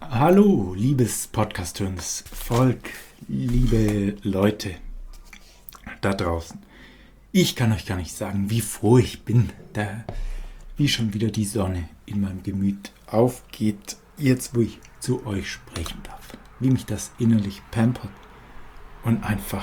Hallo, liebes Podcast-hörendes Volk, liebe Leute da draußen. Ich kann euch gar nicht sagen, wie froh ich bin, wie schon wieder die Sonne in meinem Gemüt aufgeht, jetzt wo ich zu euch sprechen darf. Wie mich das innerlich pampert und einfach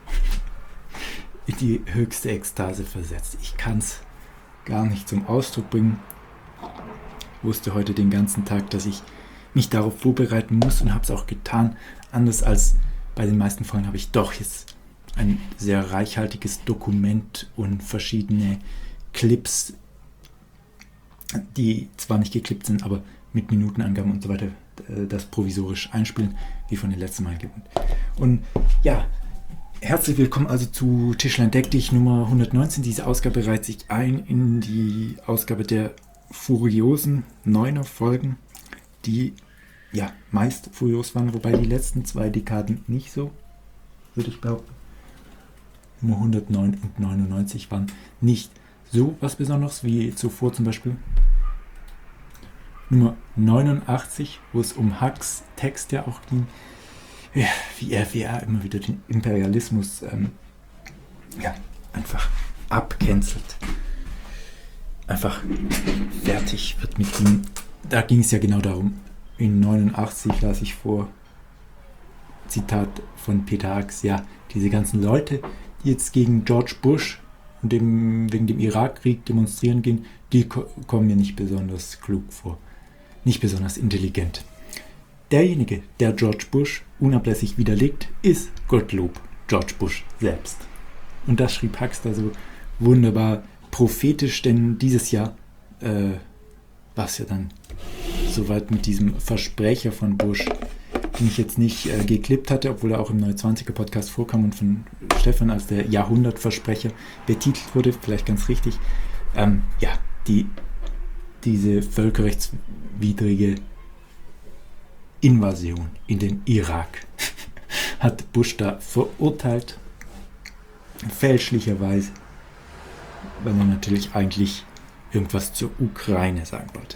in die höchste Ekstase versetzt. Ich kann es gar nicht zum Ausdruck bringen. Ich wusste heute den ganzen Tag, dass ich mich darauf vorbereiten muss und habe es auch getan. Anders als bei den meisten Folgen habe ich doch jetzt ein sehr reichhaltiges Dokument und verschiedene Clips, die zwar nicht geklippt sind, aber mit Minutenangaben und so weiter das provisorisch einspielen, wie von den letzten Mal gewohnt. Und ja, herzlich willkommen also zu Tischlein Deck dich Nummer 119. Diese Ausgabe reiht sich ein in die Ausgabe der furiosen 9er Folgen, die ja meist furios waren, wobei die letzten 2 Dekaden nicht so, würde ich behaupten. Nummer 109 und 99 waren nicht so was Besonderes wie zuvor, zum Beispiel Nummer 89, wo es um Hucks Text ja auch ging, ja, wie er immer wieder den Imperialismus einfach abcancelt. Einfach fertig wird mit ihm. Da ging es ja genau darum. In 89 las ich vor, Zitat von Peter Hux, ja, diese ganzen Leute, die jetzt gegen George Bush und wegen dem Irakkrieg demonstrieren gehen, die kommen mir nicht besonders klug vor. Nicht besonders intelligent. Derjenige, der George Bush unablässig widerlegt, ist Gottlob George Bush selbst. Und das schrieb Hux da so wunderbar prophetisch, denn dieses Jahr war es ja dann soweit mit diesem Versprecher von Bush, den ich jetzt nicht geklippt hatte, obwohl er auch im 29er Podcast vorkam und von Stefan als der Jahrhundertversprecher betitelt wurde, vielleicht ganz richtig. Diese völkerrechtswidrige Invasion in den Irak hat Bush da verurteilt, fälschlicherweise, weil er natürlich eigentlich irgendwas zur Ukraine sagen wollte.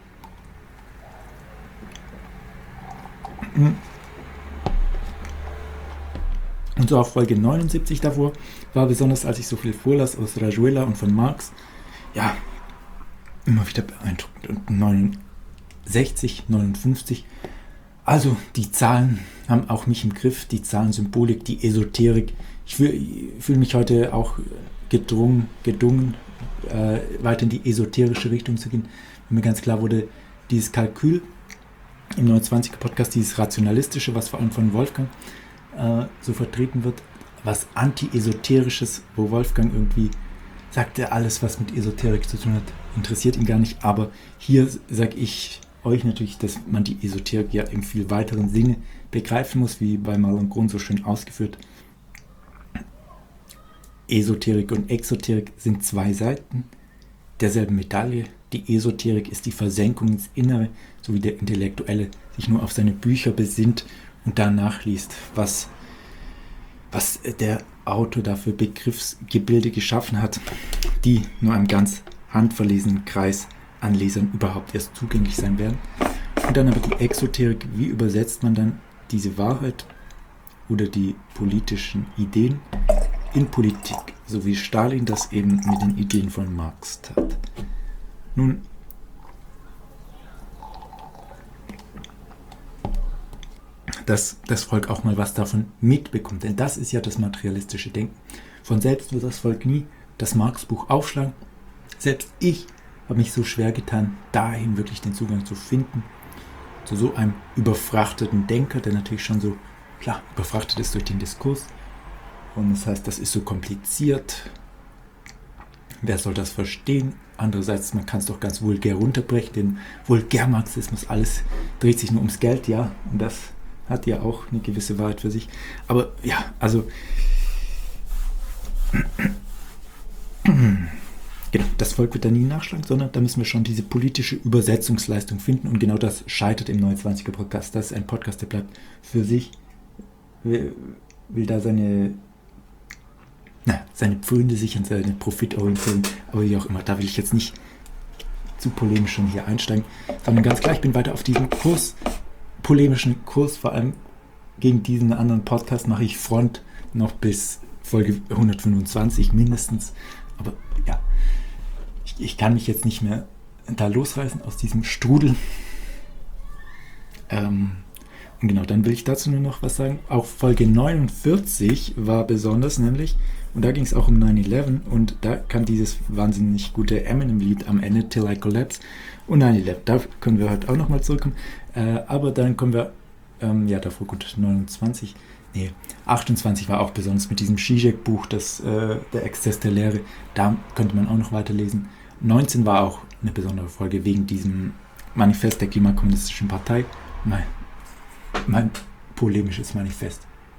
Und so auch Folge 79 davor war besonders, als ich so viel vorlas aus Rayuela und von Marx, ja, immer wieder beeindruckend. Und 69, 59, also die Zahlen haben auch mich im Griff, die Zahlensymbolik, die Esoterik. Ich fühle mich heute auch gedungen, weiter in die esoterische Richtung zu gehen. Mir ganz klar wurde, dieses Kalkül im 29er Podcast, dieses Rationalistische, was vor allem von Wolfgang so vertreten wird, was Anti-Esoterisches, wo Wolfgang irgendwie sagte, alles, was mit Esoterik zu tun hat, interessiert ihn gar nicht. Aber hier sage ich euch natürlich, dass man die Esoterik ja im viel weiteren Sinne begreifen muss, wie bei Marlon Grun so schön ausgeführt. Esoterik und Exoterik sind 2 Seiten derselben Medaille. Die Esoterik ist die Versenkung ins Innere, so wie der Intellektuelle sich nur auf seine Bücher besinnt und danach liest, was der Autor da für Begriffsgebilde geschaffen hat, die nur einem ganz handverlesenen Kreis an Lesern überhaupt erst zugänglich sein werden. Und dann aber die Exoterik, wie übersetzt man dann diese Wahrheit oder die politischen Ideen in Politik, so wie Stalin das eben mit den Ideen von Marx tat. Nun, dass das Volk auch mal was davon mitbekommt, denn das ist ja das materialistische Denken. Von selbst wird das Volk nie das Marx-Buch aufschlagen. Selbst ich habe mich so schwer getan, dahin wirklich den Zugang zu finden, zu so einem überfrachteten Denker, der natürlich schon so, klar, überfrachtet ist durch den Diskurs. Und das heißt, das ist so kompliziert. Wer soll das verstehen? Andererseits, man kann es doch ganz vulgär runterbrechen, denn Vulgärmarxismus, alles dreht sich nur ums Geld, ja. Und das hat ja auch eine gewisse Wahrheit für sich. Aber ja, also genau, das Volk wird da nie nachschlagen, sondern da müssen wir schon diese politische Übersetzungsleistung finden. Und genau das scheitert im 29er Podcast. Das ist ein Podcast, der bleibt für sich, will da seine Pfründe sichern, seine Profitorientierung, aber wie auch immer, da will ich jetzt nicht zu polemisch schon hier einsteigen, sondern ganz klar, ich bin weiter auf diesem Kurs polemischen Kurs, vor allem gegen diesen anderen Podcast, mache ich Front noch bis Folge 125 mindestens. Aber ja, ich kann mich jetzt nicht mehr da losreißen aus diesem Strudel. Und genau, dann will ich dazu nur noch was sagen. Auch Folge 49 war besonders, nämlich, und da ging es auch um 9/11 und da kam dieses wahnsinnig gute Eminem-Lied am Ende, Till I Collapse, und 9/11. Da können wir heute auch nochmal zurückkommen. Aber dann kommen wir, davor gut, 28 war auch besonders mit diesem Zizek-Buch, der Exzess der Lehre. Da könnte man auch noch weiterlesen. 19 war auch eine besondere Folge wegen diesem Manifest der Klimakommunistischen Partei. Mein polemisches Manifest.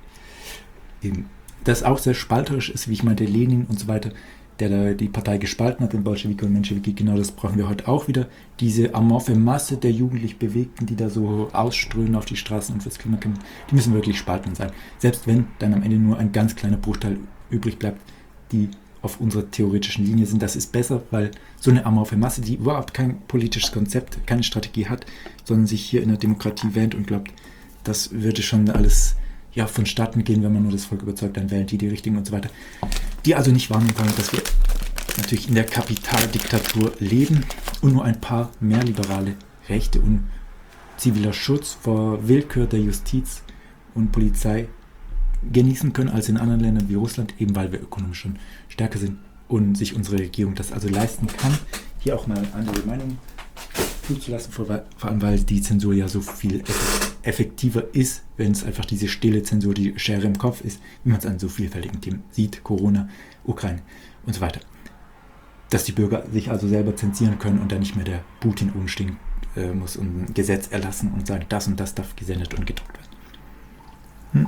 Das auch sehr spalterisch ist, wie ich meinte, Lenin und so weiter, der da die Partei gespalten hat, den Bolschewiki und Menschewiki. Genau das brauchen wir heute auch wieder. Diese amorphe Masse der jugendlich Bewegten, die da so ausströmen auf die Straßen und fürs Klima kämpfen, die müssen wirklich spalten sein. Selbst wenn dann am Ende nur ein ganz kleiner Bruchteil übrig bleibt, die auf unserer theoretischen Linie sind. Das ist besser, weil so eine amorphe Masse, die überhaupt kein politisches Konzept, keine Strategie hat, sondern sich hier in der Demokratie wähnt und glaubt, das würde schon alles vonstatten gehen, wenn man nur das Volk überzeugt, dann wählen die Richtigen und so weiter. Die also nicht wahrnehmen wollen, dass wir natürlich in der Kapitaldiktatur leben und nur ein paar mehr liberale Rechte und ziviler Schutz vor Willkür der Justiz und Polizei genießen können als in anderen Ländern wie Russland, eben weil wir ökonomisch schon stärker sind und sich unsere Regierung das also leisten kann. Hier auch mal eine andere Meinung zuzulassen, vor allem weil die Zensur ja so viel effektiver ist, wenn es einfach diese stille Zensur, die Schere im Kopf ist, wie man es an so vielfältigen Themen sieht, Corona, Ukraine und so weiter. Dass die Bürger sich also selber zensieren können und dann nicht mehr der Putin umstehen muss und ein Gesetz erlassen und sagen, das und das darf gesendet und gedruckt werden.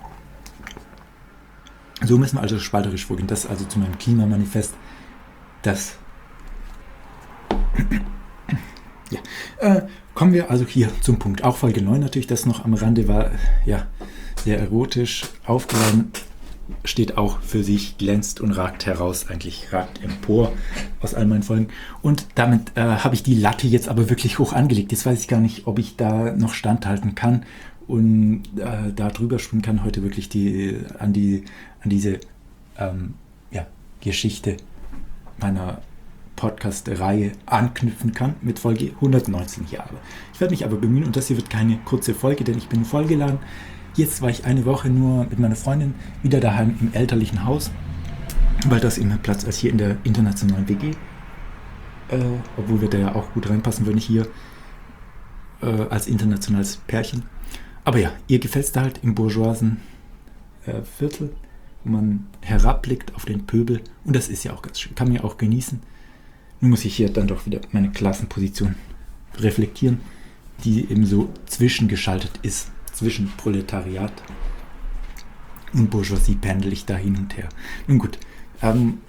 So müssen wir also spalterisch vorgehen. Das also zu meinem Klimamanifest. Kommen wir also hier zum Punkt. Auch Folge 9 natürlich, das noch am Rande war, sehr erotisch aufgeladen. Steht auch für sich, glänzt und ragt heraus, eigentlich ragt empor aus all meinen Folgen. Und damit habe ich die Latte jetzt aber wirklich hoch angelegt. Jetzt weiß ich gar nicht, ob ich da noch standhalten kann und da drüber springen kann, heute wirklich an diese Geschichte meiner Podcast-Reihe anknüpfen kann mit Folge 119 hier. Ich werde mich aber bemühen und das hier wird keine kurze Folge, denn ich bin vollgeladen. Jetzt war ich eine Woche nur mit meiner Freundin wieder daheim im elterlichen Haus, weil das eben mehr Platz als hier in der internationalen WG. Obwohl wir da ja auch gut reinpassen würden hier als internationales Pärchen. Aber ja, ihr gefällt es da halt im bourgeoisen Viertel, wo man herabblickt auf den Pöbel und das ist ja auch ganz schön, kann man ja auch genießen. Nun muss ich hier dann doch wieder meine Klassenposition reflektieren, die eben so zwischengeschaltet ist. Zwischen Proletariat und Bourgeoisie pendel ich da hin und her. Nun gut. Und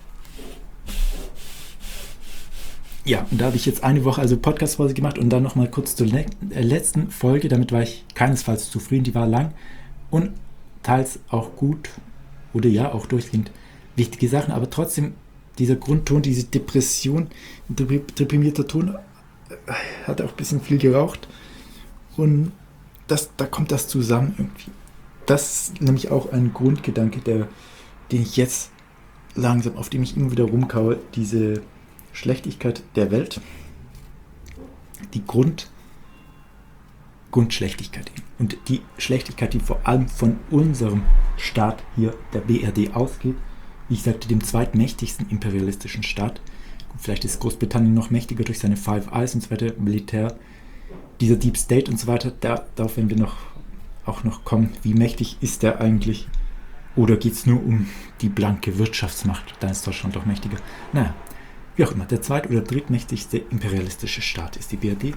da habe ich jetzt eine Woche also Podcast-Pause gemacht und dann nochmal kurz zur letzten Folge. Damit war ich keinesfalls zufrieden. Die war lang und teils auch gut oder auch durchgehend wichtige Sachen, aber trotzdem dieser Grundton, diese Depression, deprimierter Ton, hat auch ein bisschen viel geraucht und da kommt das zusammen irgendwie. Das ist nämlich auch ein Grundgedanke, den ich jetzt langsam, auf dem ich immer wieder rumkaue, diese Schlechtigkeit der Welt, die Grundschlechtigkeit eben. Und die Schlechtigkeit, die vor allem von unserem Staat hier, der BRD, ausgeht, wie ich sagte, dem zweitmächtigsten imperialistischen Staat. Vielleicht ist Großbritannien noch mächtiger durch seine Five Eyes und so weiter, Militär, dieser Deep State und so weiter, darauf werden wir auch noch kommen. Wie mächtig ist der eigentlich? Oder geht es nur um die blanke Wirtschaftsmacht? Dann ist Deutschland doch mächtiger. Naja, wie auch immer. Der zweit- oder drittmächtigste imperialistische Staat ist die BRD.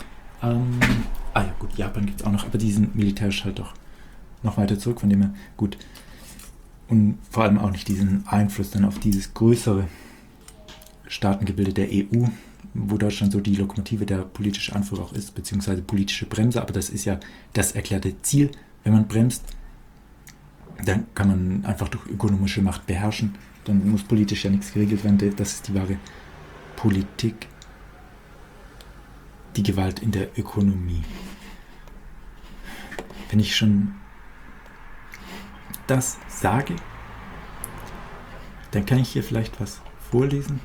Gut, Japan gibt es auch noch, aber die sind militärisch halt doch noch weiter zurück, von dem her gut. Und vor allem auch nicht diesen Einfluss dann auf dieses größere Staatengebilde der EU, wo Deutschland so die Lokomotive, der politische Anführer auch ist, beziehungsweise politische Bremse, aber das ist ja das erklärte Ziel. Wenn man bremst, dann kann man einfach durch ökonomische Macht beherrschen, dann muss politisch ja nichts geregelt werden, das ist die wahre Politik, die Gewalt in der Ökonomie. wenn ich schon das sage, dann kann ich hier vielleicht was vorlesen.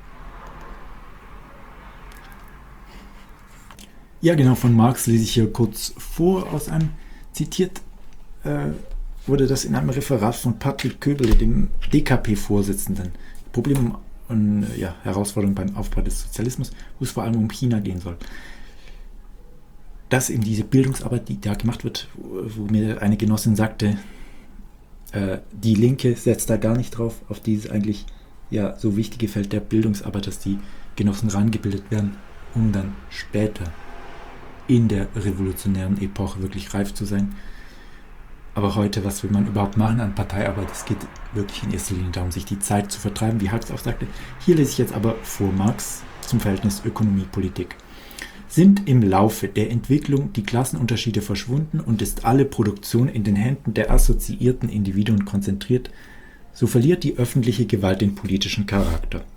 Ja, genau, von Marx lese ich hier kurz vor aus einem, zitiert wurde das in einem Referat von Patrick Köbele, dem DKP-Vorsitzenden. Probleme und Herausforderungen beim Aufbau des Sozialismus, wo es vor allem um China gehen soll. Dass eben diese Bildungsarbeit, die da gemacht wird, wo mir eine Genossin sagte, die Linke setzt da gar nicht drauf, auf dieses eigentlich so wichtige Feld der Bildungsarbeit, dass die Genossen rangebildet werden, um dann später in der revolutionären Epoche wirklich reif zu sein. Aber heute, was will man überhaupt machen an Parteiarbeit? Es geht wirklich in erster Linie darum, sich die Zeit zu vertreiben, wie Marx auch sagte. Hier lese ich jetzt aber vor Marx zum Verhältnis Ökonomie-Politik. Sind im Laufe der Entwicklung die Klassenunterschiede verschwunden und ist alle Produktion in den Händen der assoziierten Individuen konzentriert, so verliert die öffentliche Gewalt den politischen Charakter.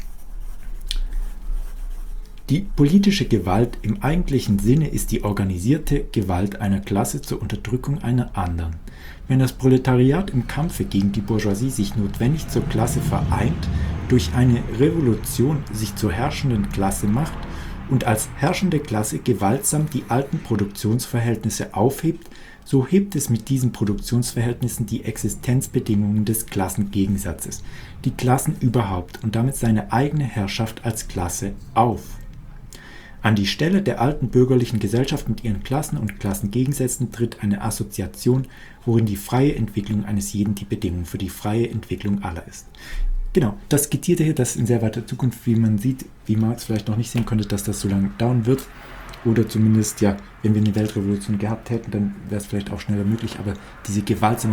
Die politische Gewalt im eigentlichen Sinne ist die organisierte Gewalt einer Klasse zur Unterdrückung einer anderen. Wenn das Proletariat im Kampfe gegen die Bourgeoisie sich notwendig zur Klasse vereint, durch eine Revolution sich zur herrschenden Klasse macht und als herrschende Klasse gewaltsam die alten Produktionsverhältnisse aufhebt, so hebt es mit diesen Produktionsverhältnissen die Existenzbedingungen des Klassengegensatzes, die Klassen überhaupt und damit seine eigene Herrschaft als Klasse auf. An die Stelle der alten bürgerlichen Gesellschaft mit ihren Klassen und Klassengegensätzen tritt eine Assoziation, worin die freie Entwicklung eines jeden die Bedingung für die freie Entwicklung aller ist. Genau, das skizzierte hier, das in sehr weiter Zukunft, wie man sieht, wie Marx vielleicht noch nicht sehen konnte, dass das so lange dauern wird. Oder zumindest, wenn wir eine Weltrevolution gehabt hätten, dann wäre es vielleicht auch schneller möglich. Aber diese gewaltsame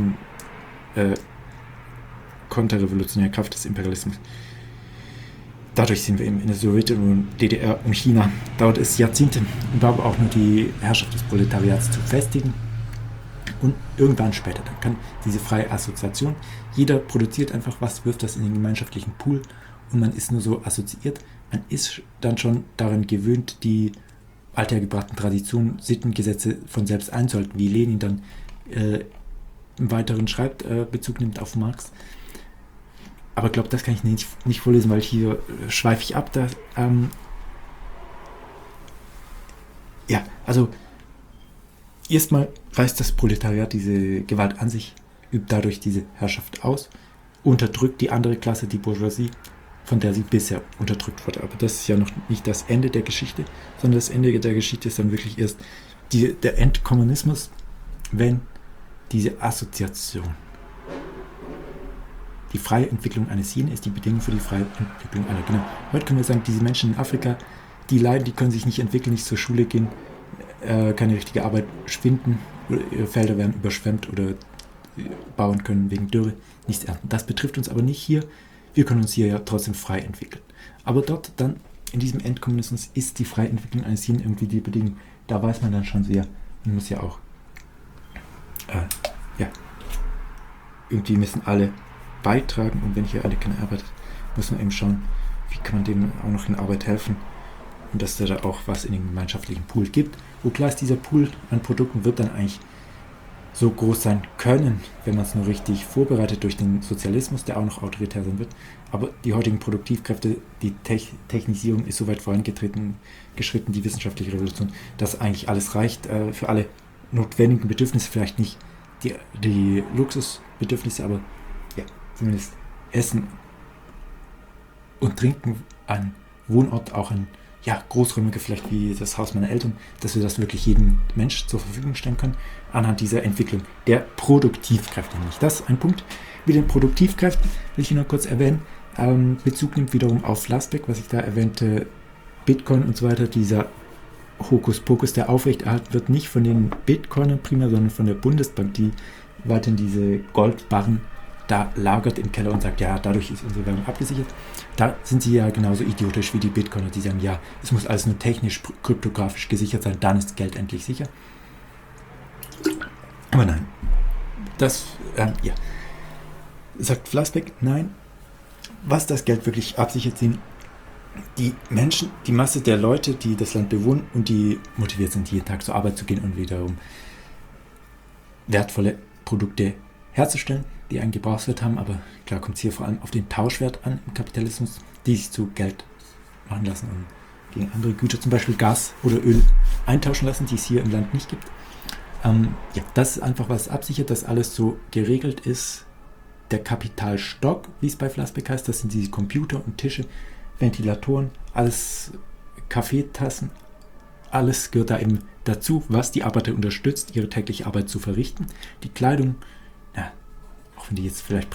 konterrevolutionäre Kraft des Imperialismus, dadurch sind wir eben in der Sowjetunion, DDR und China. Dauert es Jahrzehnte, überhaupt auch nur die Herrschaft des Proletariats zu festigen. Und irgendwann später, dann kann diese freie Assoziation, jeder produziert einfach was, wirft das in den gemeinschaftlichen Pool und man ist nur so assoziiert. Man ist dann schon daran gewöhnt, die althergebrachten Traditionen, Sitten, Gesetze von selbst einzuhalten, wie Lenin dann im Weiteren schreibt, Bezug nimmt auf Marx. Aber ich glaube, das kann ich nicht vorlesen, weil hier schweife ich ab. Also erstmal reißt das Proletariat diese Gewalt an sich, übt dadurch diese Herrschaft aus, unterdrückt die andere Klasse, die Bourgeoisie, von der sie bisher unterdrückt wurde. Aber das ist ja noch nicht das Ende der Geschichte, sondern das Ende der Geschichte ist dann wirklich erst der Endkommunismus, wenn diese Assoziation, die freie Entwicklung eines jeden ist die Bedingung für die freie Entwicklung aller. Genau. Heute können wir sagen, diese Menschen in Afrika, die leiden, die können sich nicht entwickeln, nicht zur Schule gehen, keine richtige Arbeit finden, ihre Felder werden überschwemmt oder Bauern können wegen Dürre nichts ernten. Das betrifft uns aber nicht hier. Wir können uns hier ja trotzdem frei entwickeln. Aber dort dann, in diesem Endkommunismus, ist die freie Entwicklung eines jeden irgendwie die Bedingung. Da weiß man dann schon so, man muss ja auch irgendwie müssen alle beitragen und wenn hier alle keine Arbeit hat, muss man eben schauen, wie kann man denen auch noch in Arbeit helfen und dass da auch was in den gemeinschaftlichen Pool gibt. Wo klar ist, dieser Pool an Produkten wird dann eigentlich so groß sein können, wenn man es nur richtig vorbereitet durch den Sozialismus, der auch noch autoritär sein wird. Aber die heutigen Produktivkräfte, die Technisierung ist so weit vorangeschritten, die wissenschaftliche Revolution, dass eigentlich alles reicht für alle notwendigen Bedürfnisse, vielleicht nicht die Luxusbedürfnisse, aber zumindest Essen und Trinken an Wohnort, auch an großräumiger vielleicht wie das Haus meiner Eltern, dass wir das wirklich jedem Mensch zur Verfügung stellen können, anhand dieser Entwicklung der Produktivkräfte. Nämlich das ist ein Punkt. Mit den Produktivkräften will ich hier noch kurz erwähnen, Bezug nimmt wiederum auf Flassbeck, was ich da erwähnte, Bitcoin und so weiter, dieser Hokuspokus, der aufrechterhalten wird, nicht von den Bitcoinern primär, sondern von der Bundesbank, die weiterhin diese Goldbarren da lagert im Keller und sagt, dadurch ist unsere Währung abgesichert. Da sind sie ja genauso idiotisch wie die Bitcoiner, die sagen, es muss alles nur technisch, kryptografisch gesichert sein, dann ist Geld endlich sicher. Aber nein, das, sagt Flassbeck, nein, was das Geld wirklich absichert, sind die Menschen, die Masse der Leute, die das Land bewohnen und die motiviert sind, jeden Tag zur Arbeit zu gehen und wiederum wertvolle Produkte herzustellen, die einen Gebrauchswert haben, aber klar kommt es hier vor allem auf den Tauschwert an im Kapitalismus, die sich zu Geld machen lassen und gegen andere Güter, zum Beispiel Gas oder Öl, eintauschen lassen, die es hier im Land nicht gibt. Das ist einfach, was absichert, dass alles so geregelt ist. Der Kapitalstock, wie es bei Flassbeck heißt, das sind diese Computer und Tische, Ventilatoren, alles Kaffeetassen, alles gehört da eben dazu, was die Arbeiter unterstützt, ihre tägliche Arbeit zu verrichten. Die Kleidung, auch wenn die jetzt vielleicht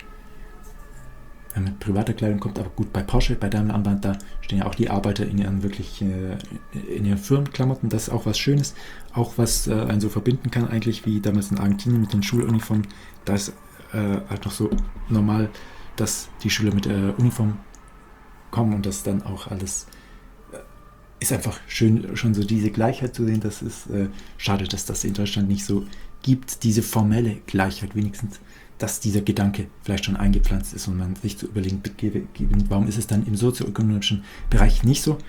mit privater Kleidung kommt, aber gut, bei Porsche, bei Daimler Armband, da stehen ja auch die Arbeiter in ihren Firmenklamotten, das ist auch was Schönes, auch was einen so verbinden kann eigentlich, wie damals in Argentinien mit den Schuluniformen. Da ist halt noch so normal, dass die Schüler mit Uniform kommen und das dann auch alles ist einfach schön, schon so diese Gleichheit zu sehen. Das ist schade, dass das in Deutschland nicht so gibt, diese formelle Gleichheit wenigstens, dass dieser Gedanke vielleicht schon eingepflanzt ist und man sich zu überlegen begibt, warum ist es dann im sozioökonomischen Bereich nicht so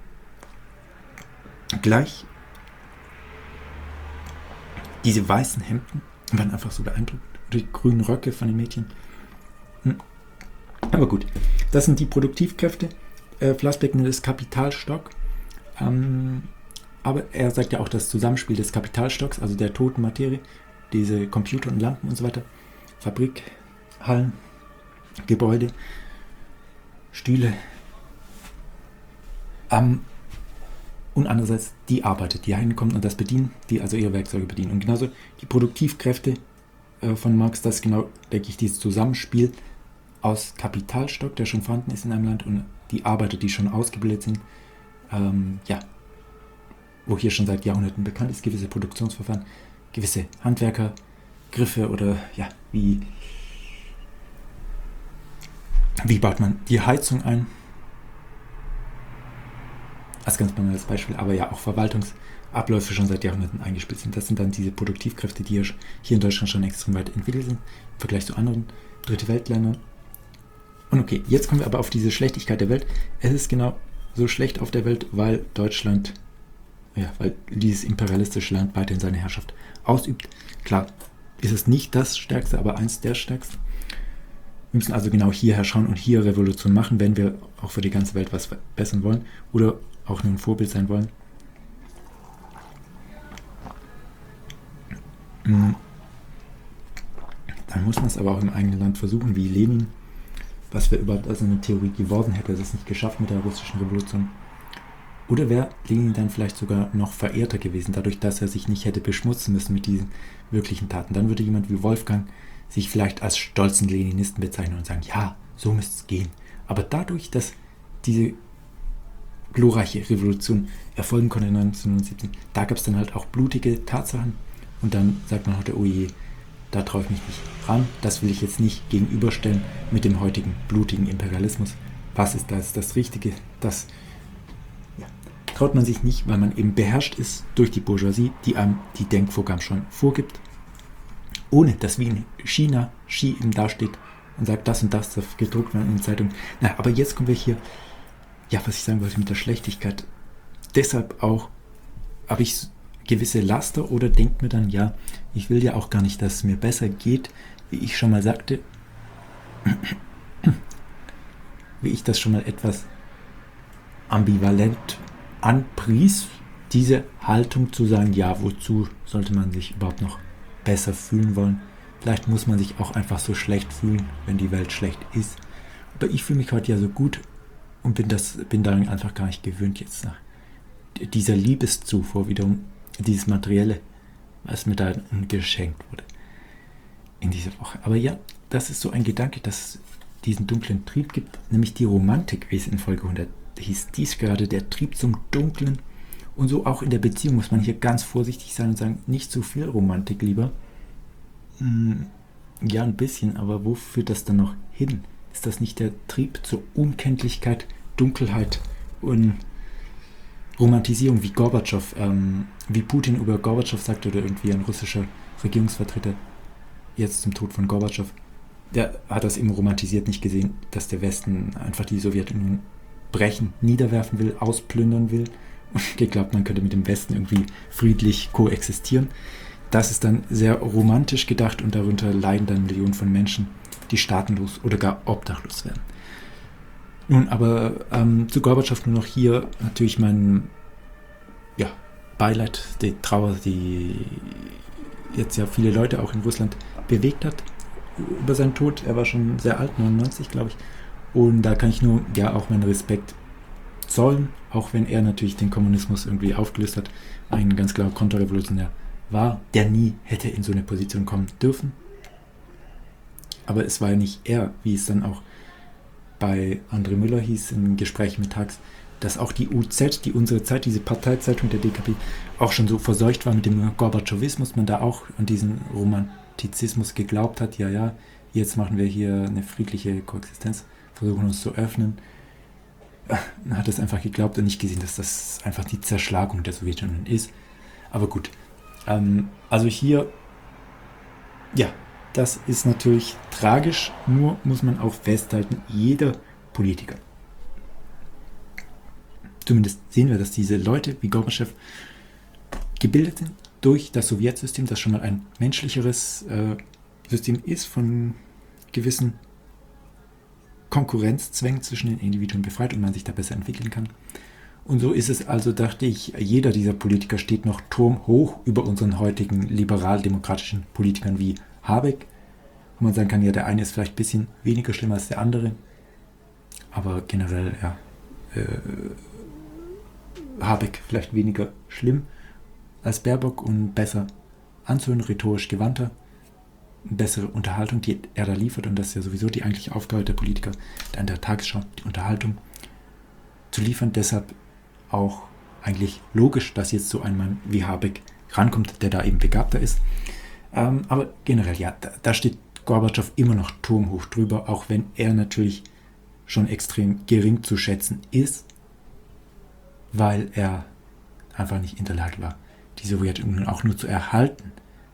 gleich. Diese weißen Hemden waren einfach so beeindruckend, die grünen Röcke von den Mädchen. Aber gut, das sind die Produktivkräfte. Flassbeck nennt es Kapitalstock. Aber er sagt ja auch das Zusammenspiel des Kapitalstocks, also der toten Materie, diese Computer und Lampen und so weiter, Fabrikhallen, Gebäude, Stühle, und andererseits die Arbeiter, die hinkommen und das bedienen, die also ihre Werkzeuge bedienen. Und genauso die Produktivkräfte von Marx, das ist genau, denke ich, dieses Zusammenspiel aus Kapitalstock, der schon vorhanden ist in einem Land, und die Arbeiter, die schon ausgebildet sind, wo hier schon seit Jahrhunderten bekannt ist, gewisse Produktionsverfahren, gewisse Handwerkergriffe oder wie baut man die Heizung ein? Als ganz banales Beispiel, aber ja auch Verwaltungsabläufe schon seit Jahrhunderten eingespielt sind. Das sind dann diese Produktivkräfte, die hier in Deutschland schon extrem weit entwickelt sind, im Vergleich zu anderen Dritte Weltländern. Und okay, jetzt kommen wir aber auf diese Schlechtigkeit der Welt. Es ist genau so schlecht auf der Welt, weil Deutschland, weil dieses imperialistische Land weiterhin seine Herrschaft ausübt. Klar, ist es nicht das Stärkste, aber eins der Stärksten. Wir müssen also genau hierher schauen und hier Revolution machen, wenn wir auch für die ganze Welt was verbessern wollen oder auch nur ein Vorbild sein wollen. Dann muss man es aber auch im eigenen Land versuchen, wie Lenin, was wäre überhaupt als eine Theorie geworden, hätte er es nicht geschafft mit der russischen Revolution. Oder wäre Lenin dann vielleicht sogar noch verehrter gewesen, dadurch, dass er sich nicht hätte beschmutzen müssen mit diesen wirklichen Taten. Dann würde jemand wie Wolfgang sich vielleicht als stolzen Leninisten bezeichnen und sagen, ja, so müsste es gehen. Aber dadurch, dass diese glorreiche Revolution erfolgen konnte 1917, da gab es dann halt auch blutige Tatsachen und dann sagt man heute, oh je, da traue ich mich nicht ran, das will ich jetzt nicht gegenüberstellen mit dem heutigen blutigen Imperialismus. Was ist das Richtige? Das traut man sich nicht, weil man eben beherrscht ist durch die Bourgeoisie, die einem die Denkvorgaben schon vorgibt, ohne dass wie in China Xi eben dasteht und sagt, das und das darf gedruckt werden in den Zeitungen. Aber jetzt kommen wir hier, was ich sagen wollte mit der Schlechtigkeit. Deshalb auch habe ich gewisse Laster oder denkt mir dann, ich will ja auch gar nicht, dass es mir besser geht, wie ich schon mal sagte, wie ich das schon mal etwas ambivalent anpries, diese Haltung zu sagen, wozu sollte man sich überhaupt noch besser fühlen wollen? Vielleicht muss man sich auch einfach so schlecht fühlen, wenn die Welt schlecht ist. Aber ich fühle mich heute so gut und bin daran einfach gar nicht gewöhnt jetzt nach dieser Liebeszufuhr wiederum, dieses Materielle, was mir da geschenkt wurde in dieser Woche. Aber das ist so ein Gedanke, dass es diesen dunklen Trieb gibt, nämlich die Romantik, wie es in Folge 100 hieß. Dies gerade der Trieb zum Dunklen. Und so auch in der Beziehung muss man hier ganz vorsichtig sein und sagen, nicht zu viel Romantik lieber. Ein bisschen, aber wo führt das dann noch hin? Ist das nicht der Trieb zur Unkenntlichkeit, Dunkelheit und Romantisierung, wie Gorbatschow, wie Putin über Gorbatschow sagt oder irgendwie ein russischer Regierungsvertreter jetzt zum Tod von Gorbatschow, der hat das eben romantisiert, nicht gesehen, dass der Westen einfach die Sowjetunion brechen, niederwerfen will, ausplündern will und geglaubt, man könnte mit dem Westen irgendwie friedlich koexistieren. das ist dann sehr romantisch gedacht und darunter leiden dann Millionen von Menschen, die staatenlos oder gar obdachlos werden. Nun, aber zu Gorbatschow nur noch hier natürlich mein Beileid, die Trauer, die jetzt ja viele Leute auch in Russland bewegt hat über seinen Tod. Er war schon sehr alt, 99 glaube ich. Und da kann ich nur auch meinen Respekt zollen, auch wenn er natürlich den Kommunismus irgendwie aufgelöst hat, ein ganz klarer Konterrevolutionär war, der nie hätte in so eine Position kommen dürfen. Aber es war ja nicht er, wie es dann auch bei André Müller hieß im Gespräch mit Tags, dass auch die UZ, die Unsere Zeit, diese Parteizeitung der DKP, auch schon so verseucht war mit dem Gorbatschowismus, man da auch an diesen Romantizismus geglaubt hat, jetzt machen wir hier eine friedliche Koexistenz, versuchen uns zu öffnen. Man hat es einfach geglaubt und nicht gesehen, dass das einfach die Zerschlagung der Sowjetunion ist. Aber gut, also hier, das ist natürlich tragisch, nur muss man auch festhalten, jeder Politiker, zumindest sehen wir, dass diese Leute wie Gorbatschow gebildet sind durch das Sowjetsystem, das schon mal ein menschlicheres System ist, von gewissen Konkurrenzzwängen zwischen den Individuen befreit und man sich da besser entwickeln kann. Und so ist es also, dachte ich, jeder dieser Politiker steht noch turmhoch über unseren heutigen liberal-demokratischen Politikern wie Habeck. Wo man sagen kann, der eine ist vielleicht ein bisschen weniger schlimm als der andere, aber generell, Habeck vielleicht weniger schlimm als Baerbock und besser anzuhören, rhetorisch gewandter, bessere Unterhaltung, die er da liefert, und das ist ja sowieso die eigentliche Aufgabe der Politiker, an der Tagesschau die Unterhaltung zu liefern. Deshalb auch eigentlich logisch, dass jetzt so ein Mann wie Habeck rankommt, der da eben begabter ist. Aber generell, da steht Gorbatschow immer noch turmhoch drüber, auch wenn er natürlich schon extrem gering zu schätzen ist, weil er einfach nicht in der Lage war, die Sowjetunion auch nur zu erhalten.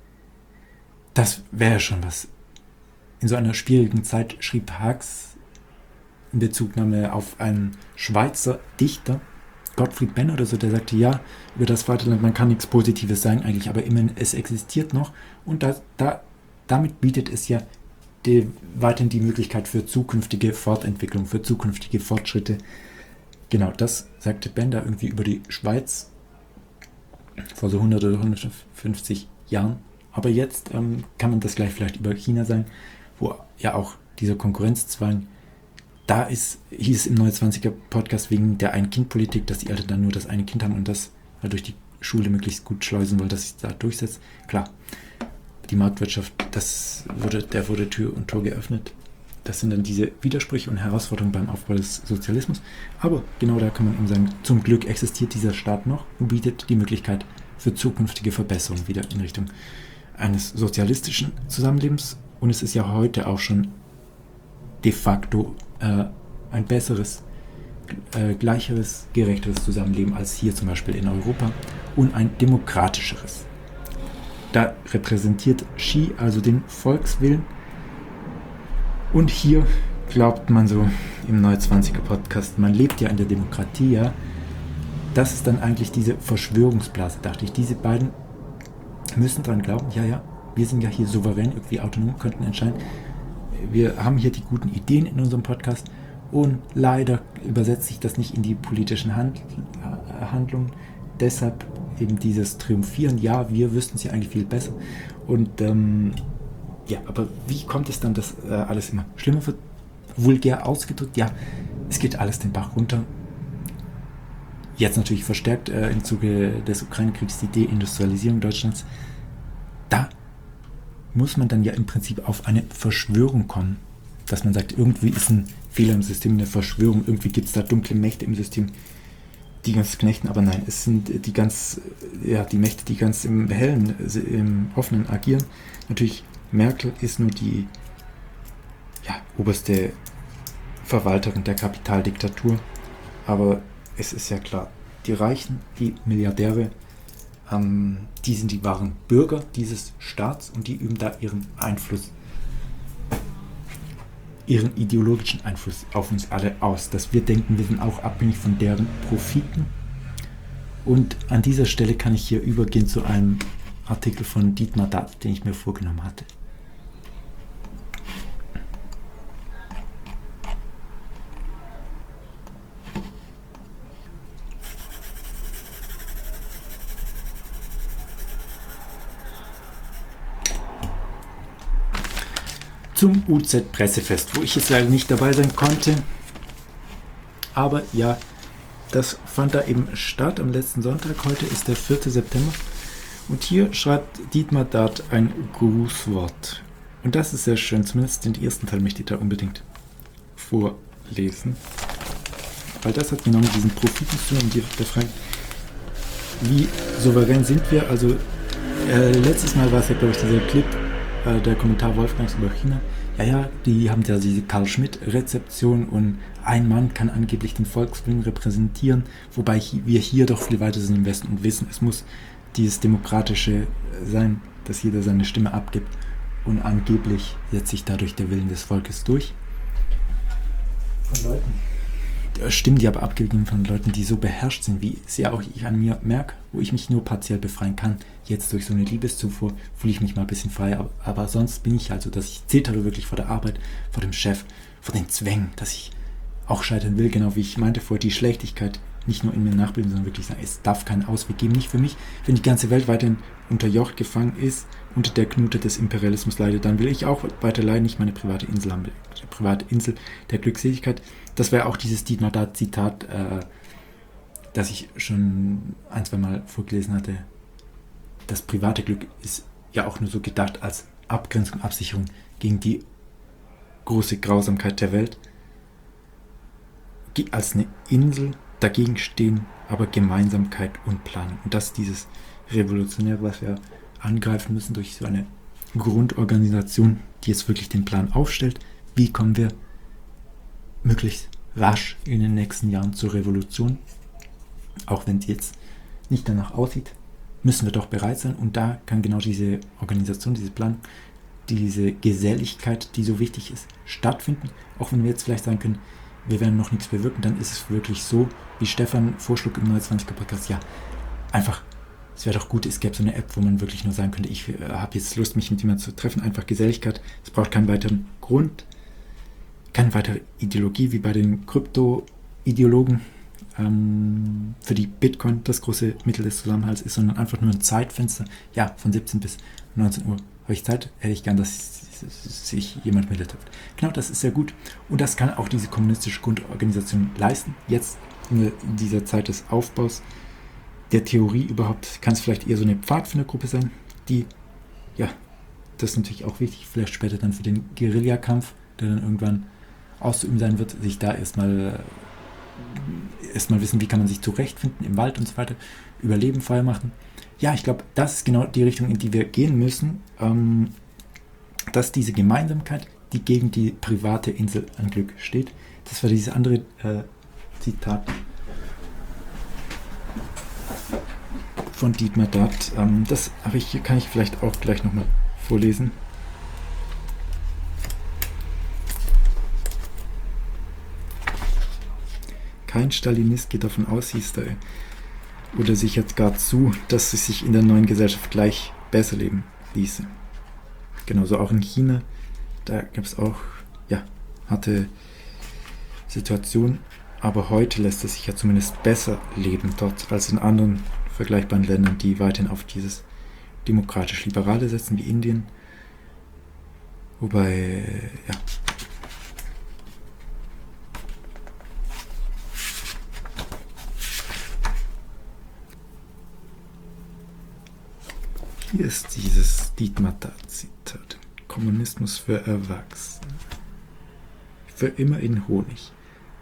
Das wäre schon was. In so einer schwierigen Zeit schrieb Hax in Bezugnahme auf einen Schweizer Dichter, Gottfried Benn oder so, der sagte, über das Vaterland, man kann nichts Positives sagen eigentlich, aber immerhin, es existiert noch, und damit bietet es ja weiterhin die Möglichkeit für zukünftige Fortentwicklung, für zukünftige Fortschritte. Genau, das sagte Ben da irgendwie über die Schweiz vor so 100 oder 150 Jahren. Aber jetzt kann man das gleich vielleicht über China sagen, wo ja auch dieser Konkurrenzzwang da ist, hieß es im 29er-Podcast wegen der Ein-Kind-Politik, dass die Eltern dann nur das eine Kind haben und das durch die Schule möglichst gut schleusen wollen, dass sich da durchsetzt. Klar, die Marktwirtschaft, der wurde Tür und Tor geöffnet. Das sind dann diese Widersprüche und Herausforderungen beim Aufbau des Sozialismus. Aber genau da kann man eben sagen, zum Glück existiert dieser Staat noch und bietet die Möglichkeit für zukünftige Verbesserungen wieder in Richtung eines sozialistischen Zusammenlebens. Und es ist ja heute auch schon de facto ein besseres, gleicheres, gerechteres Zusammenleben als hier zum Beispiel in Europa und ein demokratischeres. Da repräsentiert Xi also den Volkswillen, und hier glaubt man so im Neu-20er-Podcast, man lebt ja in der Demokratie, das ist dann eigentlich diese Verschwörungsblase, dachte ich. Diese beiden müssen dran glauben, wir sind ja hier souverän, irgendwie autonom, könnten entscheiden. Wir haben hier die guten Ideen in unserem Podcast und leider übersetzt sich das nicht in die politischen Handlungen. Deshalb eben dieses Triumphieren, wir wüssten es ja eigentlich viel besser. Und aber wie kommt es dann, dass alles immer schlimmer wird? Vulgär ausgedrückt, es geht alles den Bach runter. Jetzt natürlich verstärkt im Zuge des Ukraine-Kriegs die Deindustrialisierung Deutschlands. Da muss man dann ja im Prinzip auf eine Verschwörung kommen, dass man sagt, irgendwie ist ein Fehler im System, eine Verschwörung, irgendwie gibt es da dunkle Mächte im System, die ganz knechten, aber nein, es sind die Mächte, die ganz im Hellen, im Offenen agieren. Natürlich, Merkel ist nur die oberste Verwalterin der Kapitaldiktatur, aber es ist ja klar, die Reichen, die Milliardäre, die sind die wahren Bürger dieses Staats und die üben da ihren ideologischen Einfluss auf uns alle aus, dass wir denken, wir sind auch abhängig von deren Profiten. Und an dieser Stelle kann ich hier übergehen zu einem Artikel von Dietmar Datt, den ich mir vorgenommen hatte. Zum UZ-Pressefest, wo ich jetzt leider nicht dabei sein konnte. Aber ja, das fand da eben statt am letzten Sonntag. Heute ist der 4. September. Und hier schreibt Dietmar Datt ein Grußwort. Und das ist sehr schön. Zumindest den ersten Teil möchte ich da unbedingt vorlesen. Weil das hat genau mit diesen Profiten zu tun. Und der Frage, wie souverän sind wir? Also letztes Mal war es ja, glaube ich, dieser Clip, der Kommentar Wolfgangs über China. Ja, die haben ja diese Karl-Schmidt-Rezeption und ein Mann kann angeblich den Volkswillen repräsentieren, wobei wir hier doch viel weiter sind im Westen und wissen, es muss dieses Demokratische sein, dass jeder seine Stimme abgibt und angeblich setzt sich dadurch der Willen des Volkes durch. Von Leuten. Stimmen, die aber abgegeben von Leuten, die so beherrscht sind, wie sehr auch ich an mir merke, wo ich mich nur partiell befreien kann. Jetzt durch so eine Liebeszufuhr fühle ich mich mal ein bisschen frei, aber sonst bin ich halt so, dass ich zittere wirklich vor der Arbeit, vor dem Chef, vor den Zwängen, dass ich auch scheitern will, genau wie ich meinte vor die Schlechtigkeit nicht nur in mir nachbilden, sondern wirklich sagen, es darf keinen Ausweg geben, nicht für mich. Wenn die ganze Welt weiterhin unter Joch gefangen ist, unter der Knute des Imperialismus leidet, dann will ich auch weiter leiden, nicht meine private Insel haben, die private Insel der Glückseligkeit. Das wäre auch dieses Dietmar Datt-Zitat, das ich schon ein, zwei Mal vorgelesen hatte. Das private Glück ist ja auch nur so gedacht als Abgrenzung, Absicherung gegen die große Grausamkeit der Welt. Als eine Insel dagegen stehen, aber Gemeinsamkeit und Planung. Und das ist dieses Revolutionäre, was wir angreifen müssen durch so eine Grundorganisation, die jetzt wirklich den Plan aufstellt. Wie kommen wir möglichst rasch in den nächsten Jahren zur Revolution? Auch wenn es jetzt nicht danach aussieht, müssen wir doch bereit sein. Und da kann genau diese Organisation, diese Plan, diese Geselligkeit, die so wichtig ist, stattfinden. Auch wenn wir jetzt vielleicht sagen können, wir werden noch nichts bewirken, dann ist es wirklich so, wie Stefan vorschlug im 29er Podcast, ja, einfach, es wäre doch gut, es gäbe so eine App, wo man wirklich nur sagen könnte, ich habe jetzt Lust, mich mit jemandem zu treffen, einfach Geselligkeit, es braucht keinen weiteren Grund, keine weitere Ideologie, wie bei den Krypto-Ideologen, für die Bitcoin das große Mittel des Zusammenhalts ist, sondern einfach nur ein Zeitfenster, ja, von 17 bis 19 Uhr habe ich Zeit, hätte ich gern, dass sich jemand mit trifft. Genau, das ist sehr gut und das kann auch diese kommunistische Grundorganisation leisten. Jetzt in dieser Zeit des Aufbaus der Theorie überhaupt kann es vielleicht eher so eine Pfadfindergruppe sein, die, ja, das ist natürlich auch wichtig, vielleicht später dann für den Guerillakampf, der dann irgendwann auszuüben sein wird, sich da erstmal wissen, wie kann man sich zurechtfinden im Wald und so weiter, Überleben, Feuer machen. Ja, ich glaube, das ist genau die Richtung, in die wir gehen müssen, dass diese Gemeinsamkeit, die gegen die private Insel an Glück steht, das war dieses andere Zitat von Dietmar Datt. Das kann ich vielleicht auch gleich nochmal vorlesen. Kein Stalinist geht davon aus, hieß er, oder sichert gar zu, dass es sich in der neuen Gesellschaft gleich besser leben ließe. Genauso auch in China, da gab es auch harte Situationen, aber heute lässt es sich ja zumindest besser leben dort als in anderen vergleichbaren Ländern, die weiterhin auf dieses demokratisch-liberale setzen, wie Indien. Wobei, hier ist dieses Dietmar Datt-Zitat. Kommunismus für Erwachsene. Für immer in Honig.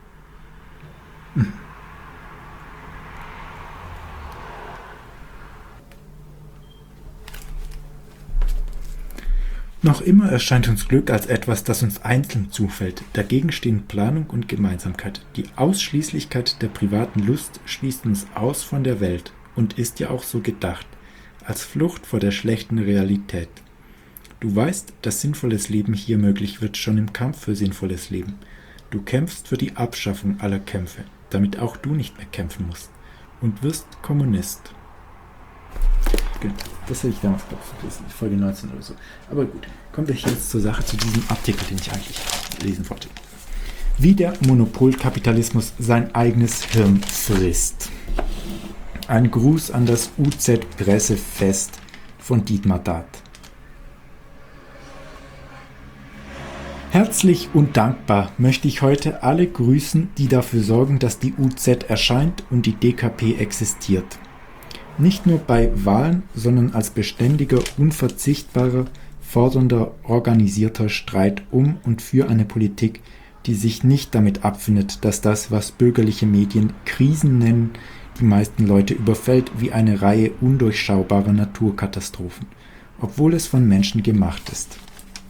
Noch immer erscheint uns Glück als etwas, das uns einzeln zufällt. Dagegen stehen Planung und Gemeinsamkeit. Die Ausschließlichkeit der privaten Lust schließt uns aus von der Welt und ist ja auch so gedacht, als Flucht vor der schlechten Realität. Du weißt, dass sinnvolles Leben hier möglich wird, schon im Kampf für sinnvolles Leben. Du kämpfst für die Abschaffung aller Kämpfe, damit auch du nicht mehr kämpfen musst und wirst Kommunist. Genau. Das hätte ich damals, glaube ich, vergessen, Folge 19 oder so. Aber gut, kommen wir jetzt zur Sache, zu diesem Artikel, den ich eigentlich lesen wollte. Wie der Monopolkapitalismus sein eigenes Hirn frisst. Ein Gruß an das UZ-Pressefest von Dietmar Dart. Herzlich und dankbar möchte ich heute alle grüßen, die dafür sorgen, dass die UZ erscheint und die DKP existiert. Nicht nur bei Wahlen, sondern als beständiger, unverzichtbarer, fordernder, organisierter Streit um und für eine Politik, die sich nicht damit abfindet, dass das, was bürgerliche Medien Krisen nennen, die meisten Leute überfällt wie eine Reihe undurchschaubarer Naturkatastrophen, obwohl es von Menschen gemacht ist.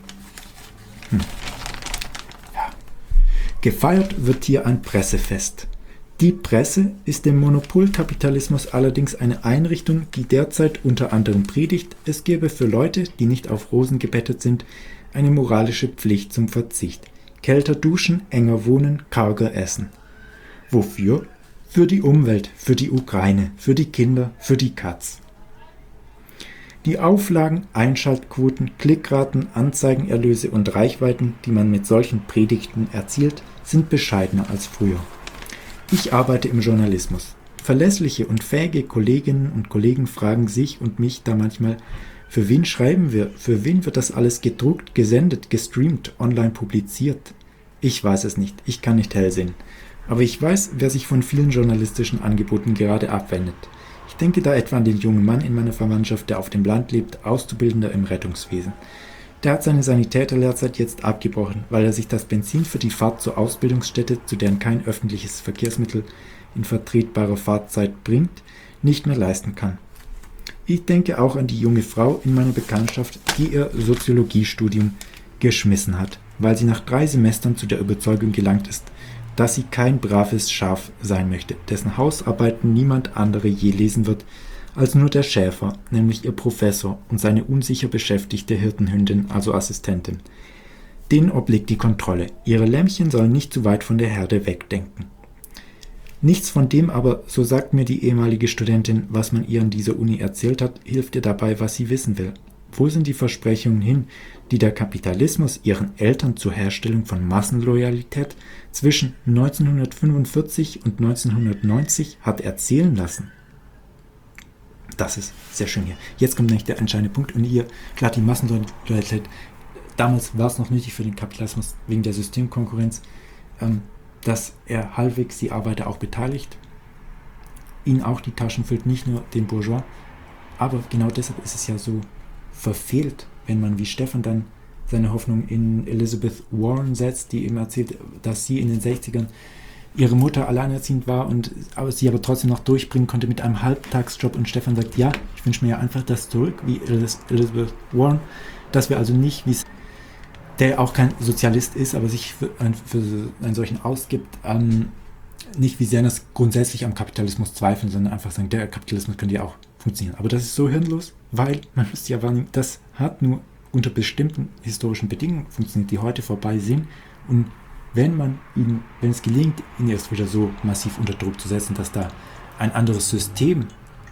Ja. Gefeiert wird hier ein Pressefest. Die Presse ist dem Monopolkapitalismus allerdings eine Einrichtung, die derzeit unter anderem predigt, es gäbe für Leute, die nicht auf Rosen gebettet sind, eine moralische Pflicht zum Verzicht. Kälter duschen, enger wohnen, karger essen. Wofür? Für die Umwelt, für die Ukraine, für die Kinder, für die Katz. Die Auflagen, Einschaltquoten, Klickraten, Anzeigenerlöse und Reichweiten, die man mit solchen Predigten erzielt, sind bescheidener als früher. Ich arbeite im Journalismus. Verlässliche und fähige Kolleginnen und Kollegen fragen sich und mich da manchmal, für wen schreiben wir, für wen wird das alles gedruckt, gesendet, gestreamt, online publiziert? Ich weiß es nicht, ich kann nicht hell sehen. Aber ich weiß, wer sich von vielen journalistischen Angeboten gerade abwendet. Ich denke da etwa an den jungen Mann in meiner Verwandtschaft, der auf dem Land lebt, Auszubildender im Rettungswesen. Der hat seine Sanitäterlehrzeit jetzt abgebrochen, weil er sich das Benzin für die Fahrt zur Ausbildungsstätte, zu deren kein öffentliches Verkehrsmittel in vertretbarer Fahrzeit bringt, nicht mehr leisten kann. Ich denke auch an die junge Frau in meiner Bekanntschaft, die ihr Soziologiestudium geschmissen hat, weil sie nach 3 Semestern zu der Überzeugung gelangt ist, dass sie kein braves Schaf sein möchte, dessen Hausarbeiten niemand andere je lesen wird, als nur der Schäfer, nämlich ihr Professor und seine unsicher beschäftigte Hirtenhündin, also Assistentin. Denen obliegt die Kontrolle. Ihre Lämmchen sollen nicht zu weit von der Herde wegdenken. Nichts von dem aber, so sagt mir die ehemalige Studentin, was man ihr an dieser Uni erzählt hat, hilft ihr dabei, was sie wissen will. Wo sind die Versprechungen hin, die der Kapitalismus ihren Eltern zur Herstellung von Massenloyalität zwischen 1945 und 1990 hat erzählen lassen? Das ist sehr schön hier. Jetzt kommt nämlich der entscheidende Punkt. Und hier, klar, die Massenloyalität, damals war es noch nötig für den Kapitalismus wegen der Systemkonkurrenz, dass er halbwegs die Arbeiter auch beteiligt, ihnen auch die Taschen füllt, nicht nur den Bourgeois. Aber genau deshalb ist es ja so verfehlt, wenn man wie Stefan dann seine Hoffnung in Elizabeth Warren setzt, die ihm erzählt, dass sie in den 60ern ihre Mutter alleinerziehend war und sie aber trotzdem noch durchbringen konnte mit einem Halbtagsjob, und Stefan sagt, ja, ich wünsche mir ja einfach das zurück, wie Elizabeth Warren, dass wir also nicht, wie es der auch kein Sozialist ist, aber sich für einen solchen ausgibt, nicht wie sehr das grundsätzlich am Kapitalismus zweifeln, sondern einfach sagen, der Kapitalismus könnte ja auch funktionieren. Aber das ist so hirnlos, weil man müsste ja wahrnehmen, das hat nur unter bestimmten historischen Bedingungen funktioniert, die heute vorbei sind. Und wenn es gelingt, ihn erst wieder so massiv unter Druck zu setzen, dass da ein anderes System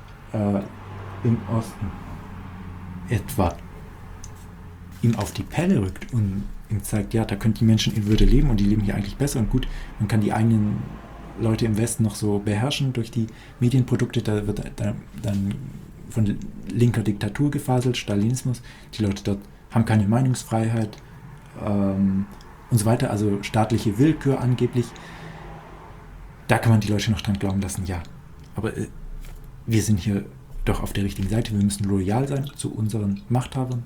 im Osten etwa ihm auf die Pelle rückt und ihm zeigt, ja, da können die Menschen in Würde leben und die leben hier eigentlich besser und gut, man kann die eigenen Leute im Westen noch so beherrschen durch die Medienprodukte, da wird dann von linker Diktatur gefaselt, Stalinismus, die Leute dort haben keine Meinungsfreiheit und so weiter, also staatliche Willkür angeblich. Da kann man die Leute noch dran glauben lassen, ja, aber wir sind hier doch auf der richtigen Seite, wir müssen loyal sein zu unseren Machthabern.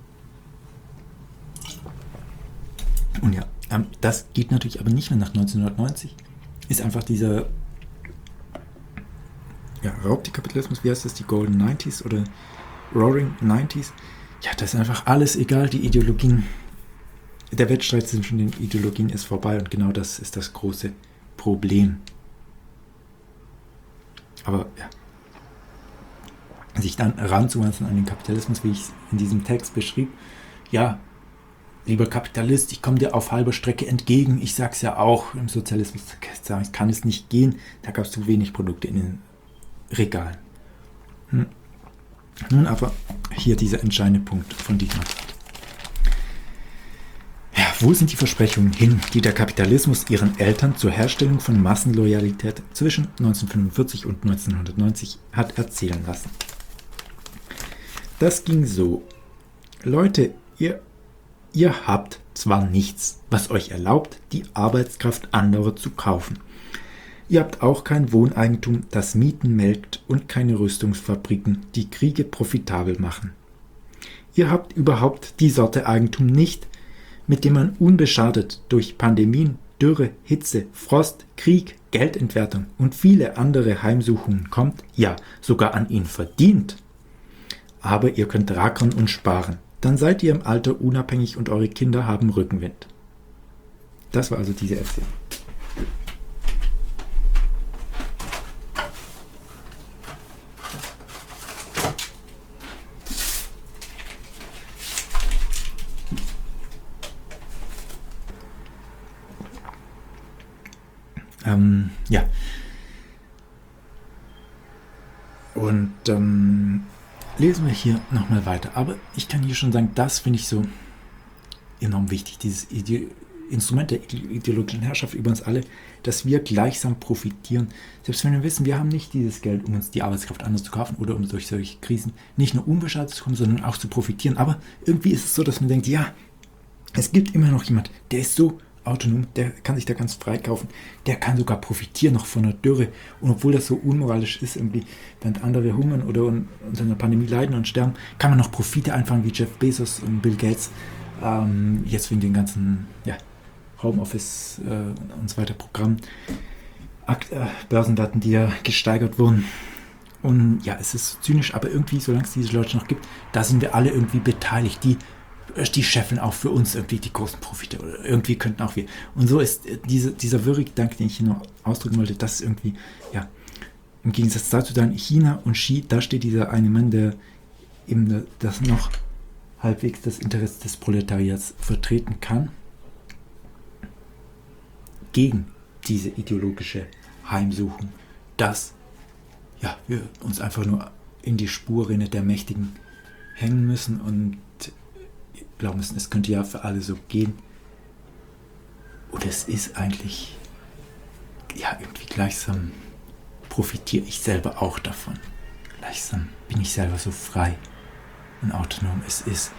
Und ja, das geht natürlich aber nicht mehr nach 1990. Ist einfach dieser Raubtierkapitalismus, wie heißt das, die Golden 90s oder Roaring 90s? Ja, das ist einfach alles egal, die Ideologien, der Wettstreit zwischen den Ideologien ist vorbei und genau das ist das große Problem. Aber ja, sich dann ranzumachen an den Kapitalismus, wie ich es in diesem Text beschrieb, ja, lieber Kapitalist, ich komme dir auf halber Strecke entgegen. Ich sag's ja auch, im Sozialismus kann es nicht gehen. Da gab es zu wenig Produkte in den Regalen. Nun aber hier dieser entscheidende Punkt von Dietmar. Ja, wo sind die Versprechungen hin, die der Kapitalismus ihren Eltern zur Herstellung von Massenloyalität zwischen 1945 und 1990 hat erzählen lassen? Das ging so. Leute, ihr habt zwar nichts, was euch erlaubt, die Arbeitskraft anderer zu kaufen. Ihr habt auch kein Wohneigentum, das Mieten melkt und keine Rüstungsfabriken, die Kriege profitabel machen. Ihr habt überhaupt die Sorte Eigentum nicht, mit dem man unbeschadet durch Pandemien, Dürre, Hitze, Frost, Krieg, Geldentwertung und viele andere Heimsuchungen kommt, ja sogar an ihn verdient. Aber ihr könnt rackern und sparen. Dann seid ihr im Alter unabhängig und eure Kinder haben Rückenwind. Das war also diese Erzählung. Ja. Und lesen wir hier nochmal weiter. Aber ich kann hier schon sagen, das finde ich so enorm wichtig, dieses Instrument der ideologischen Herrschaft über uns alle, dass wir gleichsam profitieren. Selbst wenn wir wissen, wir haben nicht dieses Geld, um uns die Arbeitskraft anders zu kaufen oder um durch solche Krisen nicht nur unbeschadet zu kommen, sondern auch zu profitieren. Aber irgendwie ist es so, dass man denkt, ja, es gibt immer noch jemand, der ist so autonom, der kann sich da ganz frei kaufen, der kann sogar profitieren noch von einer Dürre. Und obwohl das so unmoralisch ist, irgendwie, während andere hungern oder unter einer Pandemie leiden und sterben, kann man noch Profite einfahren wie Jeff Bezos und Bill Gates, jetzt wegen den ganzen Homeoffice und so weiter Programmen, Börsendaten, die ja gesteigert wurden. Und ja, es ist zynisch, aber irgendwie, solange es diese Leute noch gibt, da sind wir alle irgendwie beteiligt. Die scheffeln auch für uns irgendwie die großen Profite oder irgendwie könnten auch wir. Und so ist dieser wirre Gedanke, den ich hier noch ausdrücken wollte, dass ist irgendwie, ja, im Gegensatz dazu dann China und Xi, da steht dieser eine Mann, der eben das noch halbwegs das Interesse des Proletariats vertreten kann, gegen diese ideologische Heimsuchung, dass ja, wir uns einfach nur in die Spurrinne der Mächtigen hängen müssen und glauben müssen, es könnte ja für alle so gehen. Und es ist eigentlich, ja, irgendwie gleichsam profitiere ich selber auch davon. Gleichsam bin ich selber so frei und autonom es ist.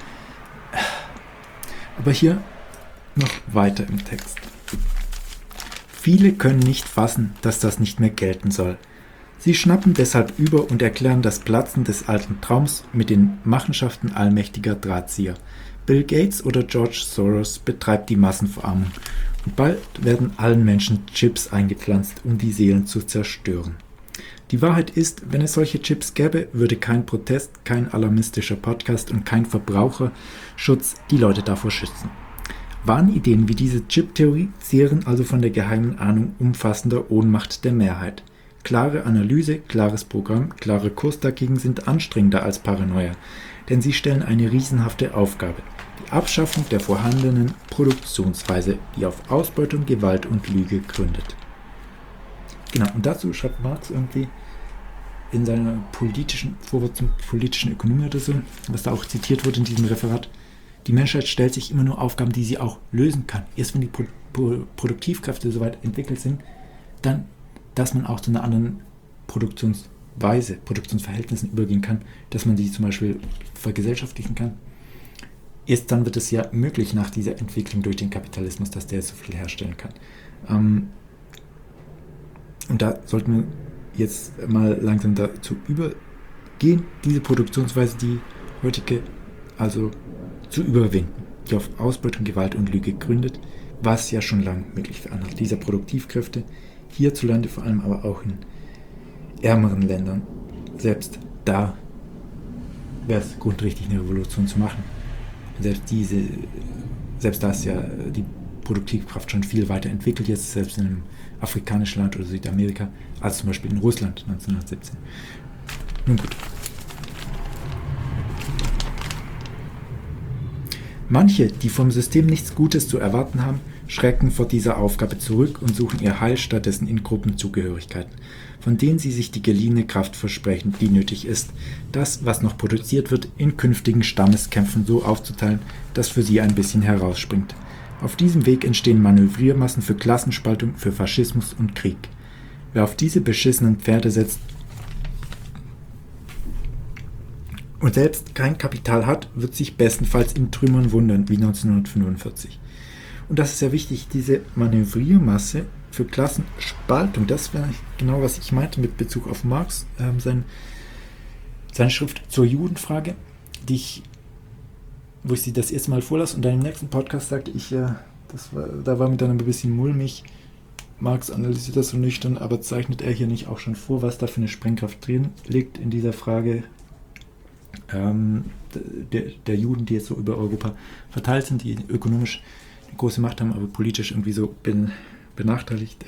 Aber hier noch weiter im Text. Viele können nicht fassen, dass das nicht mehr gelten soll. Sie schnappen deshalb über und erklären das Platzen des alten Traums mit den Machenschaften allmächtiger Drahtzieher. Bill Gates oder George Soros betreibt die Massenverarmung und bald werden allen Menschen Chips eingepflanzt, um die Seelen zu zerstören. Die Wahrheit ist, wenn es solche Chips gäbe, würde kein Protest, kein alarmistischer Podcast und kein Verbraucherschutz die Leute davor schützen. Wahnideen wie diese Chip-Theorie zehren also von der geheimen Ahnung umfassender Ohnmacht der Mehrheit. Klare Analyse, klares Programm, klarer Kurs dagegen sind anstrengender als Paranoia, denn sie stellen eine riesenhafte Aufgabe: die Abschaffung der vorhandenen Produktionsweise, die auf Ausbeutung, Gewalt und Lüge gründet. Genau, und dazu schreibt Marx irgendwie in seiner Vorwort zum politischen Ökonomie oder so, was da auch zitiert wurde in diesem Referat: Die Menschheit stellt sich immer nur Aufgaben, die sie auch lösen kann. Erst wenn die Produktivkräfte soweit entwickelt sind, dann, dass man auch zu einer anderen Produktionsverhältnissen übergehen kann, dass man die zum Beispiel vergesellschaftlichen kann. Erst dann wird es ja möglich nach dieser Entwicklung durch den Kapitalismus, dass der so viel herstellen kann. Und da sollten wir jetzt mal langsam dazu übergehen, diese Produktionsweise, die heutige, also zu überwinden, die auf Ausbeutung, Gewalt und Lüge gründet, was ja schon lange möglich für andere dieser Produktivkräfte, hierzulande vor allem, aber auch in ärmeren Ländern. Selbst da wäre es grundrichtig, eine Revolution zu machen. Selbst da ist ja die Produktivkraft schon viel weiter entwickelt, jetzt selbst in einem afrikanischen Land oder Südamerika, als zum Beispiel in Russland 1917. Nun gut. Manche, die vom System nichts Gutes zu erwarten haben, schrecken vor dieser Aufgabe zurück und suchen ihr Heil stattdessen in Gruppenzugehörigkeiten, von denen sie sich die geliehene Kraft versprechen, die nötig ist, das, was noch produziert wird, in künftigen Stammeskämpfen so aufzuteilen, dass für sie ein bisschen herausspringt. Auf diesem Weg entstehen Manövriermassen für Klassenspaltung, für Faschismus und Krieg. Wer auf diese beschissenen Pferde setzt und selbst kein Kapital hat, wird sich bestenfalls in Trümmern wundern, wie 1945. Und das ist sehr wichtig, diese Manövriermasse für Klassenspaltung, das wäre genau, was ich meinte mit Bezug auf Marx, seine Schrift zur Judenfrage, wo ich sie das erste Mal vorlas und dann im nächsten Podcast sagte ich, da war mir dann ein bisschen mulmig. Marx analysiert das so nüchtern, aber zeichnet er hier nicht auch schon vor, was da für eine Sprengkraft drin liegt in dieser Frage der Juden, die jetzt so über Europa verteilt sind, die ökonomisch eine große Macht haben, aber politisch irgendwie so benachteiligt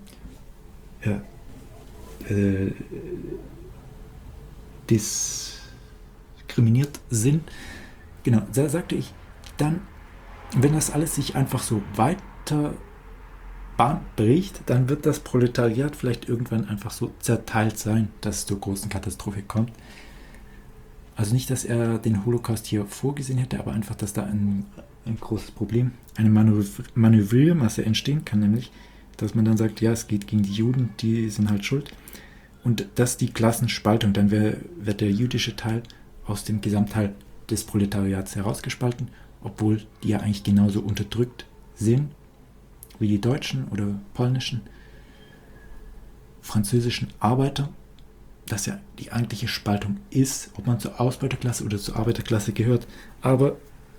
diskriminiert sind. Genau, da sagte ich, dann, wenn das alles sich einfach so weiter Bahn bricht, dann wird das Proletariat vielleicht irgendwann einfach so zerteilt sein, dass es zur großen Katastrophe kommt. Also nicht, dass er den Holocaust hier vorgesehen hätte, aber einfach, dass da ein großes Problem, eine Manövriermasse entstehen kann, nämlich, dass man dann sagt, ja, es geht gegen die Juden, die sind halt schuld. Und dass die Klassenspaltung, dann wird der jüdische Teil aus dem Gesamtteil des Proletariats herausgespalten, obwohl die ja eigentlich genauso unterdrückt sind wie die deutschen oder polnischen, französischen Arbeiter, das ja die eigentliche Spaltung ist, ob man zur Ausbeuterklasse oder zur Arbeiterklasse gehört. Aber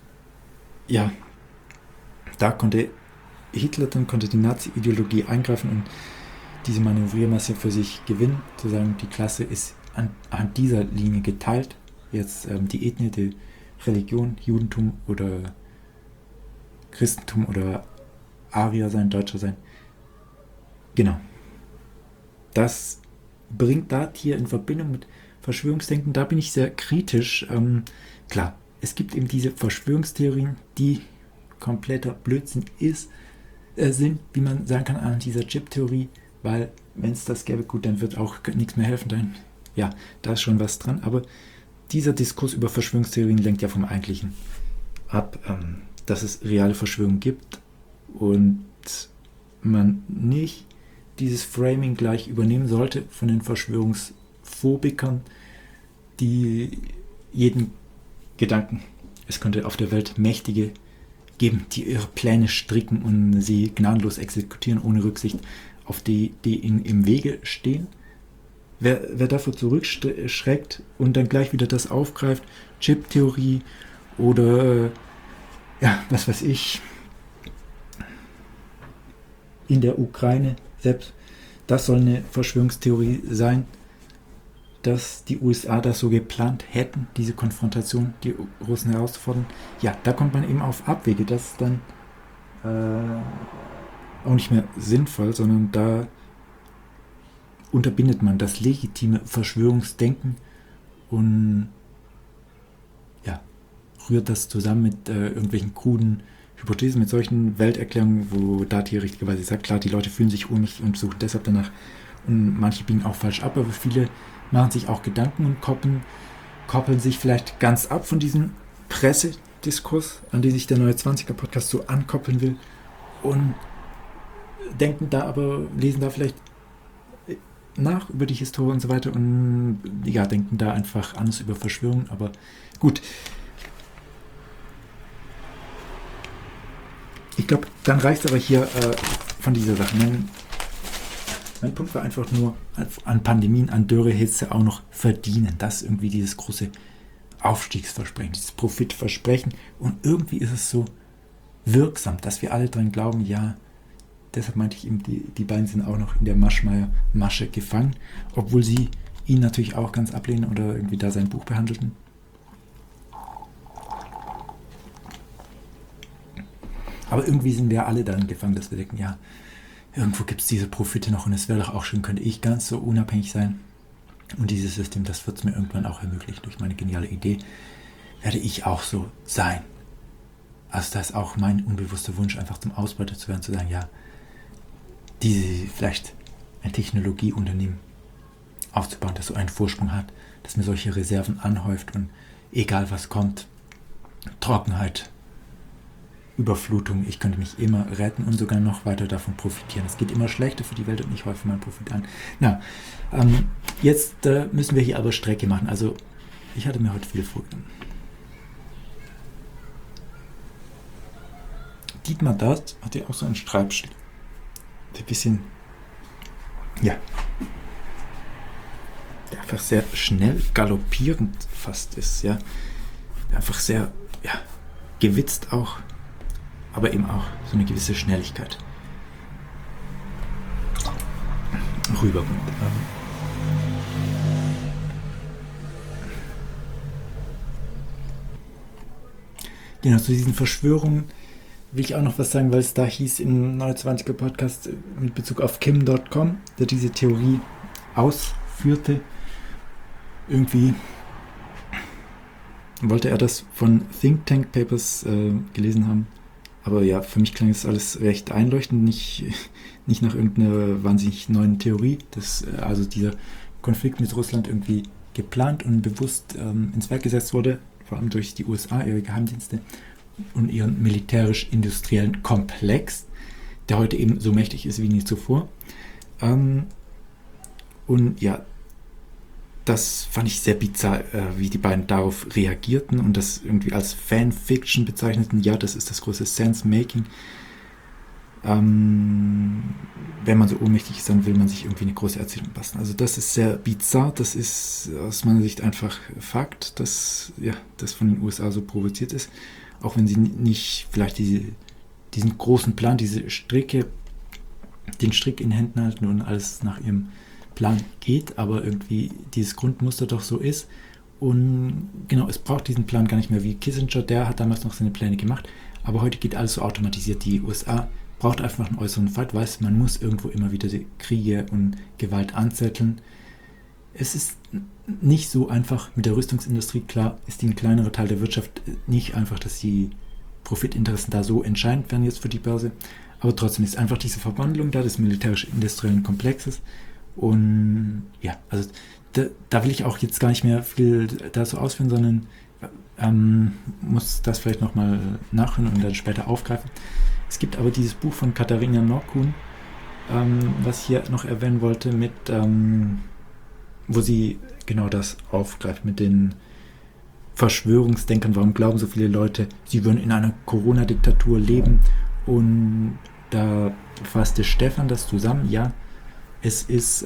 ja, da konnte Hitler, dann konnte die Nazi-Ideologie eingreifen und diese Manövriermasse für sich gewinnen, zu sagen, die Klasse ist an dieser Linie geteilt, jetzt die Ethnie, die Religion, Judentum oder Christentum oder Arier sein, Deutscher sein. Genau. Das bringt das hier in Verbindung mit Verschwörungsdenken, da bin ich sehr kritisch. Klar, es gibt eben diese Verschwörungstheorien, die kompletter Blödsinn sind, wie man sagen kann, an dieser Chip-Theorie, weil wenn es das gäbe, gut, dann wird auch nichts mehr helfen. Dann, ja, da ist schon was dran, aber dieser Diskurs über Verschwörungstheorien lenkt ja vom Eigentlichen ab, dass es reale Verschwörungen gibt und man nicht dieses Framing gleich übernehmen sollte von den Verschwörungsphobikern, die jeden Gedanken, es könnte auf der Welt Mächtige geben, die ihre Pläne stricken und sie gnadenlos exekutieren, ohne Rücksicht auf die ihnen im Wege stehen. Wer davor zurückschreckt und dann gleich wieder das aufgreift, Chip-Theorie oder ja, was weiß ich, in der Ukraine selbst, das soll eine Verschwörungstheorie sein, dass die USA das so geplant hätten, diese Konfrontation, die Russen herauszufordern. Ja, da kommt man eben auf Abwege, das ist dann auch nicht mehr sinnvoll, sondern da unterbindet man das legitime Verschwörungsdenken und ja, rührt das zusammen mit irgendwelchen kruden Hypothesen, mit solchen Welterklärungen, wo Dati richtigerweise sagt, klar, die Leute fühlen sich ohnmächtig und suchen deshalb danach. Und manche biegen auch falsch ab, aber viele machen sich auch Gedanken und koppeln sich vielleicht ganz ab von diesem Pressediskurs, an den sich der Neue 20er-Podcast so ankoppeln will und denken da aber, lesen da vielleicht nach über die Historie und so weiter und ja, denken da einfach anders über Verschwörungen, aber gut. Ich glaube, dann reicht es aber hier von dieser Sache. Mein Punkt war einfach nur, an Pandemien, an Dürre, Hitze auch noch verdienen. Das ist irgendwie dieses große Aufstiegsversprechen, dieses Profitversprechen. Und irgendwie ist es so wirksam, dass wir alle dran glauben, ja, deshalb meinte ich eben, die beiden sind auch noch in der Maschmeyer-Masche gefangen, obwohl sie ihn natürlich auch ganz ablehnen oder irgendwie da sein Buch behandelten. Aber irgendwie sind wir alle darin gefangen, dass wir denken, ja, irgendwo gibt es diese Profite noch und es wäre doch auch schön, könnte ich ganz so unabhängig sein. Und dieses System, das wird es mir irgendwann auch ermöglichen. Durch meine geniale Idee werde ich auch so sein. Also da ist auch mein unbewusster Wunsch, einfach zum Ausbeuter zu werden, zu sagen, ja, diese vielleicht ein Technologieunternehmen aufzubauen, das so einen Vorsprung hat, dass mir solche Reserven anhäuft und egal was kommt, Trockenheit, Überflutung, ich könnte mich immer retten und sogar noch weiter davon profitieren. Es geht immer schlechter für die Welt und ich häufe meinen Profit an. Na, jetzt müssen wir hier aber Strecke machen. Also ich hatte mir heute viel vorgenommen. Dietmar Dast hat ja auch so einen Schreibstil, der ein bisschen, ja, der einfach sehr schnell galoppierend fast ist, ja. Der einfach sehr, ja, gewitzt auch, aber eben auch so eine gewisse Schnelligkeit rüberkommt. Genau, zu diesen Verschwörungen will ich auch noch was sagen, weil es da hieß im 29er Podcast mit Bezug auf Kim.com, der diese Theorie ausführte. Irgendwie wollte er das von Think Tank Papers gelesen haben. Aber ja, für mich klang das alles recht einleuchtend, nicht nach irgendeiner wahnsinnig neuen Theorie, dass also dieser Konflikt mit Russland irgendwie geplant und bewusst ins Werk gesetzt wurde, vor allem durch die USA, ihre Geheimdienste und ihren militärisch-industriellen Komplex, der heute eben so mächtig ist wie nie zuvor. Und ja, das fand ich sehr bizarr, wie die beiden darauf reagierten und das irgendwie als Fanfiction bezeichneten. Ja, das ist das große Sense-Making. Wenn man so ohnmächtig ist, dann will man sich irgendwie eine große Erzählung basteln. Also das ist sehr bizarr, das ist aus meiner Sicht einfach Fakt, dass ja, das von den USA so provoziert ist. Auch wenn sie nicht vielleicht diesen großen Plan, den Strick in Händen halten und alles nach ihrem Plan geht, aber irgendwie dieses Grundmuster doch so ist. Und genau, es braucht diesen Plan gar nicht mehr wie Kissinger, der hat damals noch seine Pläne gemacht, aber heute geht alles so automatisiert. Die USA braucht einfach einen äußeren Feind, weiß, man muss irgendwo immer wieder die Kriege und Gewalt anzetteln. Es ist nicht so einfach mit der Rüstungsindustrie, klar ist die ein kleinerer Teil der Wirtschaft, nicht einfach, dass die Profitinteressen da so entscheidend werden jetzt für die Börse, aber trotzdem ist einfach diese Verwandlung da des militärisch-industriellen Komplexes. Und ja, also da will ich auch jetzt gar nicht mehr viel dazu ausführen, sondern muss das vielleicht nochmal nachhören und dann später aufgreifen. Es gibt aber dieses Buch von Katharina Norkuhn, was ich hier noch erwähnen wollte, wo sie genau das aufgreift mit den Verschwörungsdenkern. Warum glauben so viele Leute, sie würden in einer Corona-Diktatur leben? Und da fasste Stefan das zusammen. Ja, es ist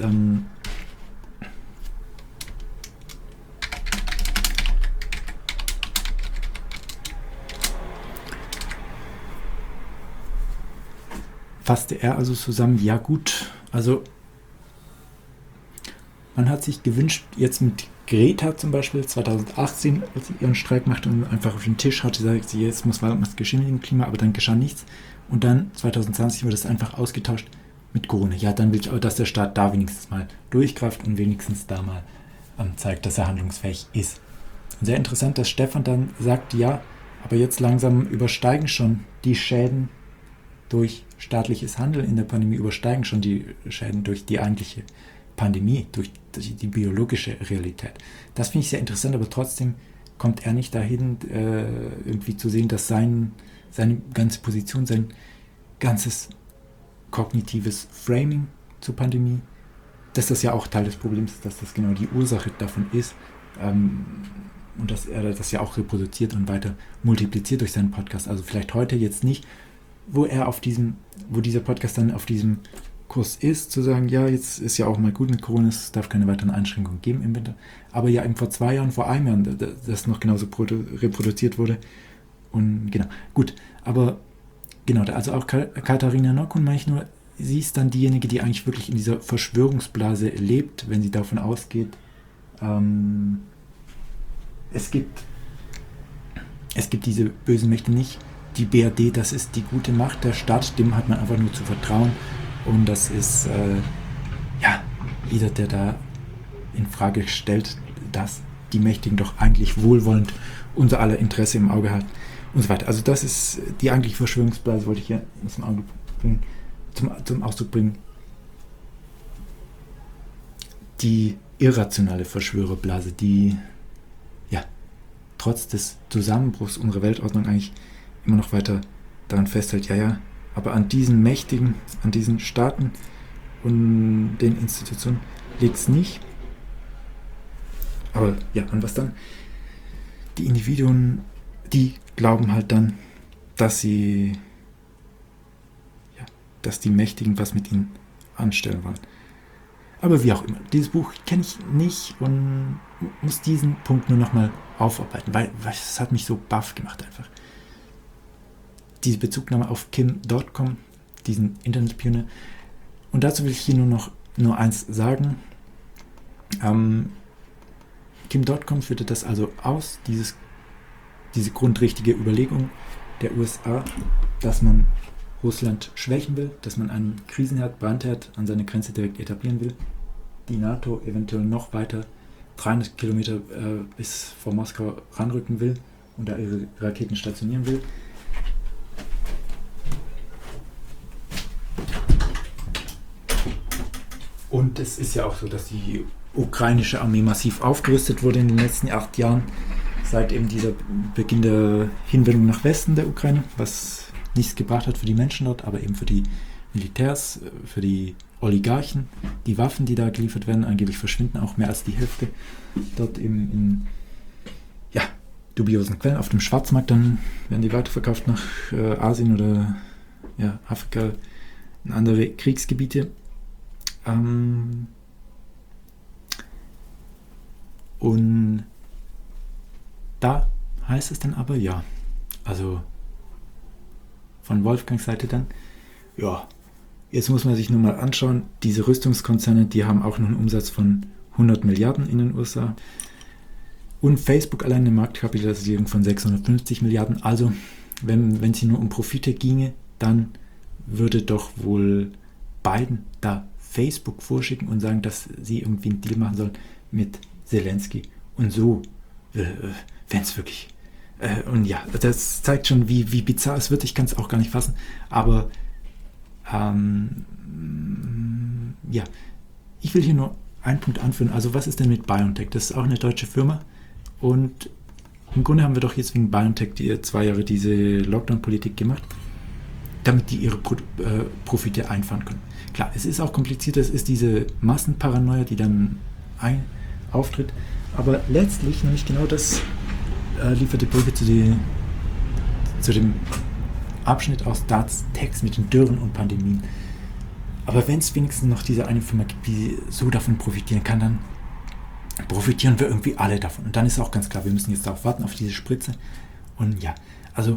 fasste er also zusammen, ja gut, also man hat sich gewünscht, jetzt mit Greta zum Beispiel 2018, als sie ihren Streik machte und einfach auf den Tisch hatte, sagt sie, jetzt muss was geschehen mit dem Klima, aber dann geschah nichts. Und dann 2020 wurde es einfach ausgetauscht mit Corona. Ja, dann will ich auch, dass der Staat da wenigstens mal durchgreift und wenigstens da mal zeigt, dass er handlungsfähig ist. Und sehr interessant, dass Stefan dann sagt, ja, aber jetzt langsam übersteigen schon die Schäden durch staatliches Handeln in der Pandemie, übersteigen schon die Schäden durch die eigentliche Pandemie, durch die biologische Realität. Das finde ich sehr interessant, aber trotzdem kommt er nicht dahin, irgendwie zu sehen, dass seine ganze Position, sein ganzes kognitives Framing zur Pandemie, dass das ja auch Teil des Problems ist, dass das genau die Ursache davon ist und dass er das ja auch reproduziert und weiter multipliziert durch seinen Podcast. Also vielleicht heute jetzt nicht, wo dieser Podcast dann auf diesem Kurs ist, zu sagen, ja, jetzt ist ja auch mal gut mit Corona, es darf keine weiteren Einschränkungen geben im Winter. Aber ja, eben vor 2 Jahren, vor einem Jahr, das noch genauso reproduziert wurde. Und genau, gut, aber genau, also auch Katharina Norkuhn, meine ich nur, sie ist dann diejenige, die eigentlich wirklich in dieser Verschwörungsblase lebt, wenn sie davon ausgeht, es gibt diese bösen Mächte nicht. Die BRD, das ist die gute Macht der Stadt, dem hat man einfach nur zu vertrauen. Und das ist, jeder, der da in Frage stellt, dass die Mächtigen doch eigentlich wohlwollend unser aller Interesse im Auge halten. und so weiter. Also das ist die eigentliche Verschwörungsblase, wollte ich hier zum Ausdruck bringen. Die irrationale Verschwörerblase, die ja trotz des Zusammenbruchs unserer Weltordnung eigentlich immer noch weiter daran festhält, aber an diesen Mächtigen, an diesen Staaten und den Institutionen liegt es nicht. Aber ja, an was dann? Die Individuen, die glauben halt dann, dass die Mächtigen was mit ihnen anstellen wollen. Aber wie auch immer, dieses Buch kenne ich nicht und muss diesen Punkt nur nochmal aufarbeiten, weil es hat mich so baff gemacht einfach. Diese Bezugnahme auf Kim Dotcom, diesen Internetpionier. Und dazu will ich hier nur eins sagen. Kim Dotcom führte das also aus, diese grundrichtige Überlegung der USA, dass man Russland schwächen will, dass man einen Krisenherd, Brandherd an seine Grenze direkt etablieren will, die NATO eventuell noch weiter 300 Kilometer bis vor Moskau ranrücken will und da ihre Raketen stationieren will. Und es ist ja auch so, dass die ukrainische Armee massiv aufgerüstet wurde in den letzten 8 Jahren, seit eben dieser Beginn der Hinwendung nach Westen der Ukraine, was nichts gebracht hat für die Menschen dort, aber eben für die Militärs, für die Oligarchen. Die Waffen, die da geliefert werden, angeblich verschwinden auch mehr als die Hälfte dort eben in dubiosen Quellen auf dem Schwarzmarkt, dann werden die weiterverkauft nach Asien oder Afrika, in andere Kriegsgebiete. Und da heißt es dann aber also von Wolfgangs Seite dann, jetzt muss man sich nur mal anschauen, diese Rüstungskonzerne, die haben auch noch einen Umsatz von 100 Milliarden in den USA und Facebook allein eine Marktkapitalisierung von 650 Milliarden. Also wenn es hier nur um Profite ginge, dann würde doch wohl Biden da Facebook vorschicken und sagen, dass sie irgendwie einen Deal machen sollen mit Zelensky. Und so, wenn es wirklich... und das zeigt schon, wie bizarr es wird. Ich kann es auch gar nicht fassen. Aber ich will hier nur einen Punkt anführen. Also was ist denn mit BioNTech? Das ist auch eine deutsche Firma. Und im Grunde haben wir doch jetzt wegen BioNTech 2 Jahre diese Lockdown-Politik gemacht, damit die ihre Profite einfahren können. Klar, es ist auch kompliziert, es ist diese Massenparanoia, die dann auftritt, aber letztlich, nämlich genau das liefert die Brücke zu dem Abschnitt aus Darts Text mit den Dürren und Pandemien. Aber wenn es wenigstens noch diese eine Firma gibt, die so davon profitieren kann, dann profitieren wir irgendwie alle davon. Und dann ist auch ganz klar, wir müssen jetzt darauf warten, auf diese Spritze. Und also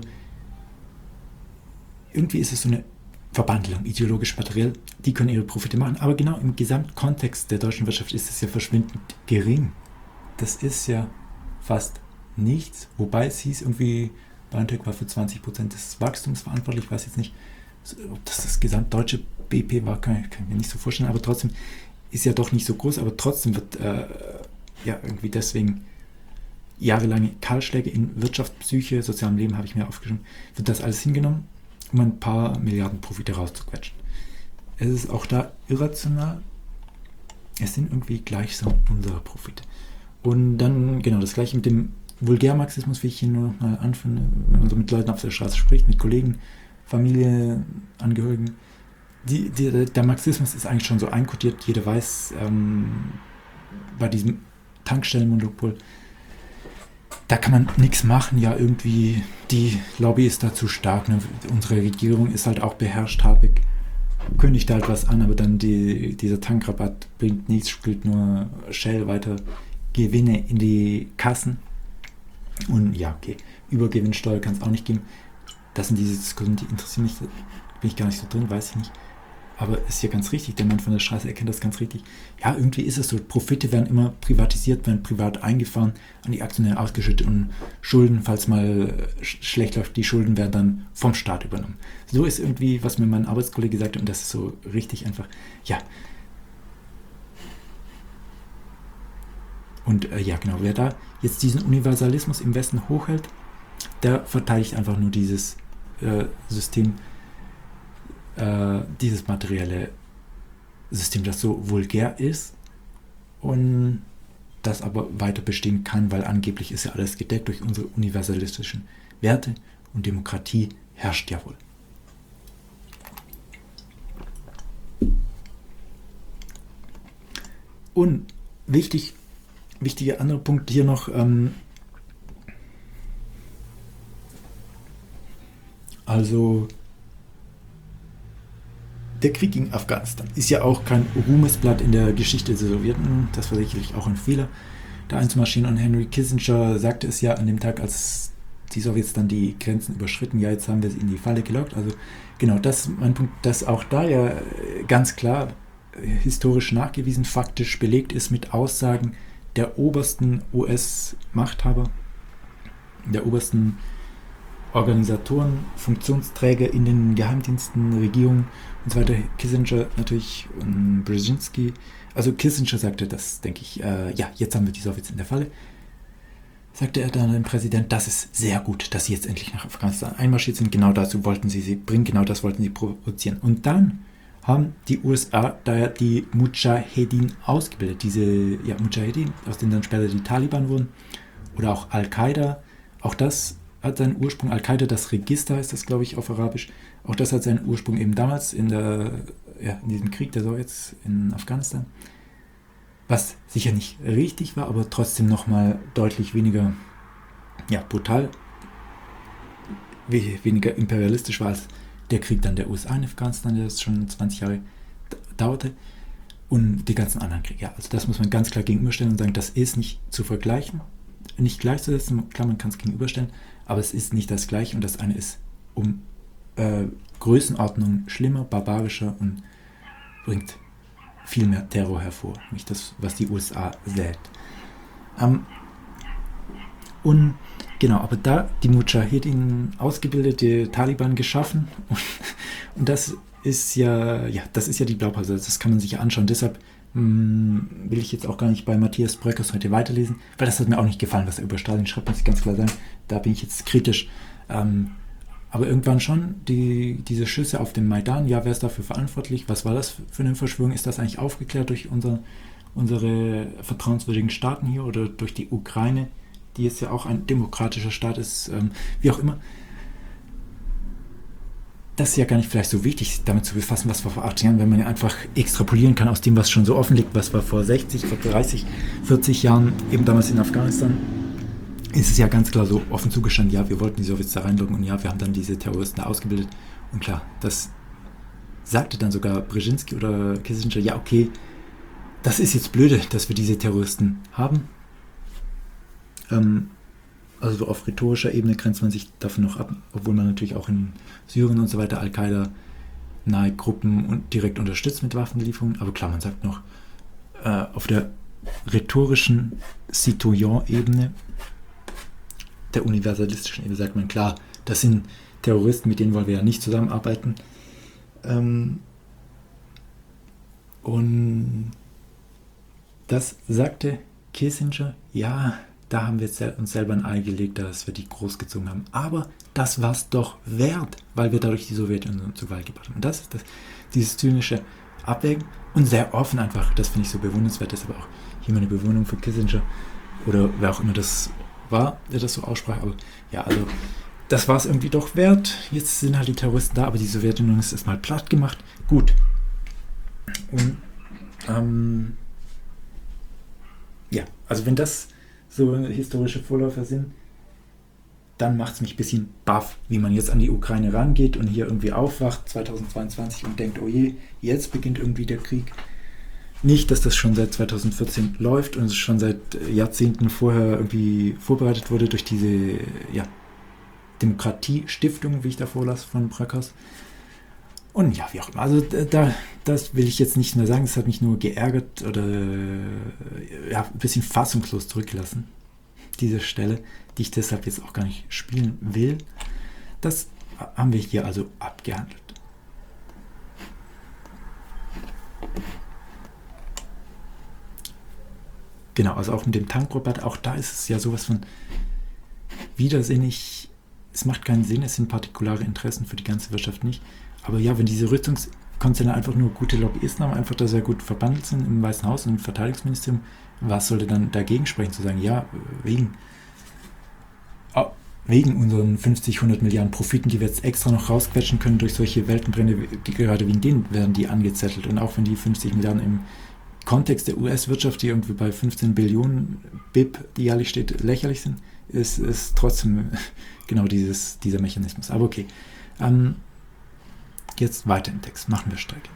irgendwie ist es so eine Verbandelung, ideologisch, materiell, die können ihre Profite machen, aber genau im Gesamtkontext der deutschen Wirtschaft ist es ja verschwindend gering. Das ist ja fast nichts, wobei es hieß irgendwie, BioNTech war für 20% des Wachstums verantwortlich, ich weiß jetzt nicht, ob das gesamtdeutsche BIP war, kann ich mir nicht so vorstellen, aber trotzdem ist ja doch nicht so groß, aber trotzdem wird irgendwie deswegen jahrelange Kahlschläge in Wirtschaft, Psyche, sozialem Leben, habe ich mir aufgeschrieben, wird das alles hingenommen, um ein paar Milliarden Profite rauszuquetschen. Es ist auch da irrational. Es sind irgendwie gleichsam unsere Profite. Und dann genau das gleiche mit dem Vulgärmarxismus, wie ich hier nur noch mal anführe, wenn man so mit Leuten auf der Straße spricht, mit Kollegen, Familie, Angehörigen. Der Marxismus ist eigentlich schon so einkodiert. Jeder weiß, bei diesem Tankstellenmonopol, da kann man nichts machen, irgendwie die Lobby ist da zu stark. Ne? Unsere Regierung ist halt auch beherrscht, Habeck kündigt halt was an, aber dann dieser Tankrabatt bringt nichts, spielt nur Shell weiter Gewinne in die Kassen. Und Übergewinnsteuer kann es auch nicht geben. Das sind diese Diskussionen, die interessieren mich, bin ich gar nicht so drin, weiß ich nicht. Aber ist ja ganz richtig, der Mann von der Straße erkennt das ganz richtig. Ja, irgendwie ist es so, Profite werden immer privatisiert, werden privat eingefahren, an die Aktionäre ausgeschüttet und Schulden, falls mal schlecht läuft, die Schulden werden dann vom Staat übernommen. So ist irgendwie, was mir mein Arbeitskollege sagte, und das ist so richtig einfach, Und genau, wer da jetzt diesen Universalismus im Westen hochhält, der verteidigt einfach nur dieses System, dieses materielle System, das so vulgär ist und das aber weiter bestehen kann, weil angeblich ist ja alles gedeckt durch unsere universalistischen Werte und Demokratie herrscht ja wohl. Und wichtiger anderer Punkt hier noch, also der Krieg gegen Afghanistan ist ja auch kein Ruhmesblatt in der Geschichte der Sowjeten, das war sicherlich auch ein Fehler, da einzumarschieren, und Henry Kissinger sagte es ja an dem Tag, als die Sowjets dann die Grenzen überschritten, ja, jetzt haben wir sie in die Falle gelockt, also genau, das ist mein Punkt, dass auch da ja ganz klar historisch nachgewiesen, faktisch belegt ist mit Aussagen der obersten US-Machthaber, der obersten Organisatoren, Funktionsträger in den Geheimdiensten, Regierungen und so weiter. Kissinger natürlich und Brzezinski. Also Kissinger sagte das, denke ich, ja, jetzt haben wir die Sowjets in der Falle. Sagte er dann dem Präsident, das ist sehr gut, dass sie jetzt endlich nach Afghanistan einmarschiert sind. Genau dazu wollten sie bringen, genau das wollten sie provozieren. Und dann haben die USA da die Mujahedin ausgebildet. Diese Mujahedin, aus denen dann später die Taliban wurden. Oder auch Al-Qaida. Auch das hat seinen Ursprung. Al-Qaida, das Register heißt das, glaube ich, auf Arabisch. Auch das hat seinen Ursprung eben damals in diesem Krieg der Sowjets in Afghanistan. Was sicher nicht richtig war, aber trotzdem nochmal deutlich weniger brutal, weniger imperialistisch war als der Krieg dann der USA in Afghanistan, der jetzt schon 20 Jahre dauerte, und die ganzen anderen Kriege. Ja, also das muss man ganz klar gegenüberstellen und sagen, das ist nicht zu vergleichen, nicht gleichzusetzen. Klar, man kann es gegenüberstellen, aber es ist nicht das Gleiche, und das eine ist um Größenordnung schlimmer, barbarischer und bringt viel mehr Terror hervor, nicht das, was die USA sät. Und genau, aber da die Mujahedin ausgebildet, die Taliban geschaffen, und das ist ja die Blaupause, das kann man sich ja anschauen. Deshalb will ich jetzt auch gar nicht bei Matthias Bröckers heute weiterlesen, weil das hat mir auch nicht gefallen, was er über Stalin schreibt, muss ich ganz klar sagen. Da bin ich jetzt kritisch. Aber irgendwann schon, diese Schüsse auf dem Maidan, ja, wer ist dafür verantwortlich? Was war das für eine Verschwörung? Ist das eigentlich aufgeklärt durch unsere vertrauenswürdigen Staaten hier oder durch die Ukraine, die jetzt ja auch ein demokratischer Staat ist, wie auch immer? Das ist ja gar nicht vielleicht so wichtig, sich damit zu befassen, was war vor 8 Jahren, wenn man ja einfach extrapolieren kann aus dem, was schon so offen liegt, was war vor 60, vor 30, 40 Jahren, eben damals in Afghanistan. Ist es ja ganz klar so offen zugestanden, ja, wir wollten die Sowjets da reinlocken und ja, wir haben dann diese Terroristen da ausgebildet. Und klar, das sagte dann sogar Brzezinski oder Kissinger, ja, okay, das ist jetzt blöde, dass wir diese Terroristen haben. Also so auf rhetorischer Ebene grenzt man sich davon noch ab, obwohl man natürlich auch in Syrien und so weiter Al-Qaida nahe Gruppen und direkt unterstützt mit Waffenlieferungen. Aber klar, man sagt noch, auf der rhetorischen Citoyen-Ebene, der universalistischen Ebene, sagt man, klar, das sind Terroristen, mit denen wollen wir ja nicht zusammenarbeiten. Und das sagte Kissinger, ja, da haben wir uns selber ein Ei gelegt, dass wir die großgezogen haben. Aber das war es doch wert, weil wir dadurch die Sowjetunion zu Fall gebracht haben. Und das ist dieses zynische Abwägen und sehr offen einfach, das finde ich so bewundernswert, das ist aber auch hier meine Bewunderung für Kissinger oder wer auch immer das war, der das so aussprach. Aber ja, also das war es irgendwie doch wert. Jetzt sind halt die Terroristen da, aber die Sowjetunion ist erstmal platt gemacht. Gut. Und also wenn das so historische Vorläufer sind, dann macht es mich ein bisschen baff, wie man jetzt an die Ukraine rangeht und hier irgendwie aufwacht 2022 und denkt, oh je, jetzt beginnt irgendwie der Krieg. Nicht, dass das schon seit 2014 läuft und es schon seit Jahrzehnten vorher irgendwie vorbereitet wurde durch diese Demokratiestiftung, wie ich da vorlasse, von Bröckers. Und ja, wie auch immer. Also das will ich jetzt nicht mehr sagen. Das hat mich nur geärgert oder ein bisschen fassungslos zurückgelassen. Diese Stelle, die ich deshalb jetzt auch gar nicht spielen will. Das haben wir hier also abgehandelt. Genau, also auch mit dem Tankroboter, auch da ist es ja sowas von widersinnig, es macht keinen Sinn, es sind partikulare Interessen für die ganze Wirtschaft nicht. Aber ja, wenn diese Rüstungskonzerne einfach nur gute Lobbyisten haben, einfach da sehr gut verbandelt sind im Weißen Haus und im Verteidigungsministerium, was sollte dann dagegen sprechen, zu sagen, ja, wegen unseren 50, 100 Milliarden Profiten, die wir jetzt extra noch rausquetschen können durch solche Weltenbrände, gerade wegen denen werden die angezettelt. Und auch wenn die 50 Milliarden im Kontext der US-Wirtschaft, die irgendwie bei 15 Billionen BIP, die jährlich steht, lächerlich sind, ist trotzdem genau dieser Mechanismus. Aber okay, jetzt weiter im Text, machen wir Strecke.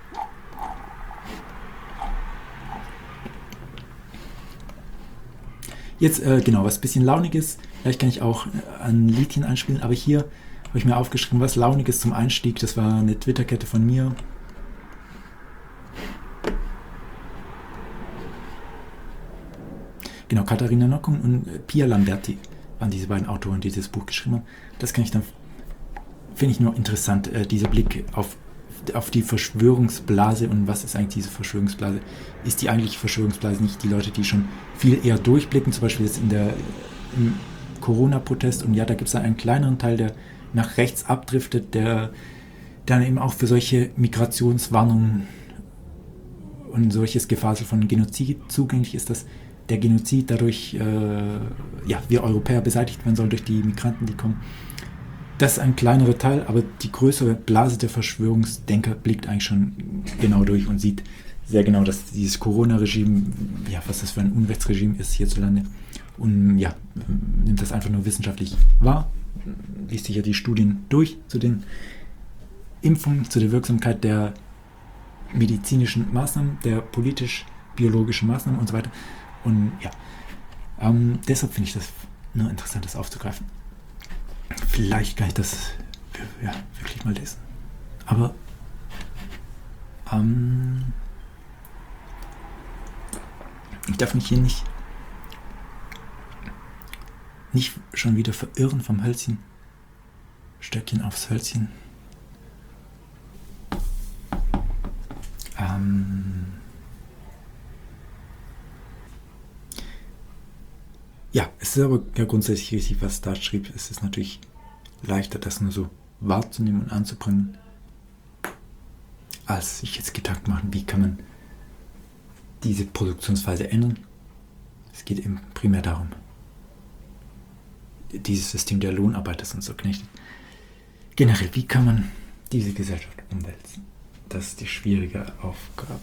Jetzt, was ein bisschen Launiges, vielleicht kann ich auch an Liedchen einspielen, aber hier habe ich mir aufgeschrieben, was Launiges zum Einstieg, das war eine Twitter-Kette von mir. Genau, Katharina Nockung und Pia Lamberti waren diese beiden Autoren, die dieses Buch geschrieben haben. Das kann ich dann, finde ich nur interessant, dieser Blick auf die Verschwörungsblase und was ist eigentlich diese Verschwörungsblase? Ist die eigentliche Verschwörungsblase nicht die Leute, die schon viel eher durchblicken, zum Beispiel jetzt im Corona-Protest, und ja, da gibt es einen kleineren Teil, der nach rechts abdriftet, der dann eben auch für solche Migrationswarnungen und solches Gefasel von Genozid zugänglich ist, dass der Genozid dadurch, wir Europäer beseitigt werden soll durch die Migranten, die kommen. Das ist ein kleinerer Teil, aber die größere Blase der Verschwörungsdenker blickt eigentlich schon genau durch und sieht sehr genau, dass dieses Corona-Regime, was das für ein Unrechtsregime ist hierzulande, und nimmt das einfach nur wissenschaftlich wahr, liest sich ja die Studien durch zu den Impfungen, zu der Wirksamkeit der medizinischen Maßnahmen, der politisch-biologischen Maßnahmen und so weiter. Und deshalb finde ich das nur interessant, das aufzugreifen. Vielleicht kann ich das wirklich mal lesen. Aber ich darf mich hier nicht schon wieder verirren vom Hölzchen. Stöckchen aufs Hölzchen. Es ist aber grundsätzlich richtig, was da schrieb. Es ist natürlich leichter, das nur so wahrzunehmen und anzubringen, als sich jetzt Gedanken machen, wie kann man diese Produktionsweise ändern. Es geht eben primär darum, dieses System der Lohnarbeit, das uns so knechtet. Generell, wie kann man diese Gesellschaft umwälzen? Das ist die schwierige Aufgabe.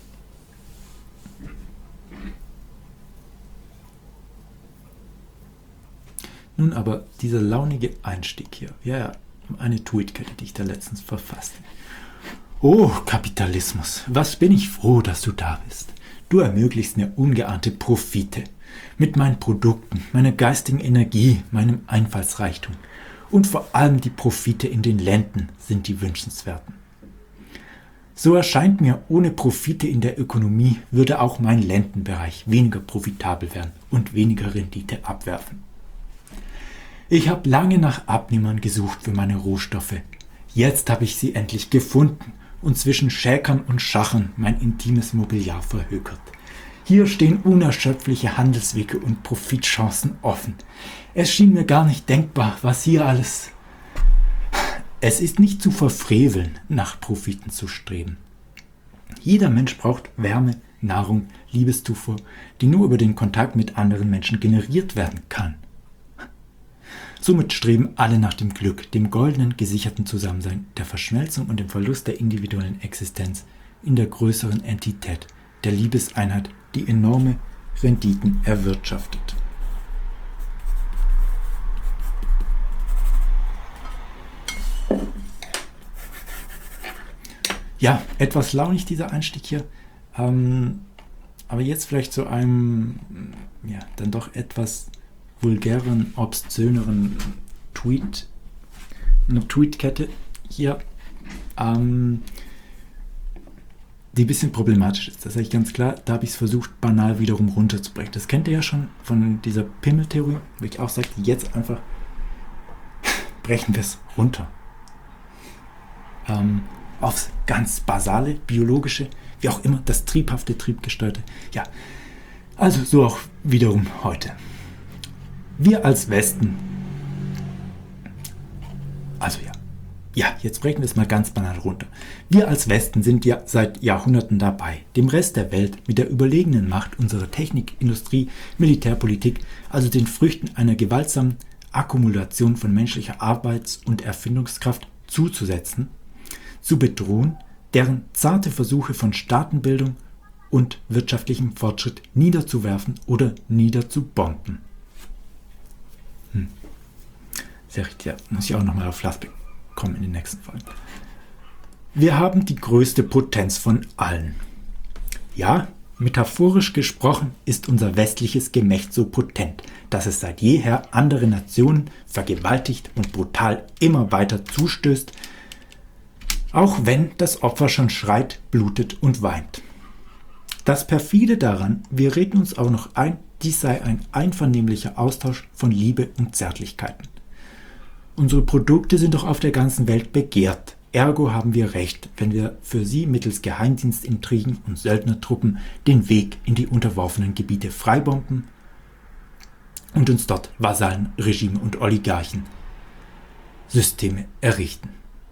Nun aber dieser launige Einstieg hier. Eine Tweetkette, die ich da letztens verfasste. Oh, Kapitalismus, was bin ich froh, dass du da bist. Du ermöglichst mir ungeahnte Profite. Mit meinen Produkten, meiner geistigen Energie, meinem Einfallsreichtum. Und vor allem die Profite in den Lenden sind die wünschenswerten. So erscheint mir, ohne Profite in der Ökonomie würde auch mein Lendenbereich weniger profitabel werden und weniger Rendite abwerfen. Ich habe lange nach Abnehmern gesucht für meine Rohstoffe. Jetzt habe ich sie endlich gefunden und zwischen Schäkern und Schachern mein intimes Mobiliar verhökert. Hier stehen unerschöpfliche Handelswege und Profitchancen offen. Es schien mir gar nicht denkbar, was hier alles... Es ist nicht zu verfreveln, nach Profiten zu streben. Jeder Mensch braucht Wärme, Nahrung, Liebeszufuhr, die nur über den Kontakt mit anderen Menschen generiert werden kann. Somit streben alle nach dem Glück, dem goldenen, gesicherten Zusammensein, der Verschmelzung und dem Verlust der individuellen Existenz in der größeren Entität, der Liebeseinheit, die enorme Renditen erwirtschaftet. Ja, etwas launig dieser Einstieg hier, aber jetzt vielleicht zu einem, dann doch etwas vulgären, obszöneren Tweetkette hier, die ein bisschen problematisch ist. Das sage ich ganz klar, da habe ich es versucht, banal wiederum runterzubrechen. Das kennt ihr ja schon von dieser Pimmeltheorie, wo ich auch sage, jetzt einfach brechen wir es runter. Aufs ganz basale, biologische, wie auch immer, das triebhafte, triebgesteuerte. Ja, also so auch wiederum heute. Wir als Westen, also jetzt brechen wir es mal ganz banal runter. Wir als Westen sind ja seit Jahrhunderten dabei, dem Rest der Welt mit der überlegenen Macht unserer Technik, Industrie, Militärpolitik, also den Früchten einer gewaltsamen Akkumulation von menschlicher Arbeits- und Erfindungskraft zuzusetzen, zu bedrohen, deren zarte Versuche von Staatenbildung und wirtschaftlichem Fortschritt niederzuwerfen oder niederzubomben. Sehr richtig, ja, muss ich auch nochmal auf Flassbeck kommen in den nächsten Folgen. Wir haben die größte Potenz von allen. Ja, metaphorisch gesprochen ist unser westliches Gemächt so potent, dass es seit jeher andere Nationen vergewaltigt und brutal immer weiter zustößt, auch wenn das Opfer schon schreit, blutet und weint. Das perfide daran, wir reden uns auch noch ein, dies sei ein einvernehmlicher Austausch von Liebe und Zärtlichkeiten. Unsere Produkte sind doch auf der ganzen Welt begehrt. Ergo haben wir recht, wenn wir für sie mittels Geheimdienstintrigen und Söldnertruppen den Weg in die unterworfenen Gebiete freibomben und uns dort Vasallen, Regime und Oligarchen Systeme errichten.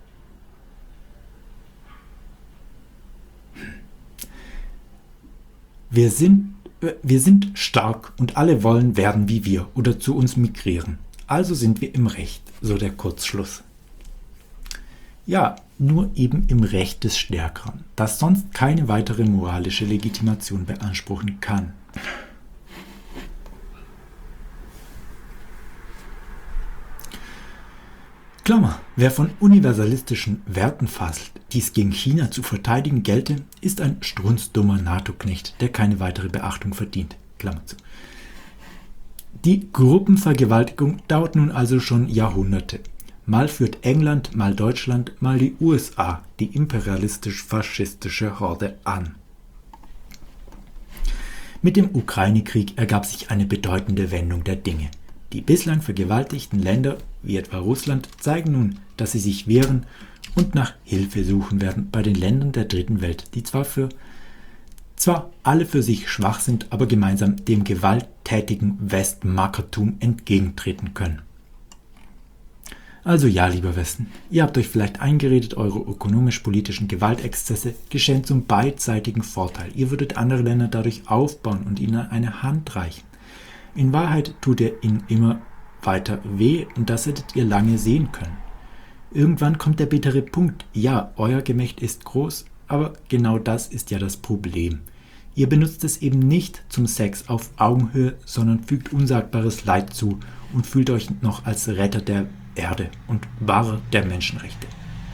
Wir sind stark und alle wollen werden wie wir oder zu uns migrieren. Also sind wir im Recht, so der Kurzschluss. Ja, nur eben im Recht des Stärkeren, das sonst keine weitere moralische Legitimation beanspruchen kann. Klammer, wer von universalistischen Werten faselt, die es gegen China zu verteidigen gelte, ist ein strunzdummer NATO-Knecht, der keine weitere Beachtung verdient. Klammer zu. Die Gruppenvergewaltigung dauert nun also schon Jahrhunderte. Mal führt England, mal Deutschland, mal die USA die imperialistisch-faschistische Horde an. Mit dem Ukraine-Krieg ergab sich eine bedeutende Wendung der Dinge. Die bislang vergewaltigten Länder, wie etwa Russland, zeigen nun, dass sie sich wehren und nach Hilfe suchen werden bei den Ländern der Dritten Welt, die zwar alle für sich schwach sind, aber gemeinsam dem gewalttätigen Westmachertum entgegentreten können. Also ja, lieber Westen, ihr habt euch vielleicht eingeredet, eure ökonomisch-politischen Gewaltexzesse geschehen zum beidseitigen Vorteil. Ihr würdet andere Länder dadurch aufbauen und ihnen eine Hand reichen. In Wahrheit tut ihr ihnen immer weiter weh und das hättet ihr lange sehen können. Irgendwann kommt der bittere Punkt. Ja, euer Gemächt ist groß, aber genau das ist ja das Problem. Ihr benutzt es eben nicht zum Sex auf Augenhöhe, sondern fügt unsagbares Leid zu und fühlt euch noch als Retter der Erde und Wahrer der Menschenrechte.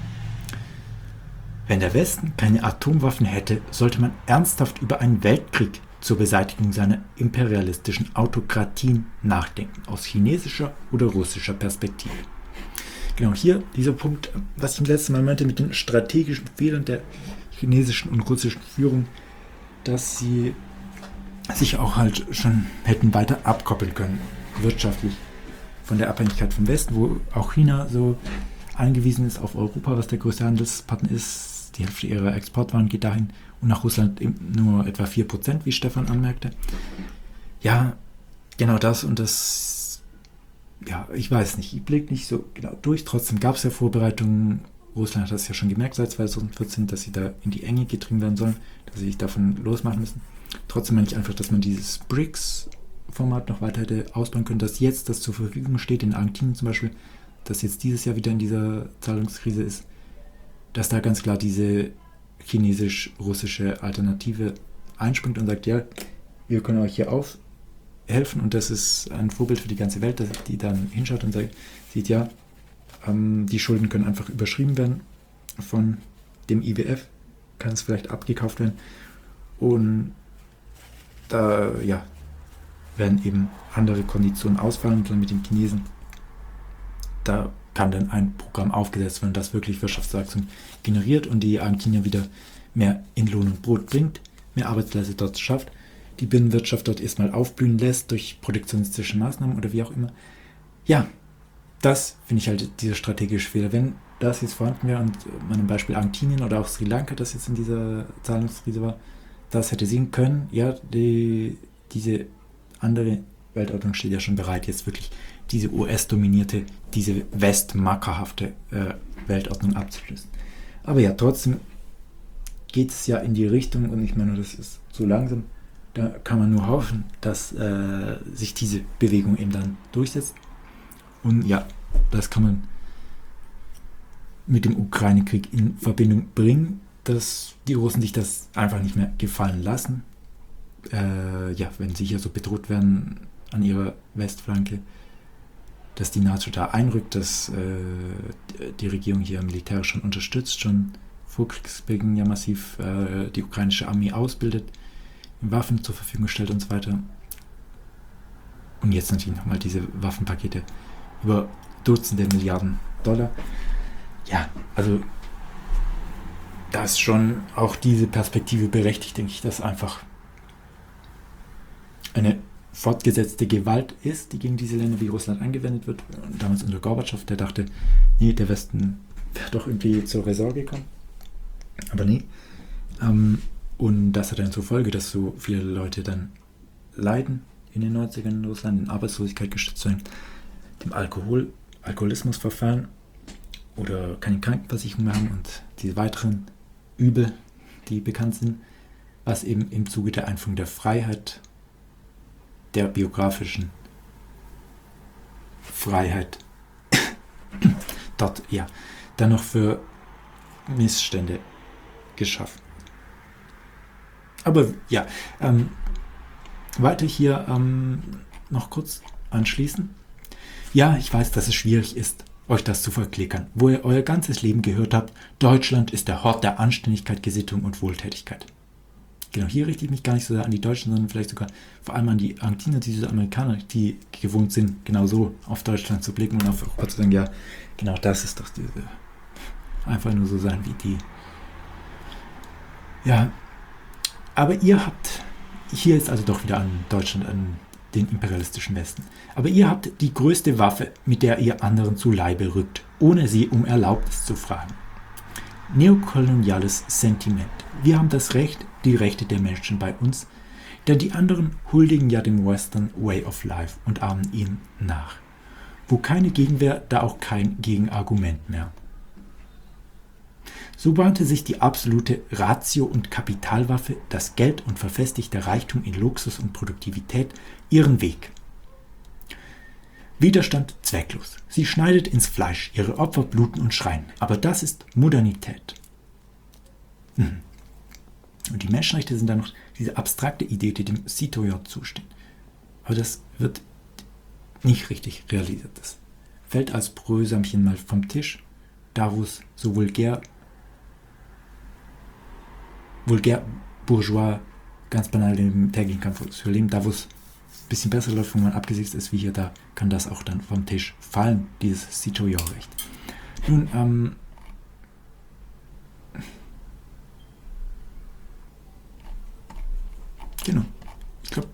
Wenn der Westen keine Atomwaffen hätte, sollte man ernsthaft über einen Weltkrieg zur Beseitigung seiner imperialistischen Autokratien nachdenken, aus chinesischer oder russischer Perspektive. Genau hier dieser Punkt, was ich im letzten Mal meinte mit den strategischen Fehlern der chinesischen und russischen Führung, dass sie sich auch halt schon hätten weiter abkoppeln können, wirtschaftlich, von der Abhängigkeit vom Westen, wo auch China so angewiesen ist auf Europa, was der größte Handelspartner ist. Die Hälfte ihrer Exportwaren geht dahin und nach Russland nur etwa 4%, wie Stefan anmerkte. Ja, genau das und das, ja, ich weiß nicht, ich blicke nicht so genau durch. Trotzdem gab es ja Vorbereitungen. Russland hat das ja schon gemerkt seit 2014, dass sie da in die Enge getrieben werden sollen, dass sie sich davon losmachen müssen. Trotzdem meine ich einfach, dass man dieses BRICS-Format noch weiter hätte ausbauen können, dass jetzt das zur Verfügung steht, in Argentinien zum Beispiel, dass jetzt dieses Jahr wieder in dieser Zahlungskrise ist, dass da ganz klar diese chinesisch-russische Alternative einspringt und sagt, ja, wir können euch hier aufhelfen und das ist ein Vorbild für die ganze Welt, dass die dann hinschaut und sieht, ja, die Schulden können einfach überschrieben werden von dem IWF, kann es vielleicht abgekauft werden und da, ja, werden eben andere Konditionen ausfallen und dann mit den Chinesen, da kann dann ein Programm aufgesetzt werden, das wirklich Wirtschaftswachstum generiert und die Argentinier wieder mehr in Lohn und Brot bringt, mehr Arbeitsplätze dort schafft, die Binnenwirtschaft dort erstmal aufblühen lässt durch protektionistische Maßnahmen oder wie auch immer. Ja, das finde ich halt dieser strategische Fehler. Wenn das jetzt vorhanden wäre und man im Beispiel Argentinien oder auch Sri Lanka, das jetzt in dieser Zahlungskrise war, das hätte sehen können, ja, diese andere Weltordnung steht ja schon bereit, jetzt wirklich diese US-dominierte, diese westmarkerhafte Weltordnung abzulösen. Aber ja, trotzdem geht es ja in die Richtung, und ich meine, das ist so langsam, da kann man nur hoffen, dass sich diese Bewegung eben dann durchsetzt. Und ja, das kann man mit dem Ukraine-Krieg in Verbindung bringen, dass die Russen sich das einfach nicht mehr gefallen lassen. Wenn sie hier so bedroht werden an ihrer Westflanke, dass die NATO da einrückt, dass die Regierung hier militärisch schon unterstützt, schon vor Kriegsbeginn ja massiv die ukrainische Armee ausbildet, Waffen zur Verfügung stellt und so weiter. Und jetzt natürlich nochmal diese Waffenpakete über Dutzende Milliarden $. Ja, also da ist schon auch diese Perspektive berechtigt, denke ich, dass einfach eine fortgesetzte Gewalt ist, die gegen diese Länder wie Russland angewendet wird. Und damals unter Gorbatschow, der dachte, nee, der Westen wäre doch irgendwie zur Raison gekommen. Aber nee. Und das hat dann zur Folge, dass so viele Leute dann leiden in den 90ern in Russland, in Arbeitslosigkeit gestützt werden, dem Alkoholismus verfallen oder keine Krankenversicherung mehr haben und diese weiteren Übel, die bekannt sind, was eben im Zuge der Einführung der Freiheit, der biografischen Freiheit dort ja dann noch für Missstände geschaffen. Aber ja, weiter hier noch kurz anschließen. Ja, ich weiß, dass es schwierig ist, euch das zu verklickern, wo ihr euer ganzes Leben gehört habt, Deutschland ist der Hort der Anständigkeit, Gesittung und Wohltätigkeit. Genau, hier richte ich mich gar nicht so sehr an die Deutschen, sondern vielleicht sogar vor allem an die Argentinier, die Südamerikaner, die gewohnt sind, genau so auf Deutschland zu blicken und auf Europa zu sagen, ja, genau das ist doch diese, einfach nur so sein wie die. Ja, aber ihr habt, hier ist also doch wieder an Deutschland, an den imperialistischen Westen, aber ihr habt die größte Waffe, mit der ihr anderen zu Leibe rückt, ohne sie um Erlaubnis zu fragen. Neokoloniales Sentiment. Wir haben das Recht, die Rechte der Menschen bei uns, denn die anderen huldigen ja dem Western Way of Life und ahmen ihm nach. Wo keine Gegenwehr, da auch kein Gegenargument mehr. So bahnte sich die absolute Ratio- und Kapitalwaffe, das Geld und verfestigter Reichtum in Luxus und Produktivität, ihren Weg. Widerstand zwecklos. Sie schneidet ins Fleisch, ihre Opfer bluten und schreien. Aber das ist Modernität. Und die Menschenrechte sind dann noch diese abstrakte Idee, die dem Citoyen zusteht. Aber das wird nicht richtig realisiert. Das fällt als Brösamchen mal vom Tisch, da wo es so vulgär bourgeois, ganz banal im täglichen Kampf für Leben, da wo es ein bisschen besser läuft, wo man abgesetzt ist wie hier, da kann das auch dann vom Tisch fallen, dieses Citoyen-Recht. Nun, genau, ich glaube,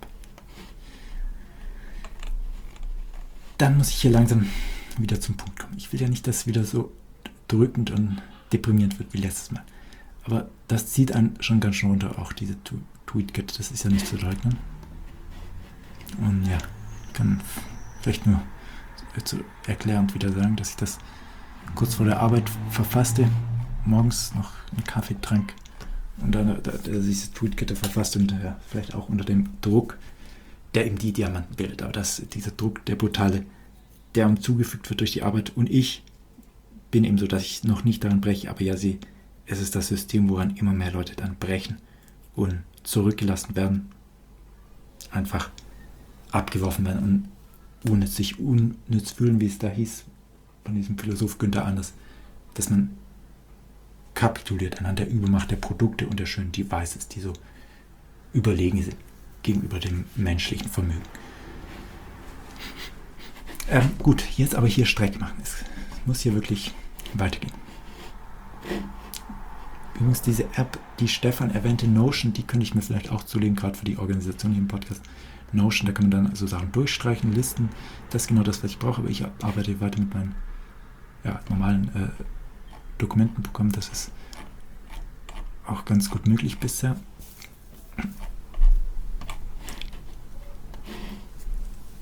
dann muss ich hier langsam wieder zum Punkt kommen. Ich will ja nicht, dass es wieder so drückend und deprimierend wird wie letztes Mal. Aber das zieht einen schon ganz schön runter, auch diese Tweetkette, das ist ja nicht zu leugnen. Und ja, ich kann vielleicht nur erklärend wieder sagen, dass ich das kurz vor der Arbeit verfasste, morgens noch einen Kaffee trank und dann diese Tweetkette verfasst und vielleicht auch unter dem Druck, der eben die Diamanten bildet. Aber dieser Druck, der brutale, der ihm zugefügt wird durch die Arbeit. Und ich bin eben so, dass ich noch nicht daran breche, aber ja, es ist das System, woran immer mehr Leute dann brechen und zurückgelassen werden, einfach abgeworfen werden und sich unnütz fühlen, wie es da hieß, von diesem Philosoph Günther Anders, dass man kapituliert anhand der Übermacht der Produkte und der schönen Devices, die so überlegen sind gegenüber dem menschlichen Vermögen. Gut, jetzt aber hier Streik machen. Es muss hier wirklich weitergehen. Übrigens diese App, die Stefan erwähnte, Notion, die könnte ich mir vielleicht auch zulegen, gerade für die Organisation hier im Podcast. Notion, da kann man dann so Sachen durchstreichen, Listen. Das ist genau das, was ich brauche, aber ich arbeite weiter mit meinen normalen Dokumentenprogrammen. Das ist auch ganz gut möglich bisher.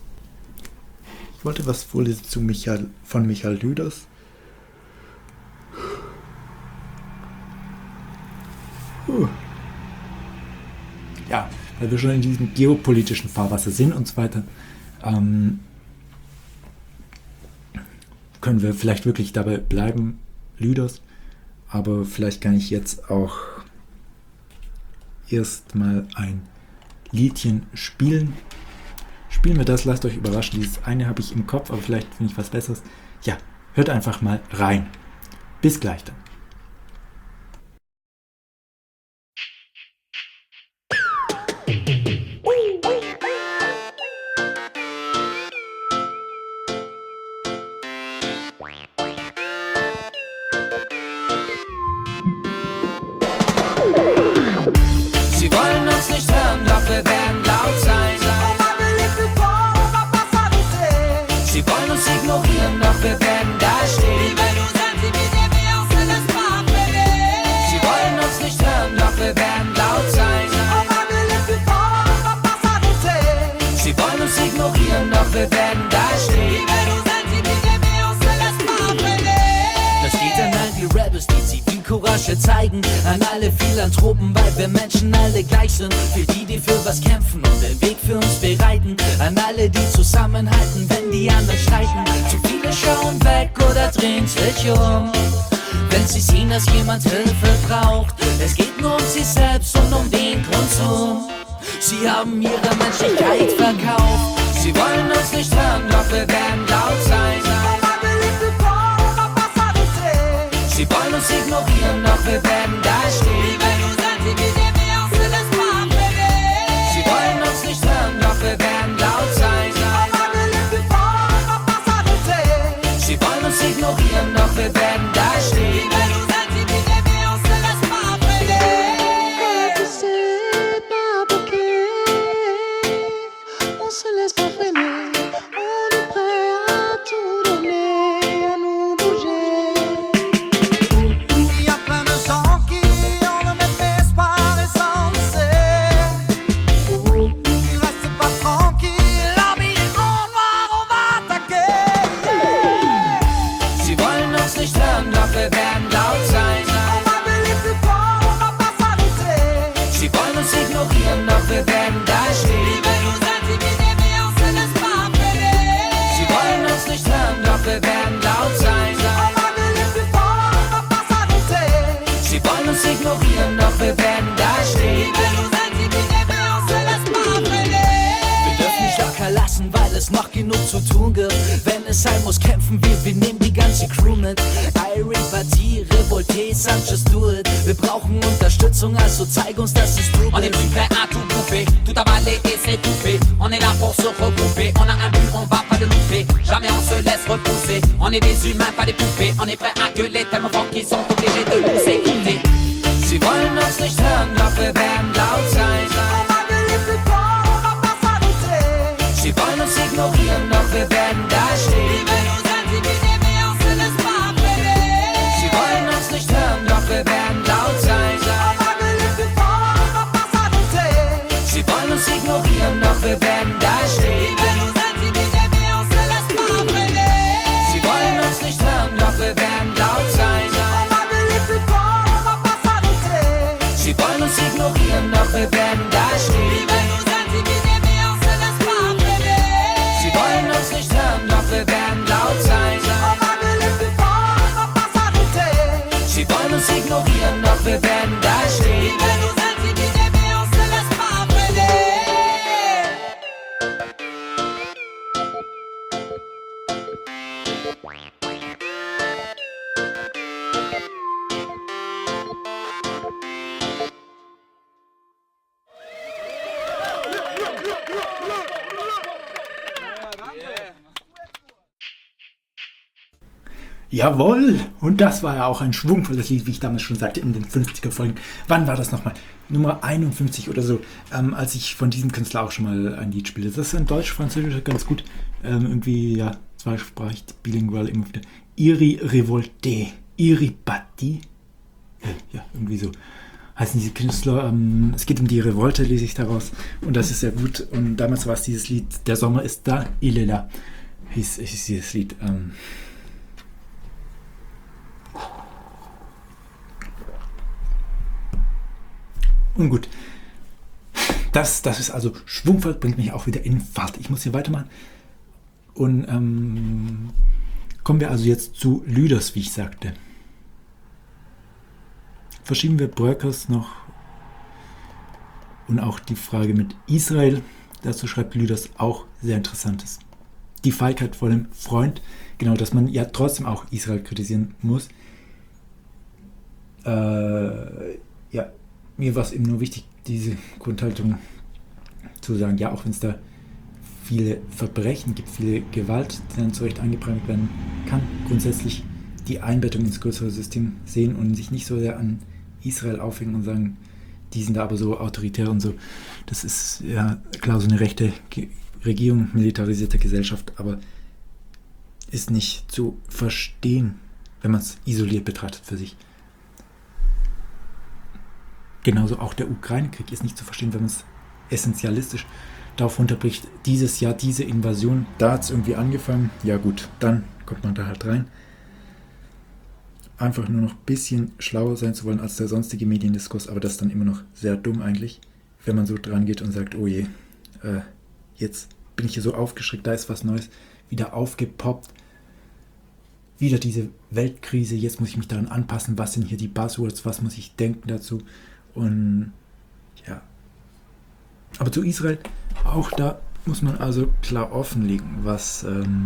wollte was vorlesen von Michael Lüders. Ja, weil wir schon in diesem geopolitischen Fahrwasser sind und so weiter, können wir vielleicht wirklich dabei bleiben, Lüders, aber vielleicht kann ich jetzt auch erstmal ein Liedchen spielen. Spielen wir das, lasst euch überraschen. Dieses eine habe ich im Kopf, aber vielleicht finde ich was Besseres. Ja, hört einfach mal rein. Bis gleich dann. Sie wollen uns nicht hören, doch wir werden laut sein. Sie wollen uns ignorieren, doch wir werden da stehen. Sie wollen uns nicht hören, doch wir werden laut sein. Sie wollen uns ignorieren, doch wir werden da stehen. Das geht an all die Rebels, die Zivilcourage zeigen, an alle Philanthropen, weil wir Menschen alle gleich sind, für die für was kämpfen und den Weg für uns bereiten, an alle, die zusammenhalten, wenn die anderen streiten. Zu viele schauen weg oder drehen sich um, wenn sie sehen, dass jemand Hilfe braucht. Es geht nur um sich selbst und um den Konsum. Sie haben ihre Menschlichkeit verkauft. Sie wollen uns nicht hören, doch wir werden laut sein. Sie wollen uns ignorieren, doch wir werden da stehen. Sie wollen uns nicht hören, doch wir werden laut sein. Sie wollen uns ignorieren, doch wir werden da stehen. Ignorieren, doch wir werden da stehen. Wir dürfen nicht locker lassen, weil es noch genug zu tun gibt. Wenn es sein muss, kämpfen wir nehmen die ganze Crew mit. Irie, Bati, Revolté, Sanchez, do it. Wir brauchen Unterstützung, also zeig uns, dass es du bist. On est plus prêt à tout bouffer, tout avaler et s'étouffer. On est là pour se regrouper, on a un but, on va pas le louper. Jamais on se laisse repousser, on est des humains, pas des poupées. On est prêt à gueuler tellement fort qu'ils sont obligés de nous écouter. Sie wollen uns nicht hören, doch wir werden laut sein. Sie wollen uns ignorieren, doch wir werden da stehen. Sie wollen uns nicht hören, doch wir werden laut sein. Sie wollen uns ignorieren, doch wir werden da stehen. Sie wollen uns nicht hören, doch wir werden laut sein. Sie wollen uns ignorieren, doch wir werden da stehen. Sie wollen uns nicht hören, doch wir werden laut sein. Sie wollen uns ignorieren, doch wir werden da stehen. Jawohl! Und das war ja auch ein schwungvolles Lied, wie ich damals schon sagte, in den 50er Folgen. Wann war das nochmal? Nummer 51 oder so, als ich von diesem Künstler auch schon mal ein Lied spielte. Das ist in Deutsch-Französisch ganz gut. Irgendwie, ja, zweisprachig, bilingual, immer wieder. Irie Revolté. Irie Bati. Ja, irgendwie so heißen diese Künstler. Es geht um die Revolte, lese ich daraus. Und das ist sehr gut. Und damals war es dieses Lied Der Sommer ist da, il est là. hieß dieses Lied. Und gut, das ist also schwungvoll, bringt mich auch wieder in Fahrt. Ich muss hier weitermachen. Und kommen wir also jetzt zu Lüders, wie ich sagte. Verschieben wir Bröckers noch und auch die Frage mit Israel. Dazu schreibt Lüders auch sehr Interessantes. Die Feigheit vor dem Freund, genau, dass man ja trotzdem auch Israel kritisieren muss. Ja, mir war es eben nur wichtig, diese Grundhaltung zu sagen, ja, auch wenn es da viele Verbrechen gibt, viele Gewalt, die dann zu Recht angeprangert werden kann, grundsätzlich die Einbettung ins größere System sehen und sich nicht so sehr an Israel aufhängen und sagen, die sind da aber so autoritär und so. Das ist ja klar so eine rechte Regierung, militarisierte Gesellschaft, aber ist nicht zu verstehen, wenn man es isoliert betrachtet für sich. Genauso auch der Ukraine-Krieg ist nicht zu verstehen, wenn man es essentialistisch darauf runterbricht. Dieses Jahr, diese Invasion, da hat es irgendwie angefangen. Ja gut, dann kommt man da halt rein. Einfach nur noch ein bisschen schlauer sein zu wollen als der sonstige Mediendiskurs, aber das ist dann immer noch sehr dumm eigentlich, wenn man so dran geht und sagt, oh je, jetzt bin ich hier so aufgeschreckt, da ist was Neues, wieder aufgepoppt, wieder diese Weltkrise, jetzt muss ich mich daran anpassen, was sind hier die Buzzwords, was muss ich denken dazu und ja. Aber zu Israel, auch da muss man also klar offenlegen, was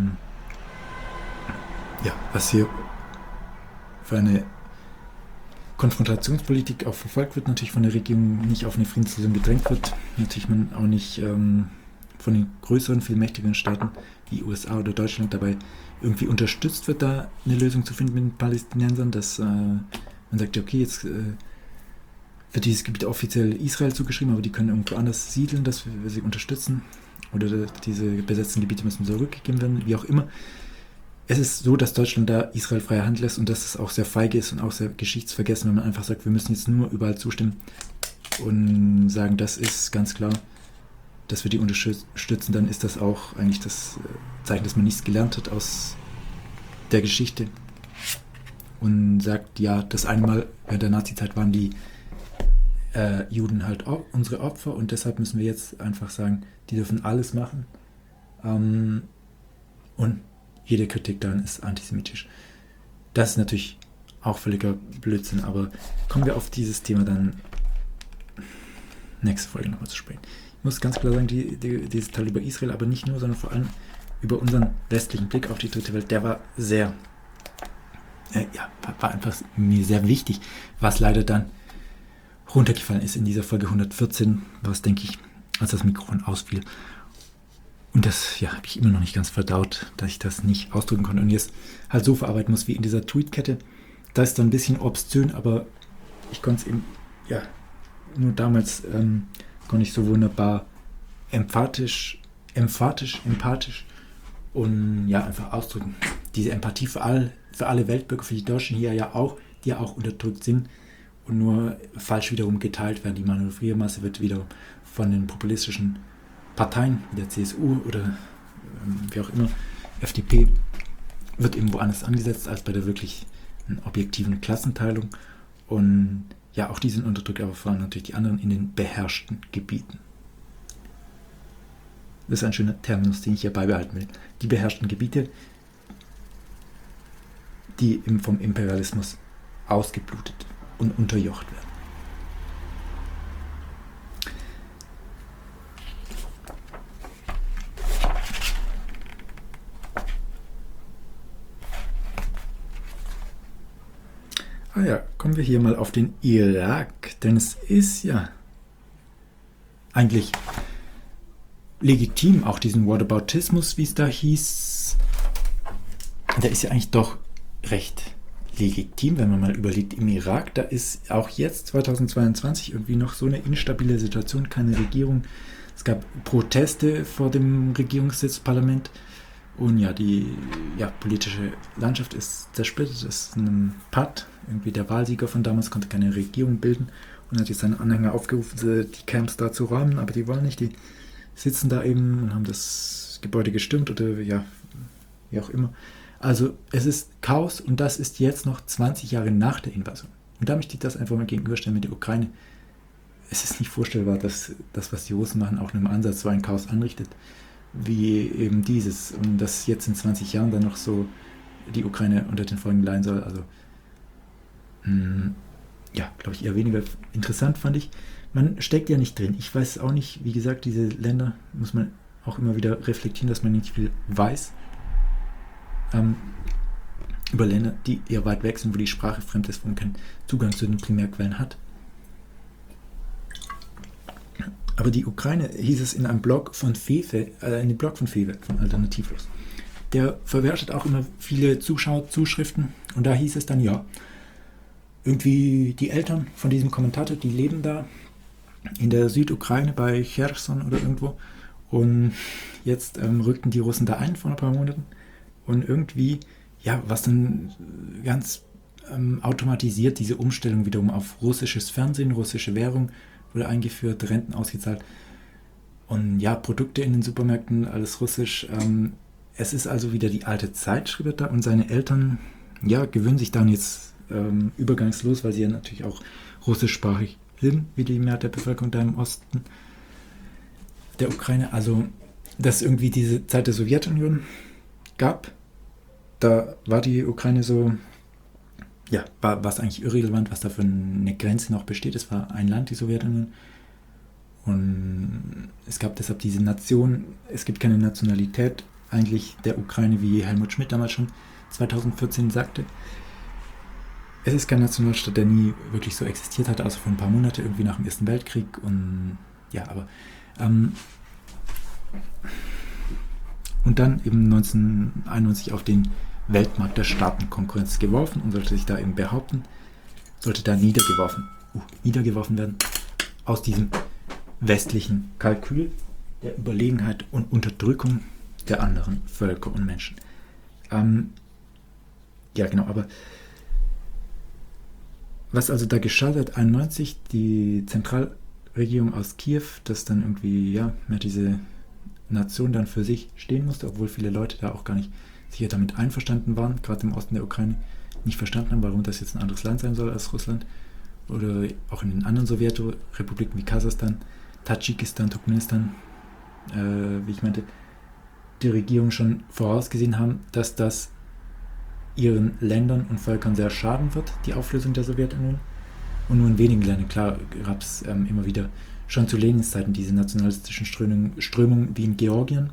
hier für eine Konfrontationspolitik auch verfolgt wird, natürlich von der Regierung nicht auf eine Friedenslösung gedrängt wird, natürlich man auch nicht von den größeren, viel mächtigeren Staaten wie USA oder Deutschland dabei irgendwie unterstützt wird, da eine Lösung zu finden mit den Palästinensern, dass man sagt, okay, jetzt wird dieses Gebiet offiziell Israel zugeschrieben, aber die können irgendwo anders siedeln, dass wir sie unterstützen oder diese besetzten Gebiete müssen zurückgegeben werden, wie auch immer. Es ist so, dass Deutschland da Israel freie Hand lässt und dass es auch sehr feige ist und auch sehr geschichtsvergessen, wenn man einfach sagt, wir müssen jetzt nur überall zustimmen und sagen, das ist ganz klar, dass wir die unterstützen, dann ist das auch eigentlich das Zeichen, dass man nichts gelernt hat aus der Geschichte und sagt, ja, das eine Mal während der Nazizeit waren die Juden halt auch unsere Opfer und deshalb müssen wir jetzt einfach sagen, die dürfen alles machen und jede Kritik daran ist antisemitisch. Das ist natürlich auch völliger Blödsinn, aber kommen wir auf dieses Thema dann nächste Folge nochmal zu sprechen. Ich muss ganz klar sagen, dieses Teil über Israel, aber nicht nur, sondern vor allem über unseren westlichen Blick auf die dritte Welt, der war sehr, war einfach mir sehr wichtig, was leider dann runtergefallen ist in dieser Folge 114, was denke ich, als das Mikrofon ausfiel. Und das habe ich immer noch nicht ganz verdaut, dass ich das nicht ausdrücken konnte und jetzt halt so verarbeiten muss wie in dieser Tweetkette. Das ist dann ein bisschen obszön, aber ich konnte es eben, nur damals konnte ich so wunderbar empathisch und einfach ausdrücken. Diese Empathie für alle Weltbürger, für die Deutschen hier ja auch, die ja auch unterdrückt sind und nur falsch wiederum geteilt werden. Die Manövriermasse wird wiederum von den populistischen Parteien, wie der CSU oder wie auch immer, FDP, wird eben woanders angesetzt als bei der wirklich objektiven Klassenteilung. Und ja, auch die sind unterdrückt, aber vor allem natürlich die anderen in den beherrschten Gebieten. Das ist ein schöner Terminus, den ich hier beibehalten will. Die beherrschten Gebiete, die vom Imperialismus ausgeblutet und unterjocht werden. Kommen wir hier mal auf den Irak, denn es ist ja eigentlich legitim, auch diesen Whataboutismus, wie es da hieß, der ist ja eigentlich doch recht legitim, wenn man mal überlegt, im Irak, da ist auch jetzt 2022 irgendwie noch so eine instabile Situation, keine Regierung, es gab Proteste vor dem Regierungssitz, Parlament. Und die politische Landschaft ist zersplittert, es ist ein Patt. Irgendwie der Wahlsieger von damals konnte keine Regierung bilden und hat jetzt seine Anhänger aufgerufen, die Camps da zu räumen, aber die wollen nicht, die sitzen da eben und haben das Gebäude gestürmt oder wie auch immer. Also es ist Chaos und das ist jetzt noch 20 Jahre nach der Invasion. Und da möchte ich das einfach mal gegenüberstellen mit der Ukraine. Es ist nicht vorstellbar, dass das, was die Russen machen, auch nur im Ansatz so ein Chaos anrichtet, wie eben dieses. Und dass jetzt in 20 Jahren dann noch so die Ukraine unter den Folgen leiden soll. Also, ja, glaube ich, eher weniger interessant fand ich. Man steckt ja nicht drin. Ich weiß auch nicht, wie gesagt, diese Länder muss man auch immer wieder reflektieren, dass man nicht viel weiß. Über Länder, die eher weit weg sind, wo die Sprache fremd ist, wo man keinen Zugang zu den Primärquellen hat. Aber die Ukraine, hieß es in einem Blog von Fefe, von Alternativlos. Der verwertet auch immer viele Zuschauerzuschriften und da hieß es dann, ja, irgendwie die Eltern von diesem Kommentator, die leben da in der Südukraine bei Cherson oder irgendwo und jetzt rückten die Russen da ein vor ein paar Monaten und irgendwie, ja, was dann ganz automatisiert diese Umstellung wiederum auf russisches Fernsehen, russische Währung wurde eingeführt, Renten ausgezahlt und ja, Produkte in den Supermärkten, alles russisch. Es ist also wieder die alte Zeit, schrieb er da, und seine Eltern, ja, gewöhnen sich dann jetzt übergangslos, weil sie ja natürlich auch russischsprachig sind, wie die Mehrheit der Bevölkerung da im Osten der Ukraine. Also, dass irgendwie diese Zeit der Sowjetunion gab, da war die Ukraine so, ja, war es eigentlich irrelevant, was da für eine Grenze noch besteht. Es war ein Land, die Sowjetunion. Und es gab deshalb diese Nation, es gibt keine Nationalität eigentlich der Ukraine, wie Helmut Schmidt damals schon 2014 sagte. Es ist kein Nationalstaat, der nie wirklich so existiert hat, außer für ein paar Monate irgendwie nach dem Ersten Weltkrieg. Und ja, aber und dann eben 1991 auf den Weltmarkt der Staatenkonkurrenz geworfen und sollte sich da eben behaupten, sollte da niedergeworfen werden aus diesem westlichen Kalkül der Überlegenheit und Unterdrückung der anderen Völker und Menschen. Ja, genau, aber was also da geschah seit 1991, die Zentralregierung aus Kiew, das dann irgendwie, ja, mehr diese Nation dann für sich stehen musste, obwohl viele Leute da auch gar nicht sicher damit einverstanden waren, gerade im Osten der Ukraine, nicht verstanden haben, warum das jetzt ein anderes Land sein soll als Russland. Oder auch in den anderen Sowjetrepubliken wie Kasachstan, Tadschikistan, Turkmenistan, wie ich meinte, die Regierung schon vorausgesehen haben, dass das ihren Ländern und Völkern sehr schaden wird, die Auflösung der Sowjetunion. Und nur in wenigen Ländern, klar, gab es immer wieder schon zu Lenins Zeiten diese nationalistischen Strömungen wie in Georgien.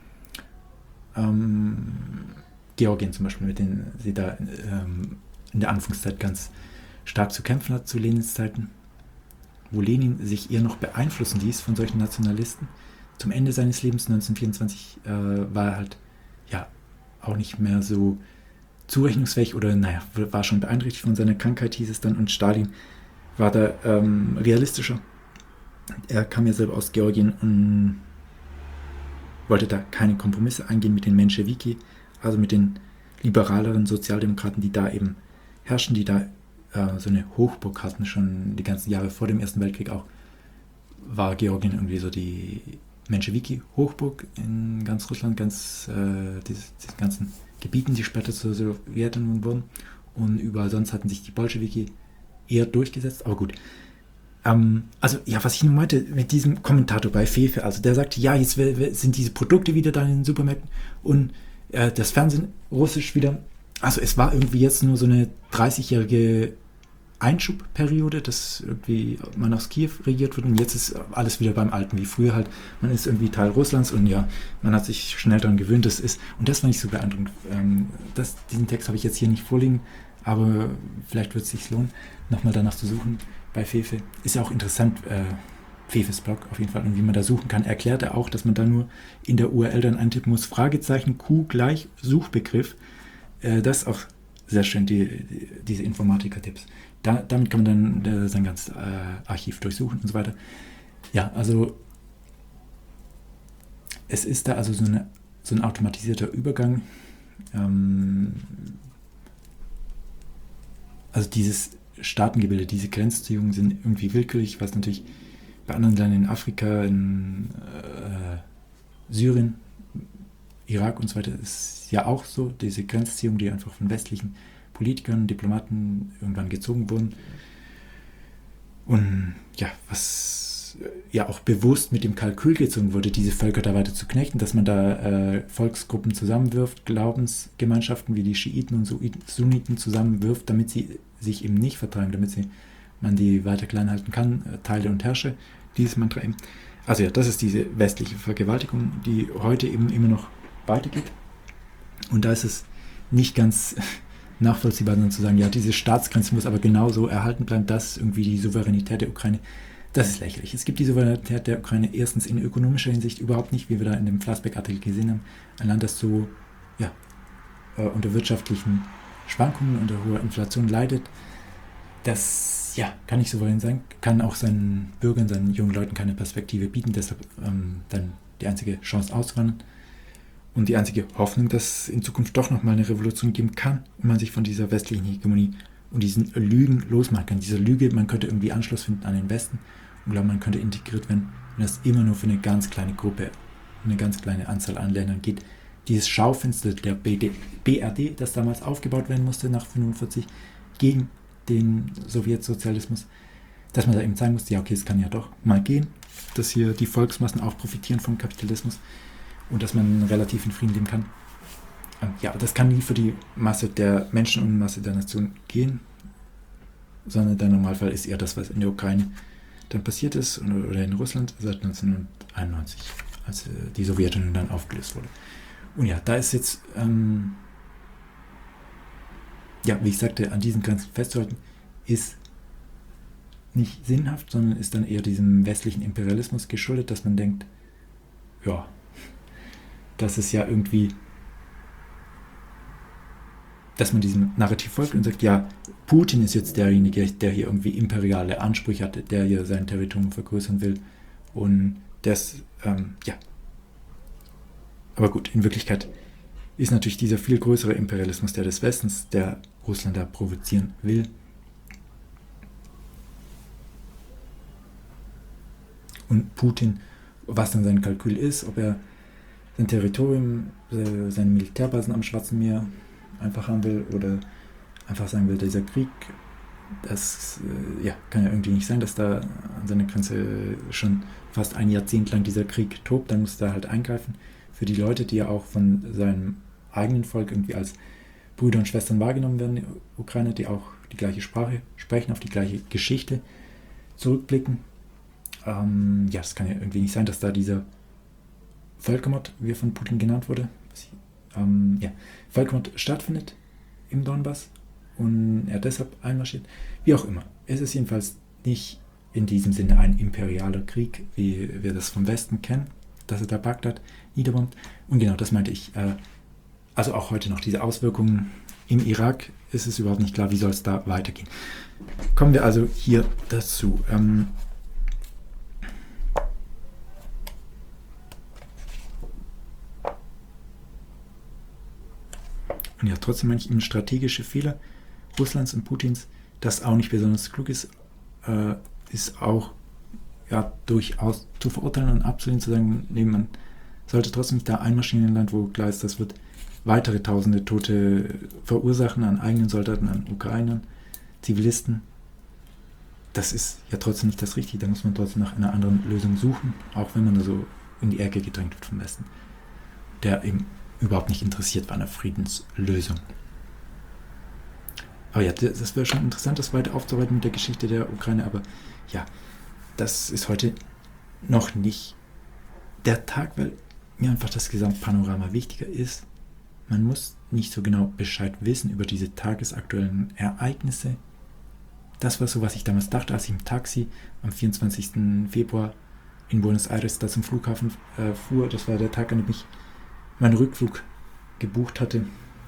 Georgien zum Beispiel, mit denen sie da in der Anfangszeit ganz stark zu kämpfen hat, zu Lenins Zeiten, wo Lenin sich eher noch beeinflussen ließ von solchen Nationalisten. Zum Ende seines Lebens, 1924, war er halt ja auch nicht mehr so zurechnungsfähig oder war schon beeinträchtigt von seiner Krankheit, hieß es dann, und Stalin war da realistischer. Er kam ja selber aus Georgien und wollte da keine Kompromisse eingehen mit den Menschewiki, also mit den liberaleren Sozialdemokraten, die da eben herrschen, die da so eine Hochburg hatten, schon die ganzen Jahre vor dem Ersten Weltkrieg auch, war Georgien irgendwie so die Menschewiki-Hochburg in ganz Russland, diesen ganzen Gebieten, die später zur Sowjetunion wurden. Und überall sonst hatten sich die Bolschewiki eher durchgesetzt, aber gut. Also, ja, was ich nur meinte, mit diesem Kommentator bei Fefe, also der sagte, ja, jetzt sind diese Produkte wieder da in den Supermärkten und das Fernsehen russisch wieder. Also es war irgendwie jetzt nur so eine 30-jährige Einschubperiode, dass irgendwie man aus Kiew regiert wird und jetzt ist alles wieder beim Alten, wie früher halt. Man ist irgendwie Teil Russlands und ja, man hat sich schnell daran gewöhnt, und das fand ich so beeindruckend. Diesen Text habe ich jetzt hier nicht vorliegen, aber vielleicht wird es sich lohnen, nochmal danach zu suchen bei Fefe. Ist ja auch interessant, Fefes Blog auf jeden Fall, und wie man da suchen kann. Erklärt er auch, dass man da nur in der URL dann eintippen muss, Fragezeichen Q gleich Suchbegriff. Das ist auch sehr schön, diese Informatiker-Tipps. Damit kann man dann sein ganzes Archiv durchsuchen und so weiter. Ja, also es ist da also so ein automatisierter Übergang. Also dieses Staatengebilde, diese Grenzziehungen sind irgendwie willkürlich, was natürlich bei anderen Ländern in Afrika, in Syrien Irak und so weiter ist ja auch so, diese Grenzziehung, die einfach von westlichen Politikern, Diplomaten irgendwann gezogen wurden. Und ja, was ja auch bewusst mit dem Kalkül gezogen wurde, diese Völker da weiter zu knechten, dass man da Volksgruppen zusammenwirft, Glaubensgemeinschaften wie die Schiiten und Sunniten zusammenwirft, damit sie sich eben nicht vertreiben, damit man die weiter klein halten kann, teile und herrsche, dieses Mantra eben. Also ja, das ist diese westliche Vergewaltigung, die heute eben immer noch weitergeht. Und da ist es nicht ganz nachvollziehbar, dann zu sagen, ja, diese Staatsgrenze muss aber genauso erhalten bleiben, dass irgendwie die Souveränität der Ukraine, das ist lächerlich. Es gibt die Souveränität der Ukraine erstens in ökonomischer Hinsicht überhaupt nicht, wie wir da in dem Flassbeck-Artikel gesehen haben. Ein Land, das so unter wirtschaftlichen Schwankungen, unter hoher Inflation leidet, das kann nicht souverän sein, kann auch seinen Bürgern, seinen jungen Leuten keine Perspektive bieten, deshalb dann die einzige Chance auswandern und die einzige Hoffnung, dass es in Zukunft doch nochmal eine Revolution geben kann und man sich von dieser westlichen Hegemonie und diesen Lügen losmachen kann. Diese Lüge, man könnte irgendwie Anschluss finden an den Westen und glauben, man könnte integriert werden, wenn das immer nur für eine ganz kleine Gruppe, eine ganz kleine Anzahl an Ländern geht. Dieses Schaufenster der BRD, das damals aufgebaut werden musste nach 1945, gegen den Sowjetsozialismus, dass man da eben zeigen musste, ja okay, es kann ja doch mal gehen, dass hier die Volksmassen auch profitieren vom Kapitalismus und dass man relativ in Frieden leben kann. Ja, das kann nie für die Masse der Menschen und Masse der Nation gehen, sondern der Normalfall ist eher das, was in der Ukraine dann passiert ist oder in Russland seit 1991, als die Sowjetunion dann aufgelöst wurde. Und ja, da ist jetzt wie ich sagte, an diesen Grenzen festzuhalten, ist nicht sinnhaft, sondern ist dann eher diesem westlichen Imperialismus geschuldet, dass man denkt, ja, das ist ja irgendwie, dass man diesem Narrativ folgt und sagt, ja, Putin ist jetzt derjenige, der hier irgendwie imperiale Ansprüche hat, der hier sein Territorium vergrößern will und das, aber gut, in Wirklichkeit ist natürlich dieser viel größere Imperialismus, der des Westens, der Russland da provozieren will. Und Putin, was dann sein Kalkül ist, ob er sein Territorium, seine Militärbasen am Schwarzen Meer einfach haben will oder einfach sagen will, dieser Krieg, das kann ja irgendwie nicht sein, dass da an seiner Grenze schon fast ein Jahrzehnt lang dieser Krieg tobt, dann muss er halt eingreifen. Für die Leute, die ja auch von seinem eigenen Volk irgendwie als Brüder und Schwestern wahrgenommen werden, die Ukrainer, die auch die gleiche Sprache sprechen, auf die gleiche Geschichte zurückblicken. Das kann ja irgendwie nicht sein, dass da dieser Völkermord, wie er von Putin genannt wurde, Völkermord stattfindet im Donbass und er deshalb einmarschiert. Wie auch immer. Es ist jedenfalls nicht in diesem Sinne ein imperialer Krieg, wie wir das vom Westen kennen, dass er da Bagdad niederbombt. Und genau, das meinte ich. Also auch heute noch diese Auswirkungen im Irak ist es überhaupt nicht klar, wie soll es da weitergehen. Kommen wir also hier dazu. Und ja, trotzdem manche strategische Fehler Russlands und Putins, das auch nicht besonders klug ist, ist auch durchaus zu verurteilen und abzulehnen, zu sagen, nee, man sollte trotzdem nicht da einmarschieren in ein Land, wo klar ist, das wird weitere tausende Tote verursachen an eigenen Soldaten, an Ukrainern, Zivilisten. Das ist ja trotzdem nicht das Richtige, da muss man trotzdem nach einer anderen Lösung suchen, auch wenn man da so in die Ecke gedrängt wird vom Westen, der eben überhaupt nicht interessiert war an einer Friedenslösung. Aber ja, das wäre schon interessant, das weiter aufzuarbeiten mit der Geschichte der Ukraine, aber ja, das ist heute noch nicht der Tag, weil mir einfach das Gesamtpanorama wichtiger ist. Man muss nicht so genau Bescheid wissen über diese tagesaktuellen Ereignisse. Das war so, was ich damals dachte, als ich im Taxi am 24. Februar in Buenos Aires da zum Flughafen fuhr. Das war der Tag, an dem ich meinen Rückflug gebucht hatte.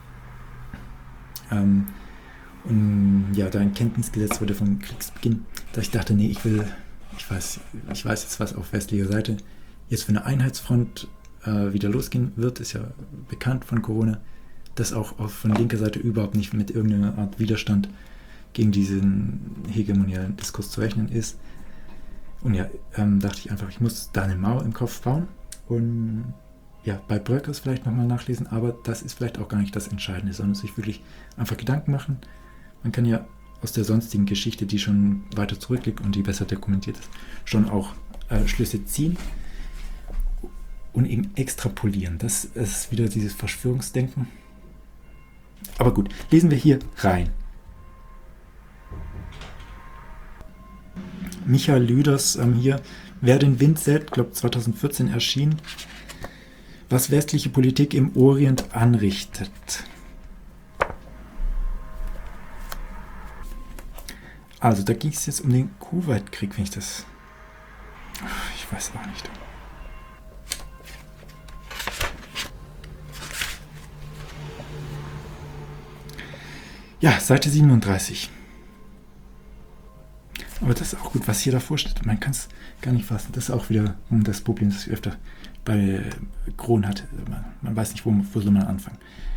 Und ja, da in Kenntnis gesetzt wurde vom Kriegsbeginn, dass ich dachte, nee, ich weiß jetzt, was auf westlicher Seite jetzt für eine Einheitsfront wieder losgehen wird, ist ja bekannt von Corona, dass auch von linker Seite überhaupt nicht mit irgendeiner Art Widerstand gegen diesen hegemonialen Diskurs zu rechnen ist. Und ja, dachte ich einfach, ich muss da eine Mauer im Kopf bauen und bei Bröckers vielleicht nochmal nachlesen, aber das ist vielleicht auch gar nicht das Entscheidende, sondern sich wirklich einfach Gedanken machen. Man kann ja aus der sonstigen Geschichte, die schon weiter zurückliegt und die besser dokumentiert ist, schon auch Schlüsse ziehen und eben extrapolieren. Das ist wieder dieses Verschwörungsdenken. Aber gut, lesen wir hier rein. Michael Lüders hier, Wer den Wind sät, glaube 2014 erschienen, was westliche Politik im Orient anrichtet. Also, da ging es jetzt um den Kuwait-Krieg, wenn ich das... Ich weiß auch nicht. Ja, Seite 37. Aber das ist auch gut, was hier davor steht. Man kann es gar nicht fassen. Das ist auch wieder das Problem, das ich öfter bei Kron hatte. Man weiß nicht, wo soll man anfangen.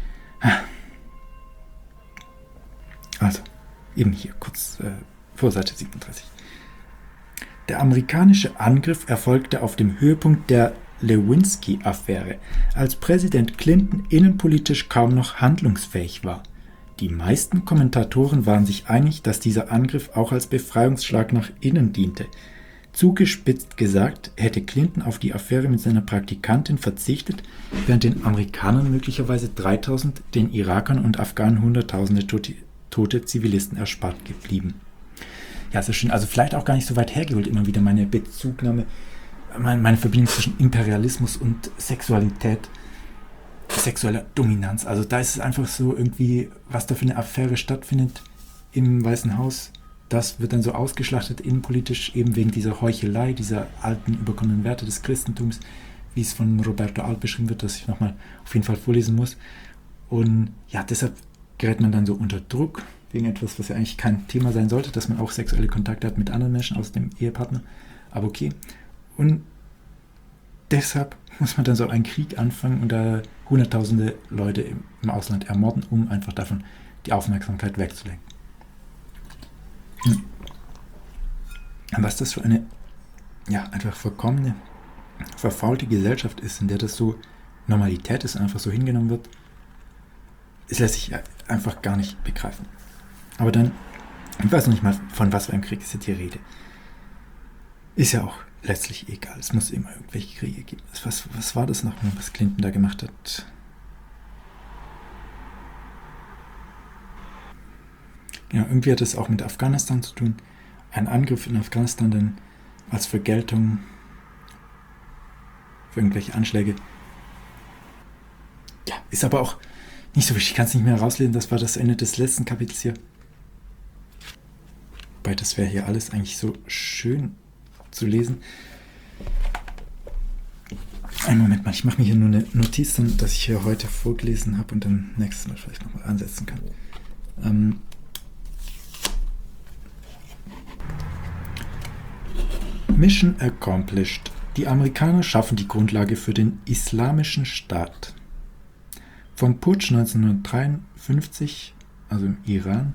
Also, eben hier kurz vor Seite 37. Der amerikanische Angriff erfolgte auf dem Höhepunkt der Lewinsky-Affäre, als Präsident Clinton innenpolitisch kaum noch handlungsfähig war. Die meisten Kommentatoren waren sich einig, dass dieser Angriff auch als Befreiungsschlag nach innen diente. Zugespitzt gesagt, hätte Clinton auf die Affäre mit seiner Praktikantin verzichtet, wären den Amerikanern möglicherweise 3000, den Irakern und Afghanen Hunderttausende tote Zivilisten erspart geblieben. Ja, sehr schön. Also vielleicht auch gar nicht so weit hergeholt, immer wieder meine Bezugnahme, meine Verbindung zwischen Imperialismus und Sexualität, sexueller Dominanz. Also da ist es einfach so irgendwie, was da für eine Affäre stattfindet im Weißen Haus, das wird dann so ausgeschlachtet innenpolitisch, eben wegen dieser Heuchelei, dieser alten überkommenen Werte des Christentums, wie es von Roberto Alt beschrieben wird, das ich nochmal auf jeden Fall vorlesen muss. Und ja, deshalb gerät man dann so unter Druck, wegen etwas, was ja eigentlich kein Thema sein sollte, dass man auch sexuelle Kontakte hat mit anderen Menschen aus dem Ehepartner. Aber okay. Und deshalb muss man dann so einen Krieg anfangen und da hunderttausende Leute im Ausland ermorden, um einfach davon die Aufmerksamkeit wegzulenken. Was das für eine, einfach vollkommene, verfaulte Gesellschaft ist, in der das so Normalität ist und einfach so hingenommen wird, es lässt sich einfach gar nicht begreifen. Aber dann, ich weiß noch nicht mal, von was für einem Krieg ist jetzt die Rede. Ist ja auch letztlich egal. Es muss immer irgendwelche Kriege geben. Was war das nochmal, was Clinton da gemacht hat? Ja, irgendwie hat es auch mit Afghanistan zu tun. Ein Angriff in Afghanistan dann als Vergeltung für irgendwelche Anschläge. Ja, ist aber auch nicht so wichtig. Ich kann es nicht mehr rauslesen. Das war das Ende des letzten Kapitels hier. Wobei, das wäre hier alles eigentlich so schön zu lesen. Einen Moment mal, ich mache mir hier nur eine Notiz, dass ich hier heute vorgelesen habe und dann nächstes Mal vielleicht nochmal ansetzen kann. Mission accomplished. Die Amerikaner schaffen die Grundlage für den Islamischen Staat. Vom Putsch 1953, also im Iran,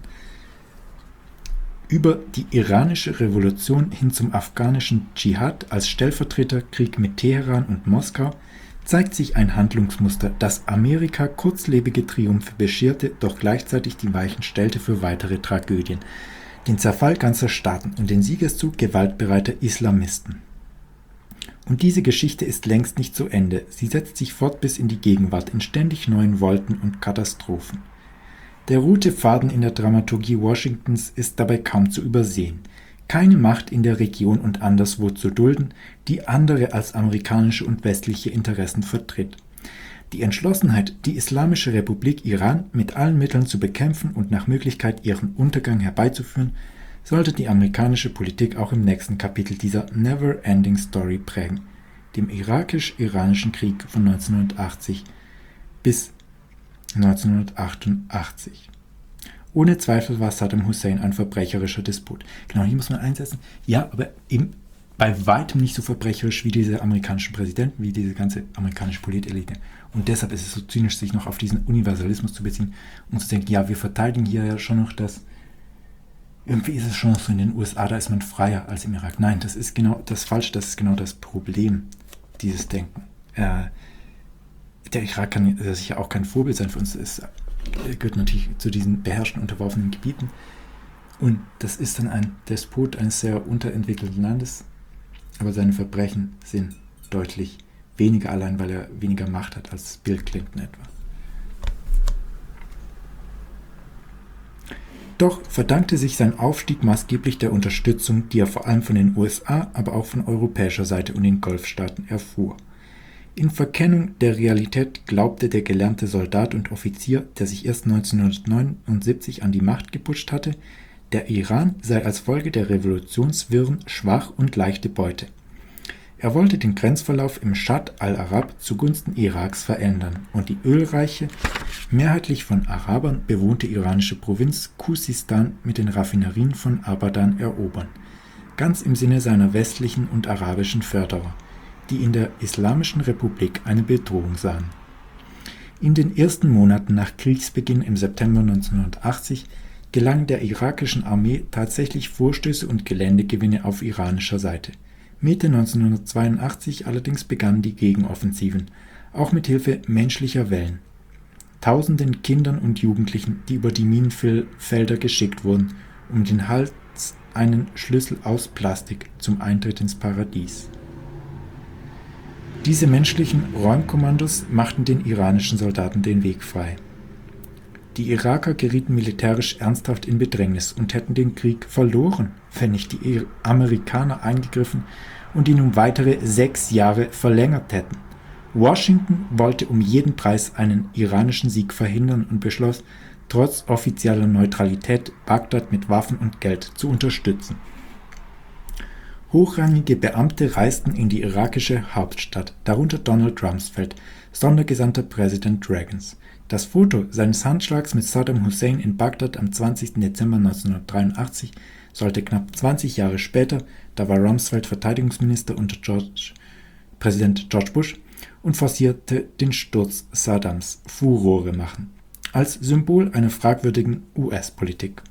über die iranische Revolution hin zum afghanischen Dschihad als Stellvertreterkrieg mit Teheran und Moskau zeigt sich ein Handlungsmuster, das Amerika kurzlebige Triumphe bescherte, doch gleichzeitig die Weichen stellte für weitere Tragödien, den Zerfall ganzer Staaten und den Siegeszug gewaltbereiter Islamisten. Und diese Geschichte ist längst nicht zu Ende, sie setzt sich fort bis in die Gegenwart in ständig neuen Wolken und Katastrophen. Der rote Faden in der Dramaturgie Washingtons ist dabei kaum zu übersehen. Keine Macht in der Region und anderswo zu dulden, die andere als amerikanische und westliche Interessen vertritt. Die Entschlossenheit, die Islamische Republik Iran mit allen Mitteln zu bekämpfen und nach Möglichkeit ihren Untergang herbeizuführen, sollte die amerikanische Politik auch im nächsten Kapitel dieser Never-Ending Story prägen, dem irakisch-iranischen Krieg von 1980 bis 1988. Ohne Zweifel war Saddam Hussein ein verbrecherischer Despot. Genau, hier muss man einsetzen. Ja, aber eben bei weitem nicht so verbrecherisch wie diese amerikanischen Präsidenten, wie diese ganze amerikanische Politelite. Und deshalb ist es so zynisch, sich noch auf diesen Universalismus zu beziehen und zu denken, ja, wir verteidigen hier ja schon noch das. Irgendwie ist es schon noch so, in den USA, da ist man freier als im Irak. Nein, das ist genau das Falsche, das ist genau das Problem, dieses Denken. der Irak kann sicher auch kein Vorbild sein für uns. Es gehört natürlich zu diesen beherrschten, unterworfenen Gebieten. Und das ist dann ein Despot eines sehr unterentwickelten Landes. Aber seine Verbrechen sind deutlich weniger, allein weil er weniger Macht hat als Bill Clinton etwa. Doch verdankte sich sein Aufstieg maßgeblich der Unterstützung, die er vor allem von den USA, aber auch von europäischer Seite und den Golfstaaten erfuhr. In Verkennung der Realität glaubte der gelernte Soldat und Offizier, der sich erst 1979 an die Macht geputscht hatte, der Iran sei als Folge der Revolutionswirren schwach und leichte Beute. Er wollte den Grenzverlauf im Schatt al-Arab zugunsten Iraks verändern und die ölreiche, mehrheitlich von Arabern bewohnte iranische Provinz Khuzistan mit den Raffinerien von Abadan erobern, ganz im Sinne seiner westlichen und arabischen Förderer, die in der Islamischen Republik eine Bedrohung sahen. In den ersten Monaten nach Kriegsbeginn im September 1980 gelangen der irakischen Armee tatsächlich Vorstöße und Geländegewinne auf iranischer Seite. Mitte 1982 allerdings begannen die Gegenoffensiven, auch mit Hilfe menschlicher Wellen. Tausenden Kindern und Jugendlichen, die über die Minenfelder geschickt wurden, um den Hals einen Schlüssel aus Plastik zum Eintritt ins Paradies. Diese menschlichen Räumkommandos machten den iranischen Soldaten den Weg frei. Die Iraker gerieten militärisch ernsthaft in Bedrängnis und hätten den Krieg verloren, wenn nicht die Amerikaner eingegriffen und ihn um weitere 6 Jahre verlängert hätten. Washington wollte um jeden Preis einen iranischen Sieg verhindern und beschloss, trotz offizieller Neutralität Bagdad mit Waffen und Geld zu unterstützen. Hochrangige Beamte reisten in die irakische Hauptstadt, darunter Donald Rumsfeld, Sondergesandter Präsident Reagans. Das Foto seines Handschlags mit Saddam Hussein in Bagdad am 20. Dezember 1983 sollte knapp 20 Jahre später, da war Rumsfeld Verteidigungsminister unter Präsident George Bush, und forcierte den Sturz Saddams, Furore machen, als Symbol einer fragwürdigen US-Politik.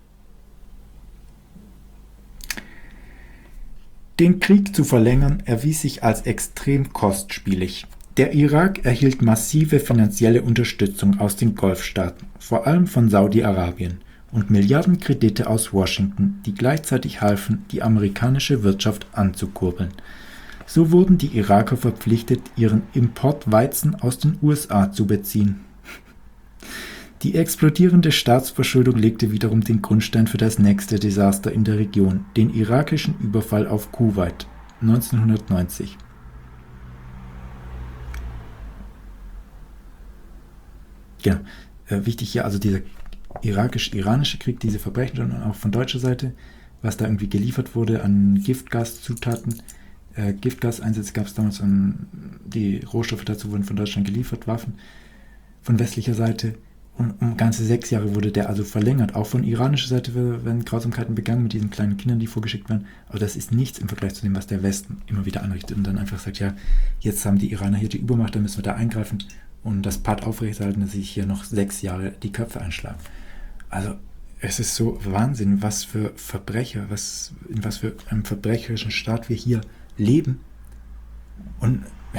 Den Krieg zu verlängern erwies sich als extrem kostspielig. Der Irak erhielt massive finanzielle Unterstützung aus den Golfstaaten, vor allem von Saudi-Arabien, und Milliardenkredite aus Washington, die gleichzeitig halfen, die amerikanische Wirtschaft anzukurbeln. So wurden die Iraker verpflichtet, ihren Importweizen aus den USA zu beziehen. Die explodierende Staatsverschuldung legte wiederum den Grundstein für das nächste Desaster in der Region, den irakischen Überfall auf Kuwait 1990. Ja, wichtig hier, also dieser irakisch-iranische Krieg, diese Verbrechen und auch von deutscher Seite, was da irgendwie geliefert wurde an Giftgaszutaten. Giftgaseinsätze gab es damals, die Rohstoffe dazu wurden von Deutschland geliefert, Waffen von westlicher Seite. Und um ganze 6 Jahre wurde der also verlängert. Auch von iranischer Seite werden Grausamkeiten begangen mit diesen kleinen Kindern, die vorgeschickt werden. Aber das ist nichts im Vergleich zu dem, was der Westen immer wieder anrichtet. Und dann einfach sagt, ja, jetzt haben die Iraner hier die Übermacht, dann müssen wir da eingreifen und das Pad aufrechterhalten, dass sie hier noch 6 Jahre die Köpfe einschlagen. Also es ist so Wahnsinn, was für Verbrecher, in was für einem verbrecherischen Staat wir hier leben. Und ja.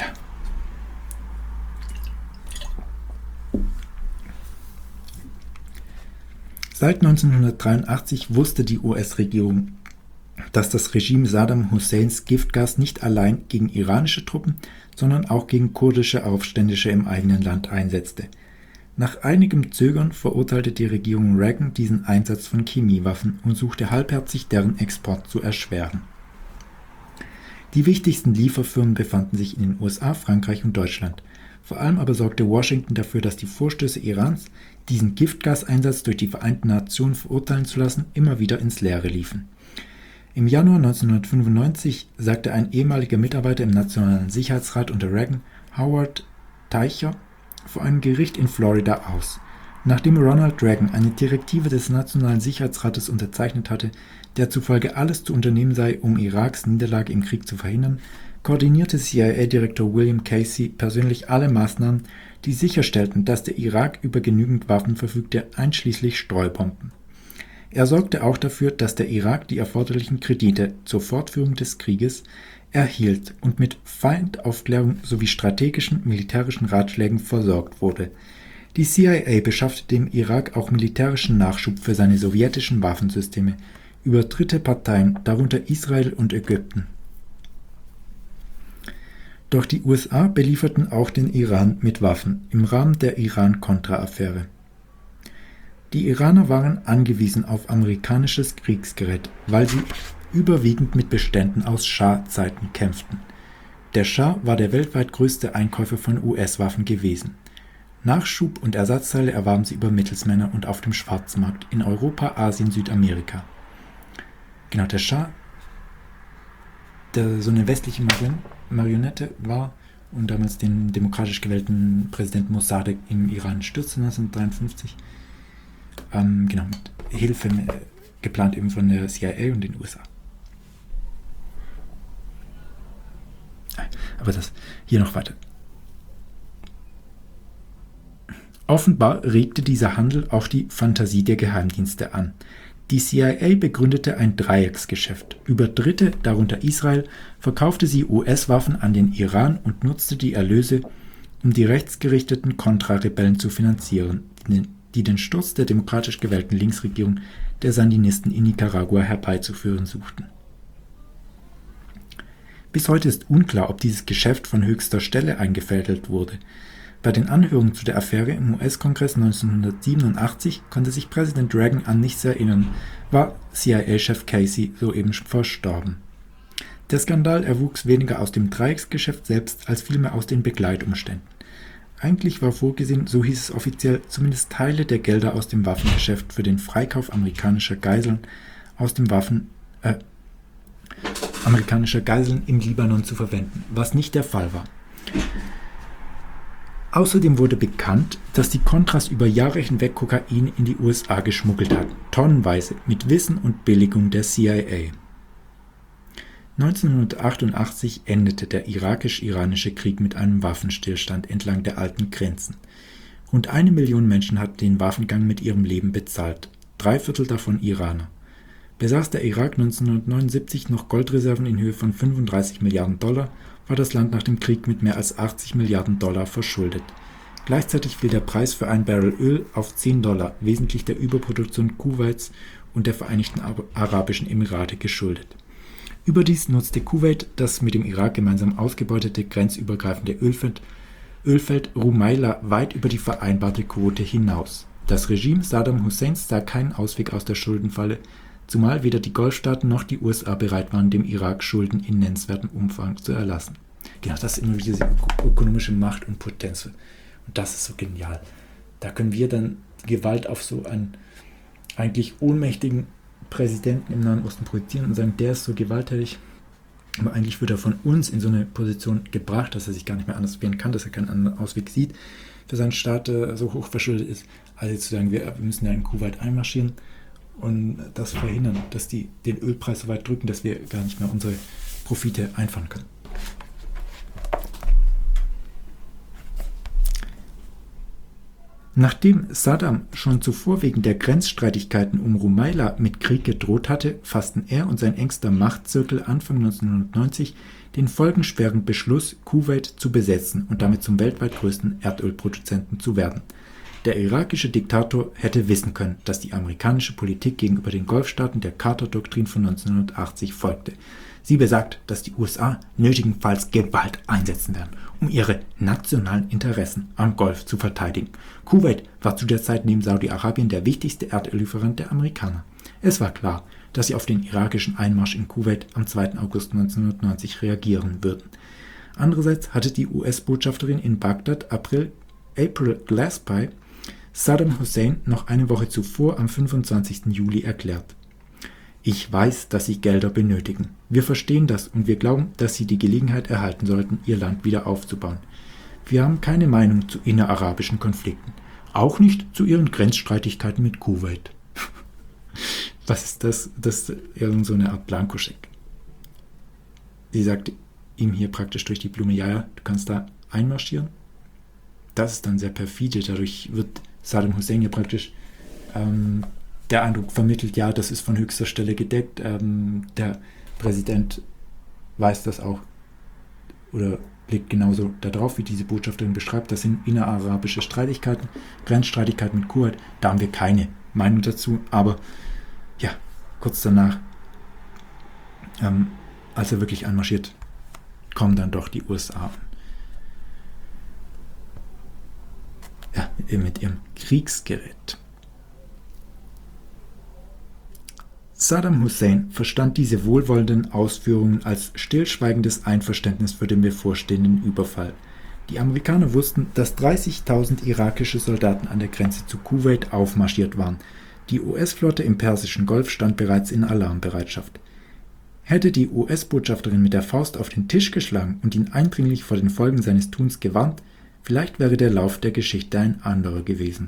Seit 1983 wusste die US-Regierung, dass das Regime Saddam Husseins Giftgas nicht allein gegen iranische Truppen, sondern auch gegen kurdische Aufständische im eigenen Land einsetzte. Nach einigem Zögern verurteilte die Regierung Reagan diesen Einsatz von Chemiewaffen und suchte halbherzig, deren Export zu erschweren. Die wichtigsten Lieferfirmen befanden sich in den USA, Frankreich und Deutschland. Vor allem aber sorgte Washington dafür, dass die Vorstöße Irans, diesen Giftgaseinsatz durch die Vereinten Nationen verurteilen zu lassen, immer wieder ins Leere liefen. Im Januar 1995 sagte ein ehemaliger Mitarbeiter im Nationalen Sicherheitsrat unter Reagan, Howard Teicher, vor einem Gericht in Florida aus. Nachdem Ronald Reagan eine Direktive des Nationalen Sicherheitsrates unterzeichnet hatte, der zufolge alles zu unternehmen sei, um Iraks Niederlage im Krieg zu verhindern, koordinierte CIA-Direktor William Casey persönlich alle Maßnahmen, die sicherstellten, dass der Irak über genügend Waffen verfügte, einschließlich Streubomben. Er sorgte auch dafür, dass der Irak die erforderlichen Kredite zur Fortführung des Krieges erhielt und mit Feindaufklärung sowie strategischen militärischen Ratschlägen versorgt wurde. Die CIA beschaffte dem Irak auch militärischen Nachschub für seine sowjetischen Waffensysteme über dritte Parteien, darunter Israel und Ägypten. Doch die USA belieferten auch den Iran mit Waffen im Rahmen der Iran-Contra-Affäre. Die Iraner waren angewiesen auf amerikanisches Kriegsgerät, weil sie überwiegend mit Beständen aus Schah-Zeiten kämpften. Der Schah war der weltweit größte Einkäufer von US-Waffen gewesen. Nachschub und Ersatzteile erwarben sie über Mittelsmänner und auf dem Schwarzmarkt in Europa, Asien, Südamerika. Genau, der Schah, der so eine westliche Marionette war und damals den demokratisch gewählten Präsidenten Mossadegh im Iran stürzte 1953. Genau, mit Hilfe geplant eben von der CIA und den USA. Aber das hier noch weiter. Offenbar regte dieser Handel auch die Fantasie der Geheimdienste an. Die CIA begründete ein Dreiecksgeschäft. Über Dritte, darunter Israel, verkaufte sie US-Waffen an den Iran und nutzte die Erlöse, um die rechtsgerichteten Kontra-Rebellen zu finanzieren, die den Sturz der demokratisch gewählten Linksregierung der Sandinisten in Nicaragua herbeizuführen suchten. Bis heute ist unklar, ob dieses Geschäft von höchster Stelle eingefädelt wurde. Bei den Anhörungen zu der Affäre im US-Kongress 1987 konnte sich Präsident Reagan an nichts erinnern, war CIA-Chef Casey soeben verstorben. Der Skandal erwuchs weniger aus dem Dreiecksgeschäft selbst, als vielmehr aus den Begleitumständen. Eigentlich war vorgesehen, so hieß es offiziell, zumindest Teile der Gelder aus dem Waffengeschäft für den Freikauf amerikanischer Geiseln im Libanon zu verwenden, was nicht der Fall war. Außerdem wurde bekannt, dass die Contras über Jahre hinweg Kokain in die USA geschmuggelt hatten, tonnenweise, mit Wissen und Billigung der CIA. 1988 endete der irakisch-iranische Krieg mit einem Waffenstillstand entlang der alten Grenzen. Rund 1 Million Menschen hatten den Waffengang mit ihrem Leben bezahlt, 3/4 davon Iraner. Besaß der Irak 1979 noch Goldreserven in Höhe von 35 Milliarden $, war das Land nach dem Krieg mit mehr als 80 Milliarden $ verschuldet. Gleichzeitig fiel der Preis für ein Barrel Öl auf $10, wesentlich der Überproduktion Kuwaits und der Vereinigten Arabischen Emirate geschuldet. Überdies nutzte Kuwait das mit dem Irak gemeinsam ausgebeutete grenzübergreifende Ölfeld Rumaila weit über die vereinbarte Quote hinaus. Das Regime Saddam Husseins sah keinen Ausweg aus der Schuldenfalle, zumal weder die Golfstaaten noch die USA bereit waren, dem Irak Schulden in nennenswertem Umfang zu erlassen. Genau, das ist immer wieder diese ökonomische Macht und Potenz. Und das ist so genial. Da können wir dann die Gewalt auf so einen eigentlich ohnmächtigen Präsidenten im Nahen Osten projizieren und sagen, der ist so gewalttätig. Aber eigentlich wird er von uns in so eine Position gebracht, dass er sich gar nicht mehr anders wehren kann, dass er keinen anderen Ausweg sieht, für seinen Staat so hoch verschuldet ist, als jetzt zu sagen, wir müssen ja in Kuwait einmarschieren und das verhindern, dass die den Ölpreis so weit drücken, dass wir gar nicht mehr unsere Profite einfahren können. Nachdem Saddam schon zuvor wegen der Grenzstreitigkeiten um Rumaila mit Krieg gedroht hatte, fassten er und sein engster Machtzirkel Anfang 1990 den folgenschweren Beschluss, Kuwait zu besetzen und damit zum weltweit größten Erdölproduzenten zu werden. Der irakische Diktator hätte wissen können, dass die amerikanische Politik gegenüber den Golfstaaten der Carter-Doktrin von 1980 folgte. Sie besagt, dass die USA nötigenfalls Gewalt einsetzen werden, um ihre nationalen Interessen am Golf zu verteidigen. Kuwait war zu der Zeit neben Saudi-Arabien der wichtigste Erdöllieferant der Amerikaner. Es war klar, dass sie auf den irakischen Einmarsch in Kuwait am 2. August 1990 reagieren würden. Andererseits hatte die US-Botschafterin in Bagdad April Glaspie Saddam Hussein noch eine Woche zuvor am 25. Juli erklärt: Ich weiß, dass Sie Gelder benötigen. Wir verstehen das und wir glauben, dass Sie die Gelegenheit erhalten sollten, Ihr Land wieder aufzubauen. Wir haben keine Meinung zu innerarabischen Konflikten. Auch nicht zu Ihren Grenzstreitigkeiten mit Kuwait. Was ist das? Das ist irgend so eine Art Blankoscheck. Sie sagt ihm hier praktisch durch die Blume, ja, du kannst da einmarschieren. Das ist dann sehr perfide. Dadurch wird Saddam Hussein ja praktisch der Eindruck vermittelt, ja, das ist von höchster Stelle gedeckt. Der Präsident weiß das auch oder blickt genauso darauf, wie diese Botschafterin beschreibt. Das sind innerarabische Streitigkeiten, Grenzstreitigkeiten mit Kuwait. Da haben wir keine Meinung dazu, aber ja, kurz danach, als er wirklich einmarschiert, kommen dann doch die USA an. Ja, mit ihrem Kriegsgerät. Saddam Hussein verstand diese wohlwollenden Ausführungen als stillschweigendes Einverständnis für den bevorstehenden Überfall. Die Amerikaner wussten, dass 30.000 irakische Soldaten an der Grenze zu Kuwait aufmarschiert waren. Die US-Flotte im Persischen Golf stand bereits in Alarmbereitschaft. Hätte die US-Botschafterin mit der Faust auf den Tisch geschlagen und ihn eindringlich vor den Folgen seines Tuns gewarnt, vielleicht wäre der Lauf der Geschichte ein anderer gewesen.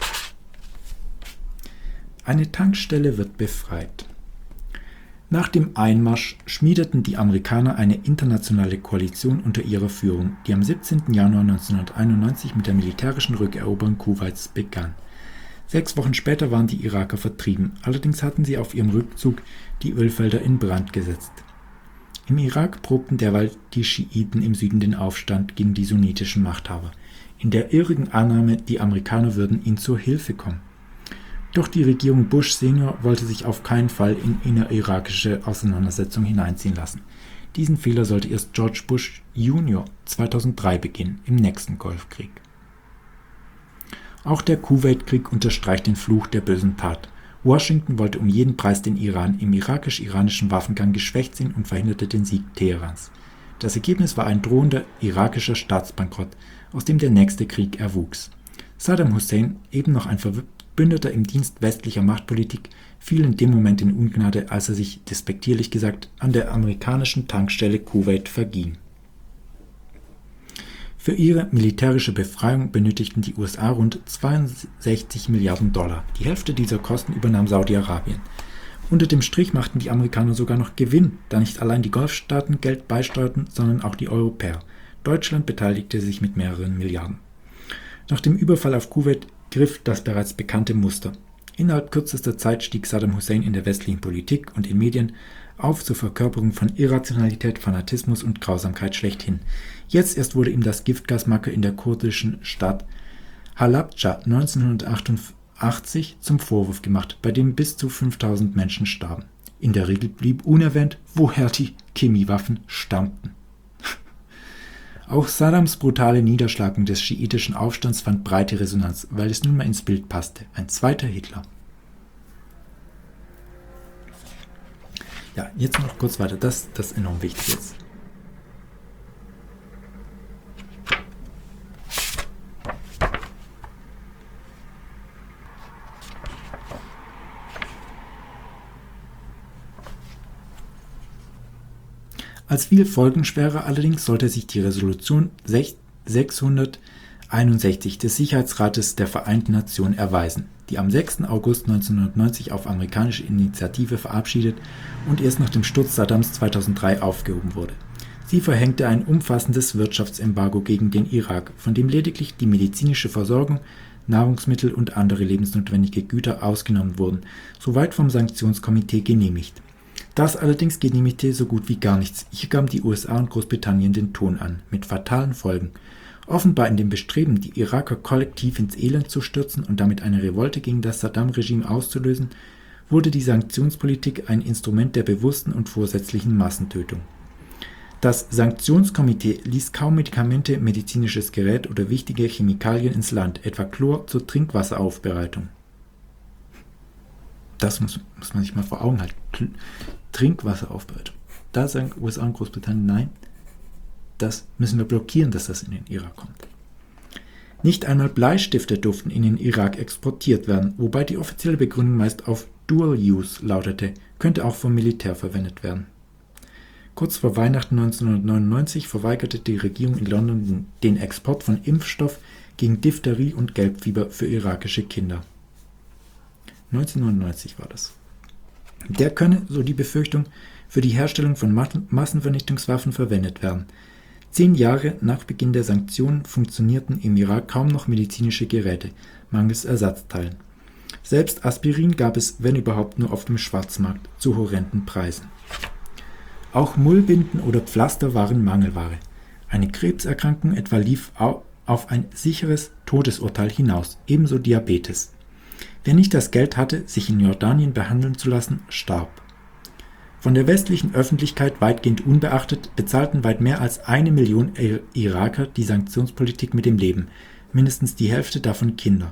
Eine Tankstelle wird befreit. Nach dem Einmarsch schmiedeten die Amerikaner eine internationale Koalition unter ihrer Führung, die am 17. Januar 1991 mit der militärischen Rückeroberung Kuwaits begann. 6 Wochen später waren die Iraker vertrieben, allerdings hatten sie auf ihrem Rückzug die Ölfelder in Brand gesetzt. Im Irak probten derweil die Schiiten im Süden den Aufstand gegen die sunnitischen Machthaber, in der irrigen Annahme, die Amerikaner würden ihnen zur Hilfe kommen. Doch die Regierung Bush Senior wollte sich auf keinen Fall in innerirakische Auseinandersetzungen hineinziehen lassen. Diesen Fehler sollte erst George Bush Junior 2003 begehen, im nächsten Golfkrieg. Auch der Kuwait-Krieg unterstreicht den Fluch der bösen Tat. Washington wollte um jeden Preis den Iran im irakisch-iranischen Waffengang geschwächt sehen und verhinderte den Sieg Teherans. Das Ergebnis war ein drohender irakischer Staatsbankrott, aus dem der nächste Krieg erwuchs. Saddam Hussein, eben noch ein Verbündeter im Dienst westlicher Machtpolitik, fiel in dem Moment in Ungnade, als er sich, despektierlich gesagt, an der amerikanischen Tankstelle Kuwait verging. Für ihre militärische Befreiung benötigten die USA rund 62 Milliarden $. Die Hälfte dieser Kosten übernahm Saudi-Arabien. Unter dem Strich machten die Amerikaner sogar noch Gewinn, da nicht allein die Golfstaaten Geld beisteuerten, sondern auch die Europäer. Deutschland beteiligte sich mit mehreren Milliarden. Nach dem Überfall auf Kuwait griff das bereits bekannte Muster. Innerhalb kürzester Zeit stieg Saddam Hussein in der westlichen Politik und in Medien auf zur Verkörperung von Irrationalität, Fanatismus und Grausamkeit schlechthin. Jetzt erst wurde ihm das Giftgasmacker in der kurdischen Stadt Halabdscha 1988 zum Vorwurf gemacht, bei dem bis zu 5000 Menschen starben. In der Regel blieb unerwähnt, woher die Chemiewaffen stammten. Auch Saddams brutale Niederschlagung des schiitischen Aufstands fand breite Resonanz, weil es nunmehr ins Bild passte. Ein zweiter Hitler. Ja, jetzt noch kurz weiter. Das ist enorm wichtig jetzt. Als viel folgenschwerer allerdings sollte sich die Resolution 661 des Sicherheitsrates der Vereinten Nationen erweisen, die am 6. August 1990 auf amerikanische Initiative verabschiedet und erst nach dem Sturz Saddams 2003 aufgehoben wurde. Sie verhängte ein umfassendes Wirtschaftsembargo gegen den Irak, von dem lediglich die medizinische Versorgung, Nahrungsmittel und andere lebensnotwendige Güter ausgenommen wurden, soweit vom Sanktionskomitee genehmigt. Das allerdings genehmigte so gut wie gar nichts. Hier gaben die USA und Großbritannien den Ton an, mit fatalen Folgen. Offenbar in dem Bestreben, die Iraker kollektiv ins Elend zu stürzen und damit eine Revolte gegen das Saddam-Regime auszulösen, wurde die Sanktionspolitik ein Instrument der bewussten und vorsätzlichen Massentötung. Das Sanktionskomitee ließ kaum Medikamente, medizinisches Gerät oder wichtige Chemikalien ins Land, etwa Chlor zur Trinkwasseraufbereitung. Das muss man sich mal vor Augen halten. Trinkwasseraufbereitung. Da sagen USA und Großbritannien, nein, das müssen wir blockieren, dass das in den Irak kommt. Nicht einmal Bleistifte durften in den Irak exportiert werden, wobei die offizielle Begründung meist auf Dual Use lautete, könnte auch vom Militär verwendet werden. Kurz vor Weihnachten 1999 verweigerte die Regierung in London den Export von Impfstoff gegen Diphtherie und Gelbfieber für irakische Kinder. 1999 war das. Der könne, so die Befürchtung, für die Herstellung von Massenvernichtungswaffen verwendet werden. 10 Jahre nach Beginn der Sanktionen funktionierten im Irak kaum noch medizinische Geräte, mangels Ersatzteilen. Selbst Aspirin gab es, wenn überhaupt, nur auf dem Schwarzmarkt zu horrenden Preisen. Auch Mullbinden oder Pflaster waren Mangelware. Eine Krebserkrankung etwa lief auf ein sicheres Todesurteil hinaus, ebenso Diabetes. Wer nicht das Geld hatte, sich in Jordanien behandeln zu lassen, starb. Von der westlichen Öffentlichkeit weitgehend unbeachtet, bezahlten weit mehr als 1 Million Iraker die Sanktionspolitik mit dem Leben, mindestens die Hälfte davon Kinder.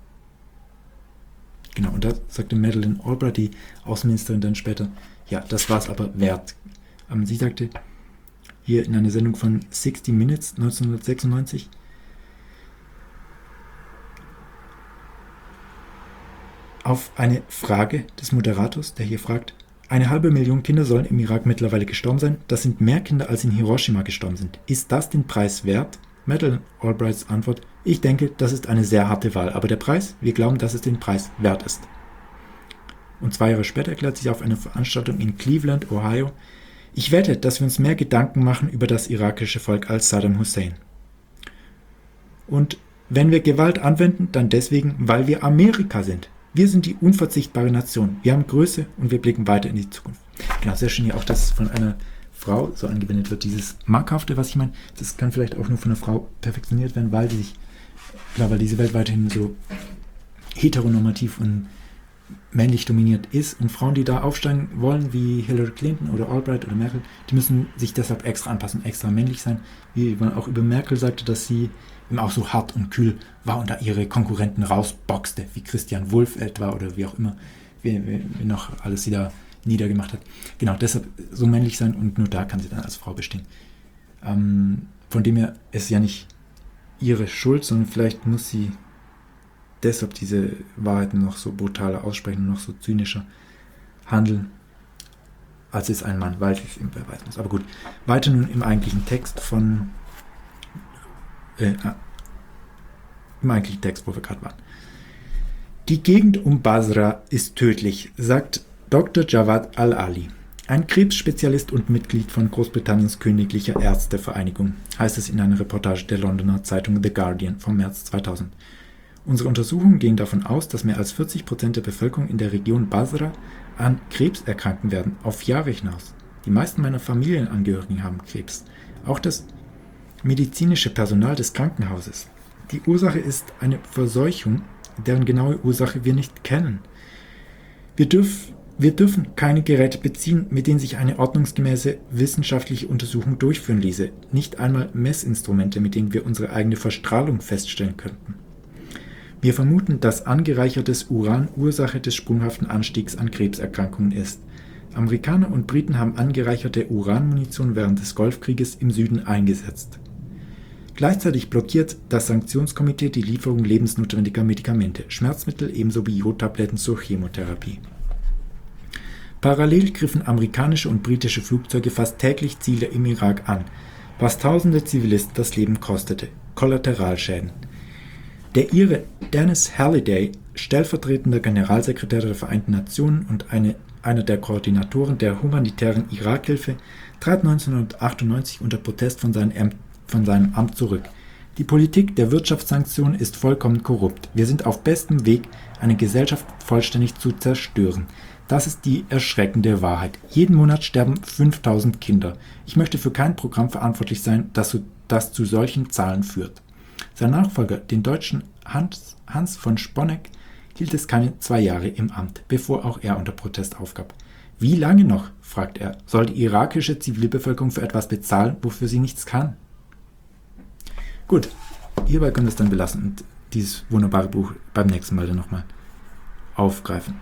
Genau, und da sagte Madeleine Albright, die Außenministerin, dann später, ja, das war es aber wert. Sie sagte hier in einer Sendung von 60 Minutes 1996, auf eine Frage des Moderators, der hier fragt, 500.000 Kinder sollen im Irak mittlerweile gestorben sein. Das sind mehr Kinder, als in Hiroshima gestorben sind. Ist das den Preis wert? Madeleine Albrights Antwort, ich denke, das ist eine sehr harte Wahl. Aber der Preis? Wir glauben, dass es den Preis wert ist. Und 2 Jahre später erklärt sich auf einer Veranstaltung in Cleveland, Ohio, ich wette, dass wir uns mehr Gedanken machen über das irakische Volk als Saddam Hussein. Und wenn wir Gewalt anwenden, dann deswegen, weil wir Amerika sind. Wir sind die unverzichtbare Nation. Wir haben Größe und wir blicken weiter in die Zukunft. Genau, sehr schön hier auch, dass von einer Frau so angewendet wird. Dieses Markhafte, was ich meine, das kann vielleicht auch nur von einer Frau perfektioniert werden, weil diese Welt weiterhin so heteronormativ und männlich dominiert ist. Und Frauen, die da aufsteigen wollen, wie Hillary Clinton oder Albright oder Merkel, die müssen sich deshalb extra anpassen, extra männlich sein. Wie man auch über Merkel sagte, dass sie eben auch so hart und kühl war und da ihre Konkurrenten rausboxte, wie Christian Wulff etwa oder wie auch immer, wie noch alles sie da niedergemacht hat. Genau, deshalb so männlich sein und nur da kann sie dann als Frau bestehen. Von dem her ist ja nicht ihre Schuld, sondern vielleicht muss sie deshalb diese Wahrheiten noch so brutaler aussprechen und noch so zynischer handeln, als es ein Mann, weil sie es ihm beweisen muss. Aber gut, weiter nun im eigentlichen Text wo wir gerade waren. Die Gegend um Basra ist tödlich, sagt Dr. Jawad Al-Ali, ein Krebsspezialist und Mitglied von Großbritanniens Königlicher Ärztevereinigung, heißt es in einer Reportage der Londoner Zeitung The Guardian vom März 2000. Unsere Untersuchungen gehen davon aus, dass mehr als 40% der Bevölkerung in der Region Basra an Krebs erkranken werden, auf Jahre hinaus. Die meisten meiner Familienangehörigen haben Krebs. Auch das medizinische Personal des Krankenhauses. Die Ursache ist eine Verseuchung, deren genaue Ursache wir nicht kennen. Wir dürfen keine Geräte beziehen, mit denen sich eine ordnungsgemäße wissenschaftliche Untersuchung durchführen ließe, nicht einmal Messinstrumente, mit denen wir unsere eigene Verstrahlung feststellen könnten. Wir vermuten, dass angereichertes Uran Ursache des sprunghaften Anstiegs an Krebserkrankungen ist. Amerikaner und Briten haben angereicherte Uranmunition während des Golfkrieges im Süden eingesetzt. Gleichzeitig blockiert das Sanktionskomitee die Lieferung lebensnotwendiger Medikamente, Schmerzmittel ebenso wie Jodtabletten zur Chemotherapie. Parallel griffen amerikanische und britische Flugzeuge fast täglich Ziele im Irak an, was tausende Zivilisten das Leben kostete. Kollateralschäden. Der Ire Dennis Halliday, stellvertretender Generalsekretär der Vereinten Nationen und einer der Koordinatoren der humanitären Irakhilfe, trat 1998 unter Protest von seinem Amt zurück. Die Politik der Wirtschaftssanktionen ist vollkommen korrupt. Wir sind auf bestem Weg, eine Gesellschaft vollständig zu zerstören. Das ist die erschreckende Wahrheit. Jeden Monat sterben 5000 Kinder. Ich möchte für kein Programm verantwortlich sein, das zu solchen Zahlen führt. Sein Nachfolger, den Deutschen Hans von Sponeck, hielt es keine 2 Jahre im Amt, bevor auch er unter Protest aufgab. Wie lange noch, fragt er, soll die irakische Zivilbevölkerung für etwas bezahlen, wofür sie nichts kann? Gut, hierbei können wir es dann belassen und dieses wunderbare Buch beim nächsten Mal dann nochmal aufgreifen.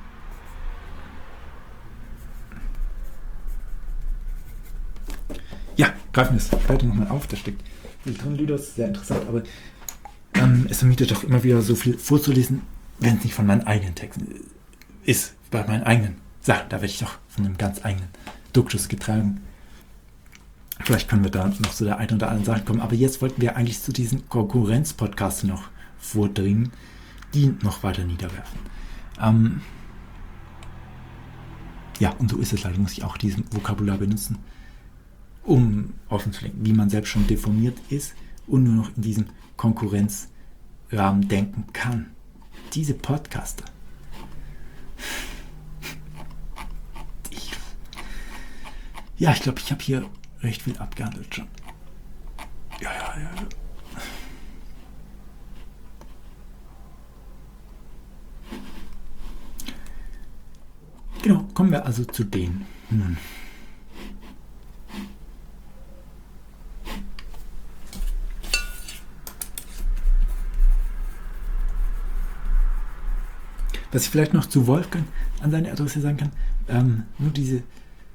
Ja, greifen wir es später nochmal auf, da steckt viel drin, Lüders, sehr interessant, aber es vermietet doch immer wieder so viel vorzulesen, wenn es nicht von meinen eigenen Texten ist, bei meinen eigenen Sachen, da werde ich doch von einem ganz eigenen Duktus getragen. Vielleicht können wir da noch zu der einen oder anderen Sache kommen, aber jetzt wollten wir eigentlich zu diesen Konkurrenz-Podcasts noch vordringen, die noch weiter niederwerfen. Ja, und so ist es leider, muss ich auch diesen Vokabular benutzen, um offenzulegen, wie man selbst schon deformiert ist und nur noch in diesem Konkurrenzrahmen denken kann. Diese Podcaster. Ja, ich glaube, ich habe hier recht viel abgehandelt schon. Ja. Genau, kommen wir also zu denen. Was ich vielleicht noch zu Wolfgang an seine Adresse sagen kann, nur diese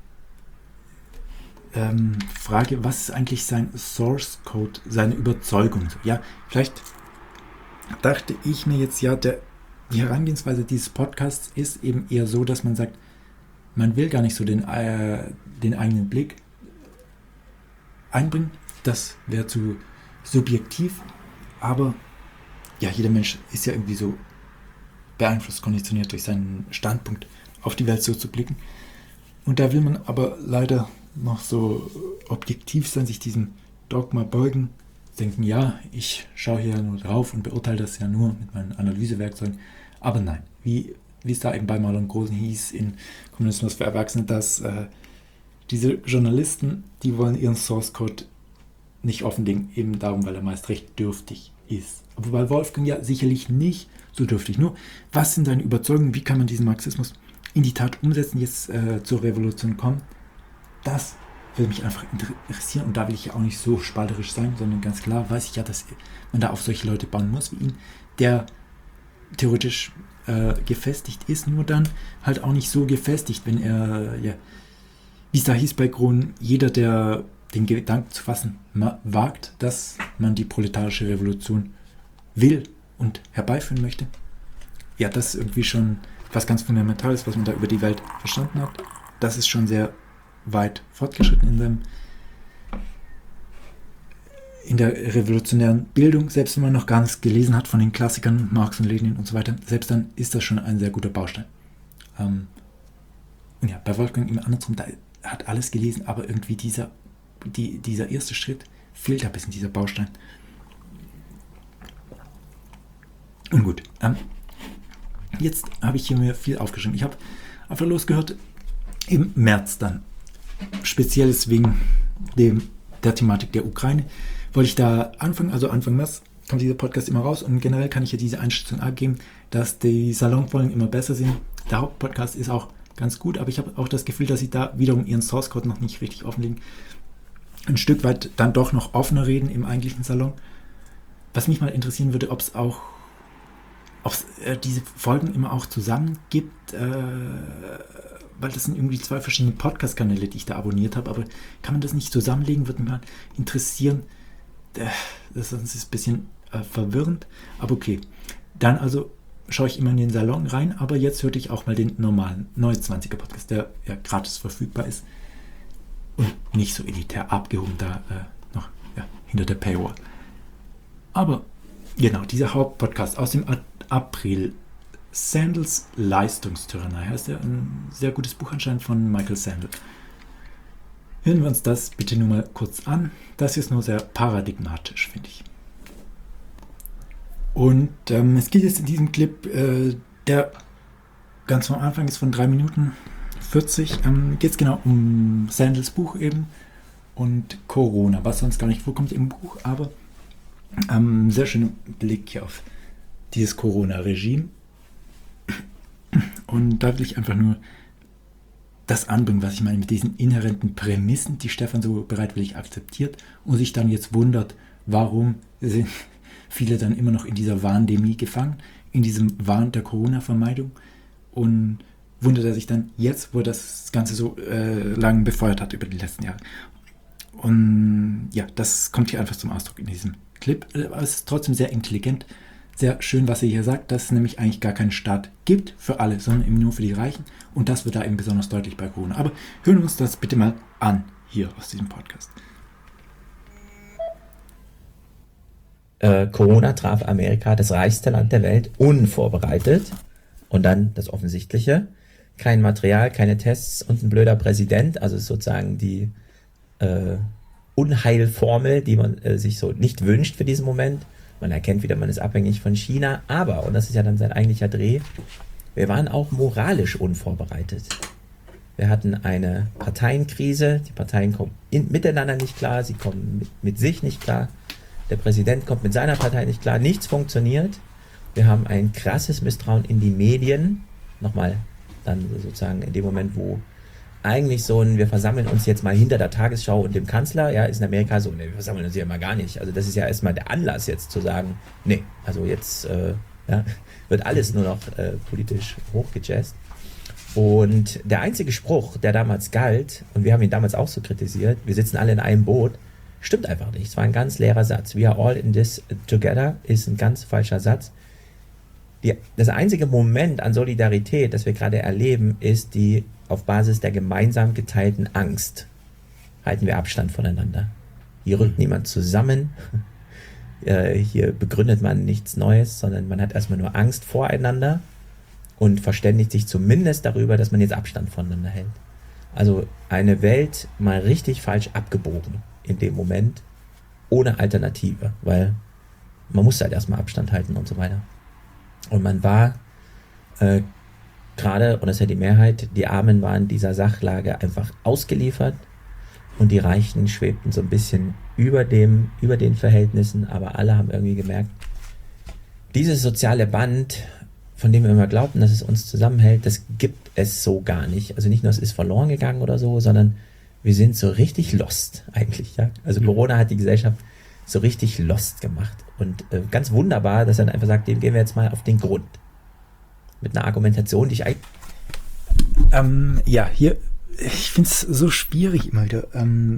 Frage, was ist eigentlich sein Source Code, seine Überzeugung? Ja, vielleicht dachte ich mir jetzt, die Herangehensweise dieses Podcasts ist eben eher so, dass man sagt, man will gar nicht so den eigenen Blick einbringen. Das wäre zu subjektiv, aber ja, jeder Mensch ist ja irgendwie so beeinflusst, konditioniert durch seinen Standpunkt auf die Welt so zu blicken. Und da will man aber leider noch so objektiv sein, sich diesem Dogma beugen, denken, ja, ich schaue hier nur drauf und beurteile das ja nur mit meinen Analysewerkzeugen. Aber nein, wie es da eben bei Marlon Großen hieß in Kommunismus für Erwachsene, dass diese Journalisten, die wollen ihren Source Code nicht offenlegen, eben darum, weil er meist recht dürftig ist. Aber bei Wolfgang ja sicherlich nicht so dürftig. Nur, was sind deine Überzeugungen? Wie kann man diesen Marxismus in die Tat umsetzen, jetzt zur Revolution kommen? Das würde mich einfach interessieren und da will ich ja auch nicht so spalterisch sein, sondern ganz klar weiß ich ja, dass man da auf solche Leute bauen muss wie ihn, der theoretisch gefestigt ist, nur dann halt auch nicht so gefestigt, wenn er, wie es da hieß bei Groen, jeder, der den Gedanken zu fassen wagt, dass man die proletarische Revolution will und herbeiführen möchte. Ja, das ist irgendwie schon was ganz Fundamentales, was man da über die Welt verstanden hat. Das ist schon sehr weit fortgeschritten in der revolutionären Bildung, selbst wenn man noch gar nichts gelesen hat von den Klassikern, Marx und Lenin und so weiter, selbst dann ist das schon ein sehr guter Baustein. Und ja, bei Wolfgang immer andersrum, da hat alles gelesen, aber irgendwie dieser erste Schritt fehlt ein bisschen, dieser Baustein. Und gut, jetzt habe ich hier mir viel aufgeschrieben. Ich habe einfach losgehört, im März dann, spezielles wegen der Thematik der Ukraine, wollte ich da anfangen, also Anfang März kommt dieser Podcast immer raus und generell kann ich ja diese Einschätzung abgeben, dass die Salonfolgen immer besser sind. Der Hauptpodcast ist auch ganz gut, aber ich habe auch das Gefühl, dass sie da wiederum ihren Source Code noch nicht richtig offenlegen. Ein Stück weit dann doch noch offener reden im eigentlichen Salon. Was mich mal interessieren würde, ob es diese Folgen immer auch zusammen gibt, weil das sind irgendwie 2 verschiedene Podcast-Kanäle, die ich da abonniert habe, aber kann man das nicht zusammenlegen, würde mich mal interessieren. Das ist ein bisschen verwirrend, aber okay. Dann also schaue ich immer in den Salon rein, aber jetzt hörte ich auch mal den normalen Neue 20er Podcast, der ja gratis verfügbar ist und nicht so elitär abgehoben da noch hinter der Paywall. Aber genau, dieser Hauptpodcast aus dem April, Sandels Leistungstyrannei, heißt er, ein sehr gutes Buch anscheinend von Michael Sandel. Hören wir uns das bitte nur mal kurz an. Das ist nur sehr paradigmatisch, finde ich. Und es geht jetzt in diesem Clip, der ganz am Anfang ist von 3 Minuten 40, geht es genau um Sandels Buch eben und Corona, was sonst gar nicht vorkommt im Buch, aber sehr schöner Blick hier auf dieses Corona-Regime. Und da will ich einfach nur das anbringen, was ich meine, mit diesen inhärenten Prämissen, die Stefan so bereitwillig akzeptiert und sich dann jetzt wundert, warum sind viele dann immer noch in dieser Wahndemie gefangen, in diesem Wahn der Corona-Vermeidung, und wundert er sich dann jetzt, wo er das Ganze so lang befeuert hat über die letzten Jahre. Und ja, das kommt hier einfach zum Ausdruck in diesem Clip. Aber es ist trotzdem sehr intelligent, sehr schön, was er hier sagt, dass es nämlich eigentlich gar keinen Staat gibt für alle, sondern eben nur für die Reichen. Und das wird da eben besonders deutlich bei Corona. Aber hören wir uns das bitte mal an, hier aus diesem Podcast. Corona traf Amerika, das reichste Land der Welt, unvorbereitet. Und dann das Offensichtliche: kein Material, keine Tests und ein blöder Präsident. Also sozusagen die Unheilformel, die man sich so nicht wünscht für diesen Moment. Man erkennt wieder, man ist abhängig von China. Aber, und das ist ja dann sein eigentlicher Dreh, wir waren auch moralisch unvorbereitet. Wir hatten eine Parteienkrise. Die Parteien kommen miteinander nicht klar. Sie kommen mit sich nicht klar. Der Präsident kommt mit seiner Partei nicht klar. Nichts funktioniert. Wir haben ein krasses Misstrauen in die Medien. Nochmal dann sozusagen in dem Moment, wo eigentlich wir versammeln uns jetzt mal hinter der Tagesschau und dem Kanzler, ja, ist in Amerika so, wir versammeln uns hier mal gar nicht. Also das ist ja erstmal der Anlass jetzt zu sagen, nee, also jetzt wird alles nur noch politisch hochgejazzt. Und der einzige Spruch, der damals galt, und wir haben ihn damals auch so kritisiert, wir sitzen alle in einem Boot, stimmt einfach nicht. Es war ein ganz leerer Satz. We are all in this together ist ein ganz falscher Satz. Das einzige Moment an Solidarität, das wir gerade erleben, ist die auf Basis der gemeinsam geteilten Angst. Halten wir Abstand voneinander. Hier rückt niemand zusammen. Hier begründet man nichts Neues, sondern man hat erstmal nur Angst voreinander und verständigt sich zumindest darüber, dass man jetzt Abstand voneinander hält. Also eine Welt mal richtig falsch abgebogen in dem Moment, ohne Alternative, weil man muss halt erstmal Abstand halten und so weiter. Und man war gerade, und das ist ja die Mehrheit, die Armen waren dieser Sachlage einfach ausgeliefert und die Reichen schwebten so ein bisschen über den Verhältnissen, aber alle haben irgendwie gemerkt, dieses soziale Band, von dem wir immer glaubten, dass es uns zusammenhält, das gibt es so gar nicht. Also nicht nur, es ist verloren gegangen oder so, sondern wir sind so richtig lost eigentlich. Ja? Also Corona hat die Gesellschaft so richtig lost gemacht. Und ganz wunderbar, dass er dann einfach sagt, dem gehen wir jetzt mal auf den Grund. Mit einer Argumentation, die ich eigentlich... ich finde es so schwierig immer wieder.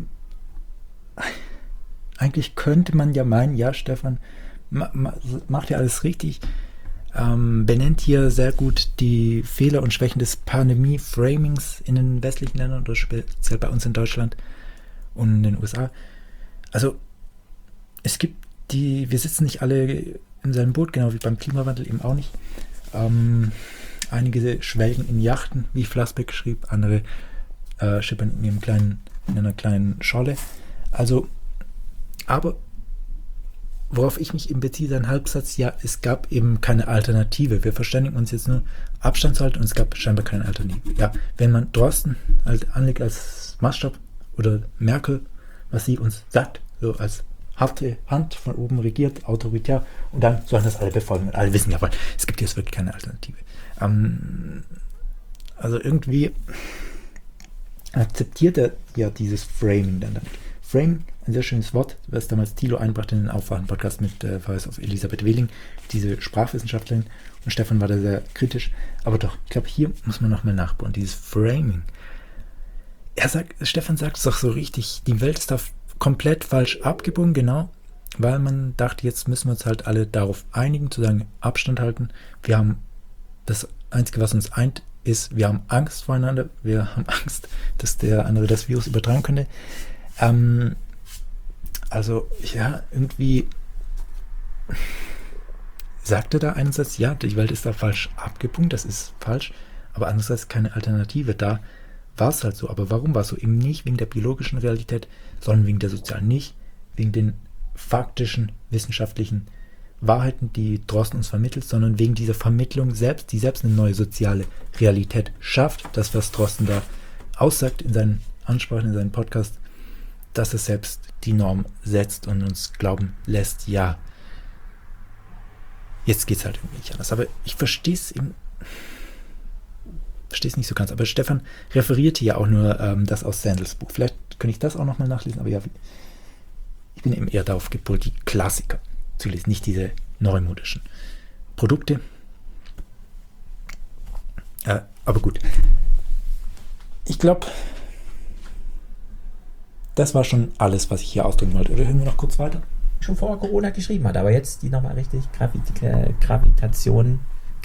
Eigentlich könnte man ja meinen, ja, Stefan, macht ja alles richtig, benennt hier sehr gut die Fehler und Schwächen des Pandemie-Framings in den westlichen Ländern oder speziell bei uns in Deutschland und in den USA. Also, wir sitzen nicht alle in seinem Boot, genau wie beim Klimawandel eben auch nicht. Einige schwelgen in Yachten, wie Flassbeck schrieb, andere schippern in einer kleinen Scholle. Also, aber worauf ich mich eben beziehe, sein Halbsatz, ja, es gab eben keine Alternative. Wir verständigen uns jetzt nur, Abstand zu halten und es gab scheinbar keine Alternative. Ja, wenn man Drosten halt anlegt als Maßstab oder Merkel, was sie uns sagt, so als harte Hand von oben regiert, autoritär, und dann sollen das alle befolgen. Und alle wissen ja, weil es gibt jetzt wirklich keine Alternative. Also irgendwie akzeptiert er ja dieses Framing dann damit. Framing, ein sehr schönes Wort, was damals Thilo einbrachte in den Aufwachen-Podcast mit Verweis auf Elisabeth Wehling, diese Sprachwissenschaftlerin, und Stefan war da sehr kritisch. Aber doch, ich glaube, hier muss man nochmal nachbauen, dieses Framing. Stefan sagt es doch so richtig, die Welt ist da komplett falsch abgebogen, genau, weil man dachte, jetzt müssen wir uns halt alle darauf einigen, zu sagen, Abstand halten. Wir haben das Einzige, was uns eint, ist, wir haben Angst voreinander, wir haben Angst, dass der andere das Virus übertragen könnte. Also, ja, irgendwie sagt er da einerseits, ja, die Welt ist da falsch abgebogen, das ist falsch, aber andererseits keine Alternative. Da war es halt so. Aber warum war es so? Eben nicht wegen der biologischen Realität, sondern wegen der sozialen, nicht wegen den faktischen, wissenschaftlichen Wahrheiten, die Drosten uns vermittelt, sondern wegen dieser Vermittlung selbst, die selbst eine neue soziale Realität schafft. Das, was Drosten da aussagt in seinen Ansprachen, in seinem Podcast, dass es selbst die Norm setzt und uns glauben lässt, ja, jetzt geht es halt irgendwie nicht anders. Aber ich verstehe es nicht so ganz. Aber Stefan referierte ja auch nur das aus Sandels Buch. Vielleicht könnte ich das auch nochmal nachlesen, aber ja, ich bin eben eher darauf gepolt, die Klassiker zu lesen, nicht diese neumodischen Produkte. Aber gut. Ich glaube, das war schon alles, was ich hier ausdrücken wollte. Oder hören wir noch kurz weiter? Schon vor Corona geschrieben hat, aber jetzt die nochmal richtig Gravitation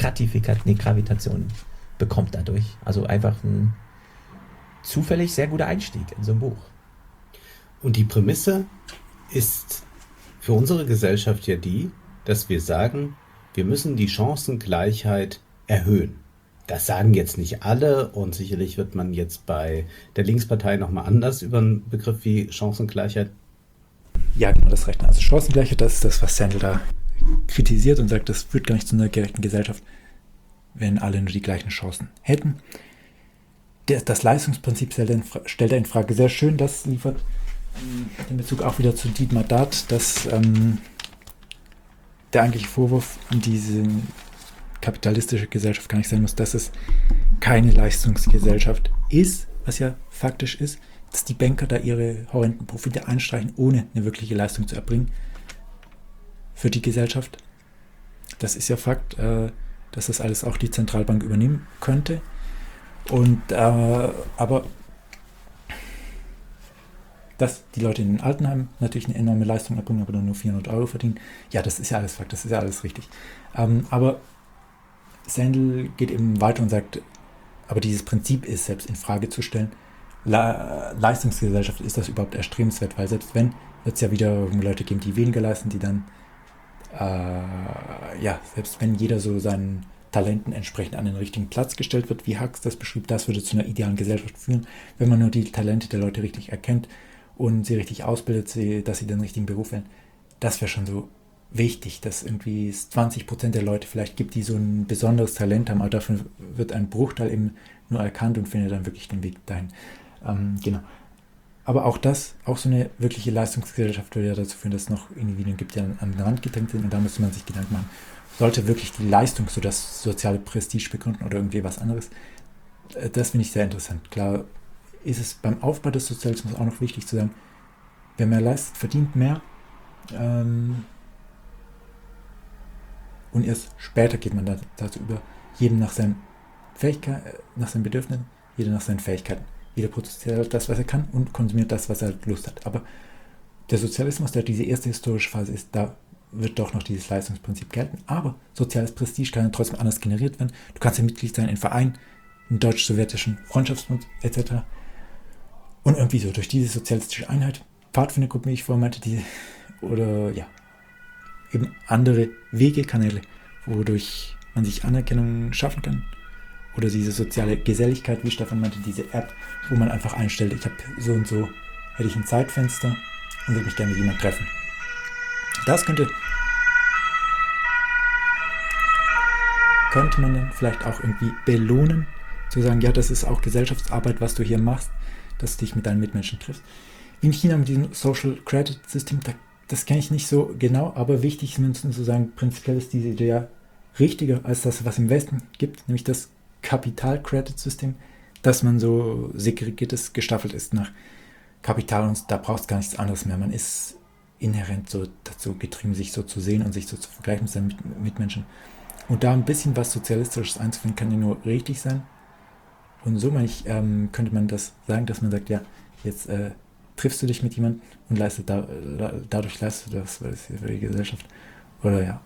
bekommt dadurch. Also einfach ein zufällig sehr guter Einstieg in so ein Buch. Und die Prämisse ist für unsere Gesellschaft ja die, dass wir sagen, wir müssen die Chancengleichheit erhöhen. Das sagen jetzt nicht alle und sicherlich wird man jetzt bei der Linkspartei nochmal anders über einen Begriff wie Chancengleichheit. Ja, genau, das Recht. Also Chancengleichheit, das ist das, was Sandel da kritisiert und sagt, das führt gar nicht zu einer gerechten Gesellschaft, wenn alle nur die gleichen Chancen hätten. das Leistungsprinzip stellt er in Frage. Sehr schön, das liefert in Bezug auch wieder zu Dietmar Dart, dass der eigentliche Vorwurf an diese kapitalistische Gesellschaft gar nicht sein muss, dass es keine Leistungsgesellschaft ist, was ja faktisch ist, dass die Banker da ihre horrenden Profite einstreichen, ohne eine wirkliche Leistung zu erbringen für die Gesellschaft. Das ist ja Fakt, dass das alles auch die Zentralbank übernehmen könnte. Und aber dass die Leute in den Altenheimen natürlich eine enorme Leistung erbringen, aber nur 400 Euro verdienen, ja, das ist ja alles Fakt, das ist ja alles richtig. Aber Sandel geht eben weiter und sagt, aber dieses Prinzip ist selbst in Frage zu stellen. Leistungsgesellschaft, ist das überhaupt erstrebenswert? Weil selbst wenn, wird es ja wieder Leute geben, die weniger leisten, die dann, selbst wenn jeder so seinen Talenten entsprechend an den richtigen Platz gestellt wird, wie Hux das beschrieb, das würde zu einer idealen Gesellschaft führen, wenn man nur die Talente der Leute richtig erkennt und sie richtig ausbildet, dass sie den richtigen Beruf wählen. Das wäre schon so wichtig, dass irgendwie es 20% der Leute vielleicht gibt, die so ein besonderes Talent haben, aber dafür wird ein Bruchteil eben nur erkannt und findet dann wirklich den Weg dahin. Genau. Aber auch so eine wirkliche Leistungsgesellschaft würde ja dazu führen, dass es noch Individuen gibt, die an den Rand gedrängt sind, und da müsste man sich Gedanken machen, sollte wirklich die Leistung so das soziale Prestige begründen oder irgendwie was anderes? Das finde ich sehr interessant. Klar ist es beim Aufbau des Sozialismus auch noch wichtig zu sagen, wer mehr leistet, verdient mehr, und erst später geht man dazu über, jedem nach seinen Fähigkeiten, nach seinen Bedürfnissen, jeder nach seinen Fähigkeiten. Jeder produziert das, was er kann, und konsumiert das, was er Lust hat. Aber der Sozialismus, der diese erste historische Phase ist, da wird doch noch dieses Leistungsprinzip gelten. Aber soziales Prestige kann ja trotzdem anders generiert werden. Du kannst ja Mitglied sein in Vereinen, im deutsch-sowjetischen Freundschaftsbund etc. Und irgendwie so durch diese sozialistische Einheit, Pfadfindergruppen, wie ich vorhin meinte, eben andere Wege, Kanäle, wodurch man sich Anerkennung schaffen kann. Oder diese soziale Geselligkeit, wie Stefan meinte, diese App, wo man einfach einstellt, ich habe so und so, hätte ich ein Zeitfenster und würde mich gerne mit jemandem treffen. Das könnte man dann vielleicht auch irgendwie belohnen, zu sagen, ja, das ist auch Gesellschaftsarbeit, was du hier machst, dass du dich mit deinen Mitmenschen triffst. Wie in China mit diesem Social Credit System, das kenne ich nicht so genau, aber wichtig ist mindestens zu sagen, prinzipiell ist diese Idee ja richtiger als das, was im Westen gibt, nämlich das Kapital-Credit-System, dass man so segregiertes, gestaffelt ist nach Kapital, und da braucht es gar nichts anderes mehr. Man ist inhärent so dazu getrieben, sich so zu sehen und sich so zu vergleichen mit seinen Mitmenschen. Und da ein bisschen was Sozialistisches einzuführen, kann ja nur richtig sein. Und so, meine ich, könnte man das sagen, dass man sagt, ja, jetzt triffst du dich mit jemandem und dadurch leistest du das für die Gesellschaft. Oder ja.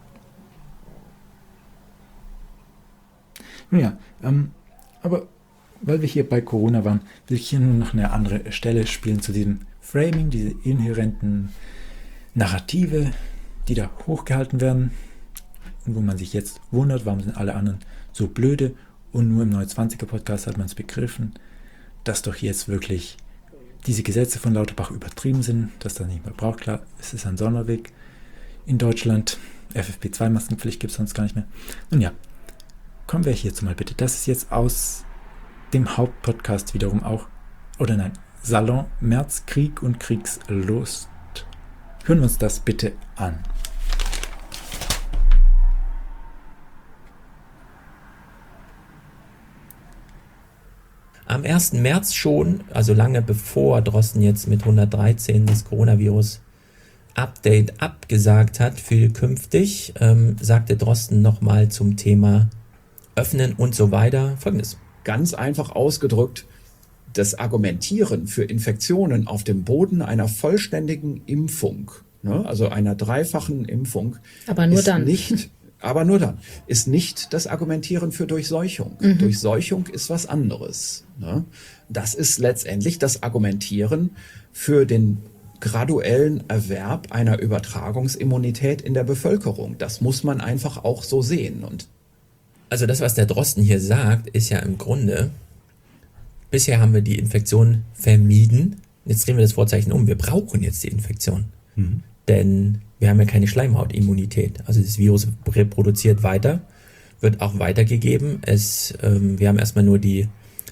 Nun ja, aber weil wir hier bei Corona waren, will ich hier nur noch eine andere Stelle spielen zu diesem Framing, diese inhärenten Narrative, die da hochgehalten werden und wo man sich jetzt wundert, warum sind alle anderen so blöde, und nur im 29er-Podcast hat man es begriffen, dass doch jetzt wirklich diese Gesetze von Lauterbach übertrieben sind, dass das nicht mehr braucht. Klar, es ist ein Sonderweg in Deutschland, FFP2-Maskenpflicht gibt es sonst gar nicht mehr. Nun ja, kommen wir hierzu mal bitte. Das ist jetzt aus dem Hauptpodcast wiederum auch, Salon März, Krieg und Kriegslust. Hören wir uns das bitte an. Am 1. März schon, also lange bevor Drosten jetzt mit 113 das Coronavirus-Update abgesagt hat für künftig, sagte Drosten nochmal zum Thema Öffnen und so weiter Folgendes. Ganz einfach ausgedrückt, das Argumentieren für Infektionen auf dem Boden einer vollständigen Impfung, also einer dreifachen Impfung, aber nur dann ist nicht das Argumentieren für Durchseuchung. Durchseuchung ist was anderes. Das ist letztendlich das Argumentieren für den graduellen Erwerb einer Übertragungsimmunität in der Bevölkerung. Das muss man einfach auch so sehen. Und also das, was der Drosten hier sagt, ist ja im Grunde, bisher haben wir die Infektion vermieden. Jetzt drehen wir das Vorzeichen um. Wir brauchen jetzt die Infektion. Denn wir haben ja keine Schleimhautimmunität. Also das Virus reproduziert weiter, wird auch weitergegeben. Wir haben erstmal nur die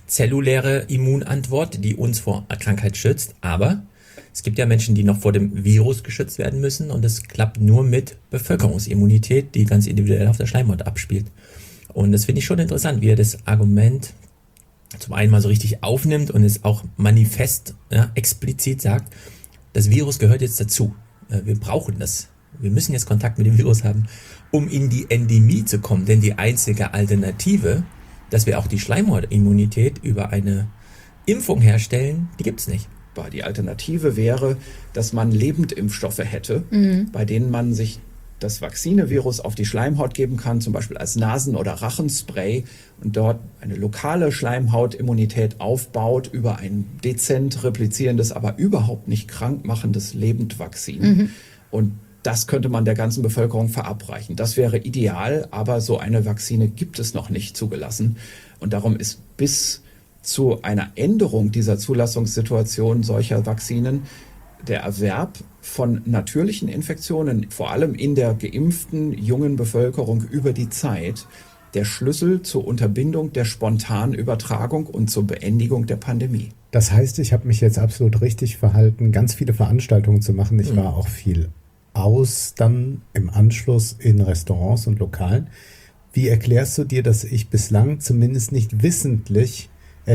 zelluläre Immunantwort, die uns vor Krankheit schützt. Aber es gibt ja Menschen, die noch vor dem Virus geschützt werden müssen und das klappt nur mit Bevölkerungsimmunität, die ganz individuell auf der Schleimhaut abspielt. Und das finde ich schon interessant, wie er das Argument zum einen mal so richtig aufnimmt und es auch manifest, explizit sagt, das Virus gehört jetzt dazu. Wir brauchen das. Wir müssen jetzt Kontakt mit dem Virus haben, um in die Endemie zu kommen. Denn die einzige Alternative, dass wir auch die Schleimhautimmunität über eine Impfung herstellen, die gibt es nicht. Die Alternative wäre, dass man Lebendimpfstoffe hätte, bei denen man sich das Vaccinevirus auf die Schleimhaut geben kann, zum Beispiel als Nasen- oder Rachenspray und dort eine lokale Schleimhautimmunität aufbaut über ein dezent replizierendes, aber überhaupt nicht krankmachendes Lebendvakzin. Und das könnte man der ganzen Bevölkerung verabreichen. Das wäre ideal, aber so eine Vakzine gibt es noch nicht zugelassen. Und darum ist bis zu einer Änderung dieser Zulassungssituation solcher Vakzinen der Erwerb von natürlichen Infektionen, vor allem in der geimpften jungen Bevölkerung über die Zeit, der Schlüssel zur Unterbindung der spontanen Übertragung und zur Beendigung der Pandemie. Das heißt, ich habe mich jetzt absolut richtig verhalten, ganz viele Veranstaltungen zu machen. Ich war auch viel aus dann im Anschluss in Restaurants und Lokalen. Wie erklärst du dir, dass ich bislang zumindest nicht wissentlich...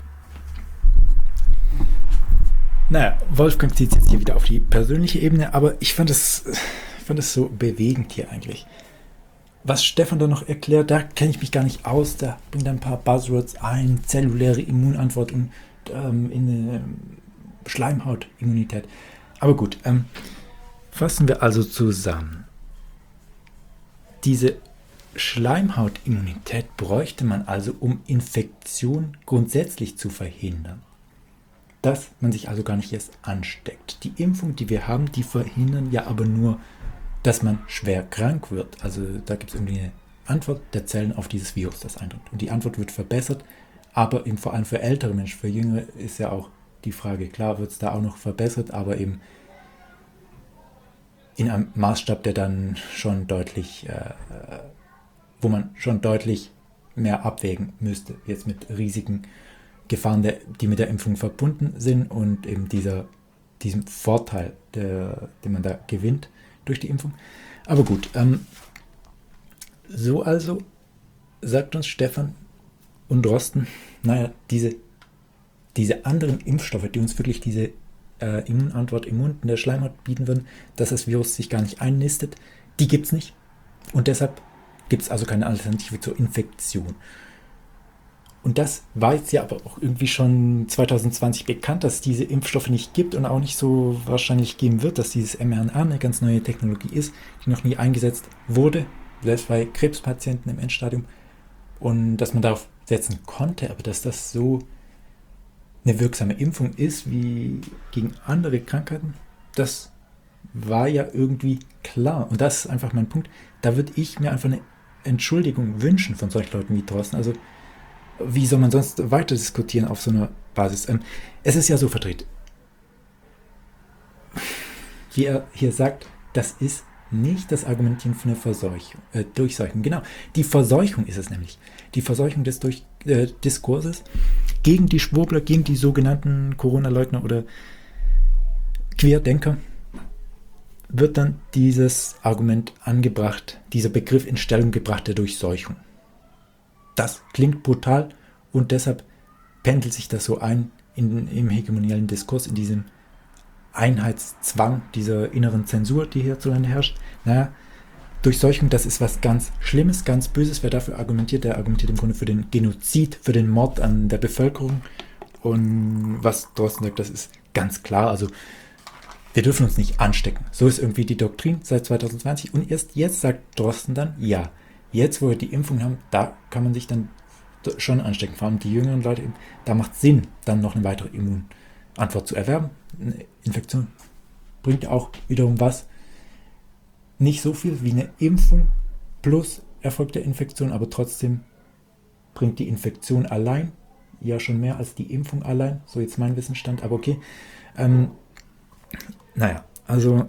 Naja, Wolfgang zieht es jetzt hier wieder auf die persönliche Ebene, aber ich fand es so bewegend hier eigentlich. Was Stefan da noch erklärt, da kenne ich mich gar nicht aus, da bringt ein paar Buzzwords ein, zelluläre Immunantwort und in Schleimhautimmunität. Aber gut, fassen wir also zusammen. Diese Schleimhautimmunität bräuchte man also, um Infektion grundsätzlich zu verhindern. Dass man sich also gar nicht erst ansteckt. Die Impfung, die wir haben, die verhindern ja aber nur, dass man schwer krank wird. Also da gibt es irgendwie eine Antwort der Zellen auf dieses Virus, das eindringt. Und die Antwort wird verbessert, aber eben vor allem für ältere Menschen, für Jüngere ist ja auch die Frage, klar wird es da auch noch verbessert, aber eben in einem Maßstab, der dann schon deutlich, wo man schon deutlich mehr abwägen müsste, jetzt mit riesigen Gefahren, die mit der Impfung verbunden sind und eben diesem Vorteil, den man da gewinnt durch die Impfung. Aber gut, so also sagt uns Stefan und Drosten, naja, diese anderen Impfstoffe, die uns wirklich diese Immunantwort im Mund, in der Schleimhaut bieten würden, dass das Virus sich gar nicht einnistet, die gibt es nicht. Und deshalb gibt es also keine Alternative zur Infektion. Und das war jetzt ja aber auch irgendwie schon 2020 bekannt, dass es diese Impfstoffe nicht gibt und auch nicht so wahrscheinlich geben wird, dass dieses mRNA eine ganz neue Technologie ist, die noch nie eingesetzt wurde, selbst bei Krebspatienten im Endstadium. Und dass man darauf setzen konnte, aber dass das so eine wirksame Impfung ist wie gegen andere Krankheiten, das war ja irgendwie klar. Und das ist einfach mein Punkt. Da würde ich mir einfach eine Entschuldigung wünschen von solchen Leuten wie Drosten. Also wie soll man sonst weiter diskutieren auf so einer Basis? Es ist ja so verdreht. Wie er hier sagt, das ist nicht das Argumentieren für eine Durchseuchung. Genau, die Verseuchung ist es nämlich. Die Verseuchung des Diskurses gegen die Schwurbler, gegen die sogenannten Corona-Leugner oder Querdenker wird dann dieses Argument angebracht, dieser Begriff in Stellung gebracht der Durchseuchung. Das klingt brutal und deshalb pendelt sich das so ein im hegemonialen Diskurs, in diesem Einheitszwang, dieser inneren Zensur, die hierzulande herrscht. Naja, Durchseuchung, das ist was ganz Schlimmes, ganz Böses. Wer dafür argumentiert, der argumentiert im Grunde für den Genozid, für den Mord an der Bevölkerung. Und was Drosten sagt, das ist ganz klar. Also wir dürfen uns nicht anstecken. So ist irgendwie die Doktrin seit 2020. Und erst jetzt sagt Drosten dann, ja, jetzt, wo wir die Impfung haben, da kann man sich dann schon anstecken. Vor allem die jüngeren Leute, da macht es Sinn, dann noch eine weitere Immunantwort zu erwerben. Eine Infektion bringt auch wiederum was. Nicht so viel wie eine Impfung plus Erfolg der Infektion, aber trotzdem bringt die Infektion allein ja schon mehr als die Impfung allein. So jetzt mein Wissensstand, aber okay. Naja, also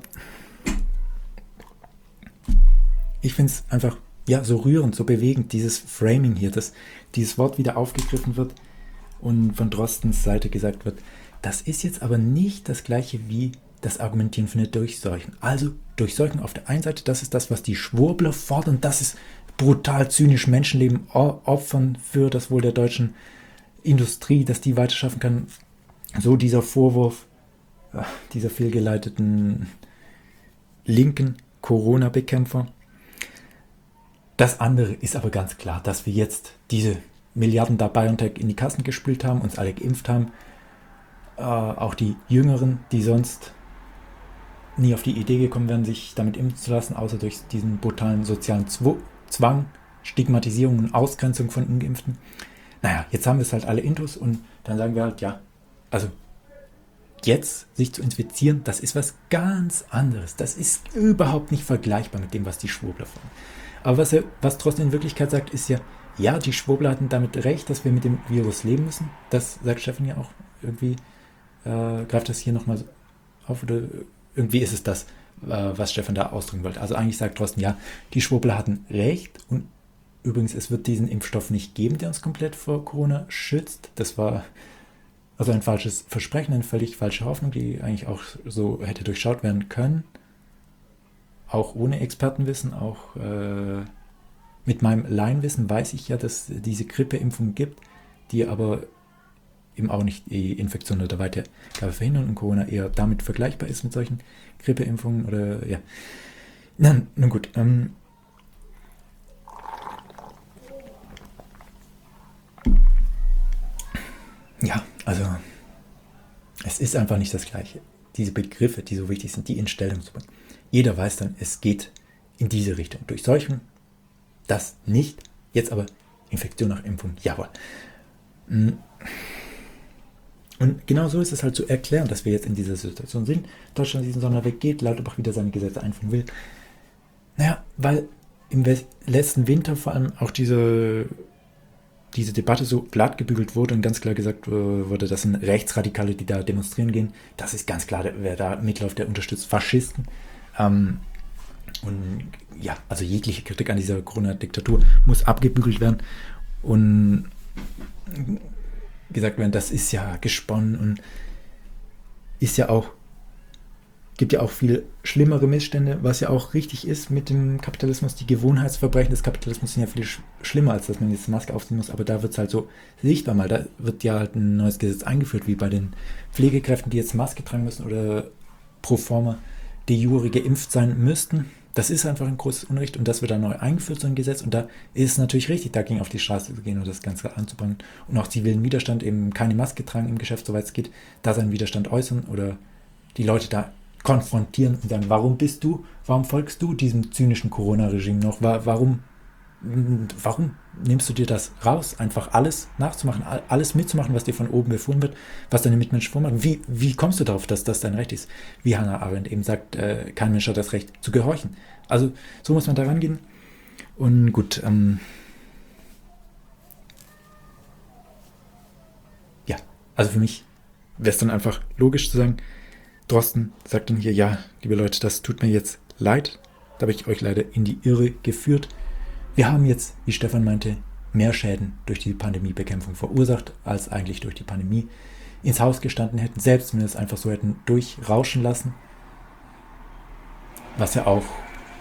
ich finde es einfach ja so rührend, so bewegend, dieses Framing hier, dass dieses Wort wieder aufgegriffen wird und von Drostens Seite gesagt wird, das ist jetzt aber nicht das gleiche wie das Argumentieren für eine Durchseuchen. Also Durchseuchen auf der einen Seite, das ist das, was die Schwurbler fordern, das ist brutal zynisch Menschenleben opfern für das Wohl der deutschen Industrie, dass die weiter schaffen kann. So dieser Vorwurf dieser fehlgeleiteten linken Corona-Bekämpfer. Das andere ist aber ganz klar, dass wir jetzt diese Milliarden da BioNTech in die Kassen gespült haben, uns alle geimpft haben, auch die Jüngeren, die sonst nie auf die Idee gekommen wären, sich damit impfen zu lassen, außer durch diesen brutalen sozialen Zwang, Stigmatisierung und Ausgrenzung von Ungeimpften. Naja, jetzt haben wir es halt alle intus und dann sagen wir halt, ja, also jetzt sich zu infizieren, das ist was ganz anderes. Das ist überhaupt nicht vergleichbar mit dem, was die Schwurbler fordern. Aber was trotzdem in Wirklichkeit sagt, ist ja, die Schwurbler hatten damit recht, dass wir mit dem Virus leben müssen. Das sagt Stefan ja auch irgendwie, greift das hier nochmal auf, oder irgendwie ist es das, was Stefan da ausdrücken wollte. Also eigentlich sagt Drosten, ja, die Schwurbler hatten recht und übrigens, es wird diesen Impfstoff nicht geben, der uns komplett vor Corona schützt. Das war also ein falsches Versprechen, eine völlig falsche Hoffnung, die eigentlich auch so hätte durchschaut werden können. Auch ohne Expertenwissen, auch mit meinem Laienwissen weiß ich ja, dass es diese Grippeimpfung gibt, die aber eben auch nicht die Infektion oder Weitergabe verhindern und Corona eher damit vergleichbar ist mit solchen Grippeimpfungen oder ja. Nun gut. Ja, also es ist einfach nicht das Gleiche. Diese Begriffe, die so wichtig sind, die in Stellung zu bringen. Jeder weiß dann, es geht in diese Richtung. Durchseuchung, das nicht. Jetzt aber Infektion nach Impfung, jawohl. Und genau so ist es halt zu erklären, dass wir jetzt in dieser Situation sind. Deutschland diesen Sonderweg geht, Lauterbach wieder seine Gesetze einführen will. Naja, weil im letzten Winter vor allem auch diese Debatte so glatt gebügelt wurde und ganz klar gesagt wurde, das sind Rechtsradikale, die da demonstrieren gehen. Das ist ganz klar, wer da mitläuft, der unterstützt Faschisten. Und ja, also jegliche Kritik an dieser Corona-Diktatur muss abgebügelt werden und gesagt werden, das ist ja gesponnen und ist ja auch, gibt ja auch viel schlimmere Missstände, was ja auch richtig ist mit dem Kapitalismus. Die Gewohnheitsverbrechen des Kapitalismus sind ja viel schlimmer, als dass man jetzt eine Maske aufziehen muss, aber da wird es halt so sichtbar mal. Da wird ja halt ein neues Gesetz eingeführt, wie bei den Pflegekräften, die jetzt Maske tragen müssen oder pro forma de jure geimpft sein müssten. Das ist einfach ein großes Unrecht und das wird dann neu eingeführt, so ein Gesetz. Und da ist es natürlich richtig, dagegen auf die Straße zu gehen und das Ganze anzubringen. Und auch zivilen Widerstand, eben keine Maske tragen im Geschäft, soweit es geht, da seinen Widerstand äußern oder die Leute da konfrontieren und sagen, warum folgst du diesem zynischen Corona-Regime noch? Warum nimmst du dir das raus, einfach alles nachzumachen, alles mitzumachen, was dir von oben befohlen wird, was deine Mitmenschen vormachen? Wie kommst du darauf, dass das dein Recht ist? Wie Hannah Arendt eben sagt, kein Mensch hat das Recht zu gehorchen. Also so muss man da rangehen. Und gut, ja, also für mich wäre es dann einfach logisch zu sagen, Drosten sagt dann hier, ja, liebe Leute, das tut mir jetzt leid, da habe ich euch leider in die Irre geführt. Wir haben jetzt, wie Stefan meinte, mehr Schäden durch die Pandemiebekämpfung verursacht, als eigentlich durch die Pandemie ins Haus gestanden hätten, selbst wenn wir es einfach so hätten durchrauschen lassen. Was ja auch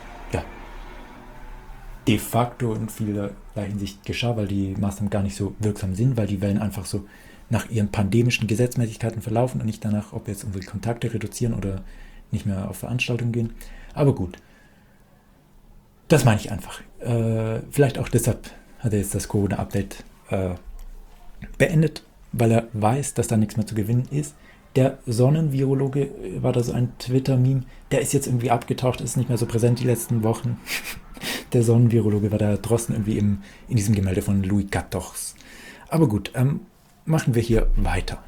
de facto in vielerlei Hinsicht geschah, weil die Maßnahmen gar nicht so wirksam sind, weil die Wellen einfach so nach ihren pandemischen Gesetzmäßigkeiten verlaufen und nicht danach, ob wir jetzt unsere Kontakte reduzieren oder nicht mehr auf Veranstaltungen gehen. Aber gut, das meine ich einfach. Vielleicht auch deshalb hat er jetzt das Corona-Update beendet, weil er weiß, dass da nichts mehr zu gewinnen ist. Der Sonnenvirologe war da so ein Twitter-Meme, der ist jetzt irgendwie abgetaucht, ist nicht mehr so präsent die letzten Wochen. Der Sonnenvirologe war da Drosten irgendwie in diesem Gemälde von Louis XIV. Aber gut, machen wir hier weiter.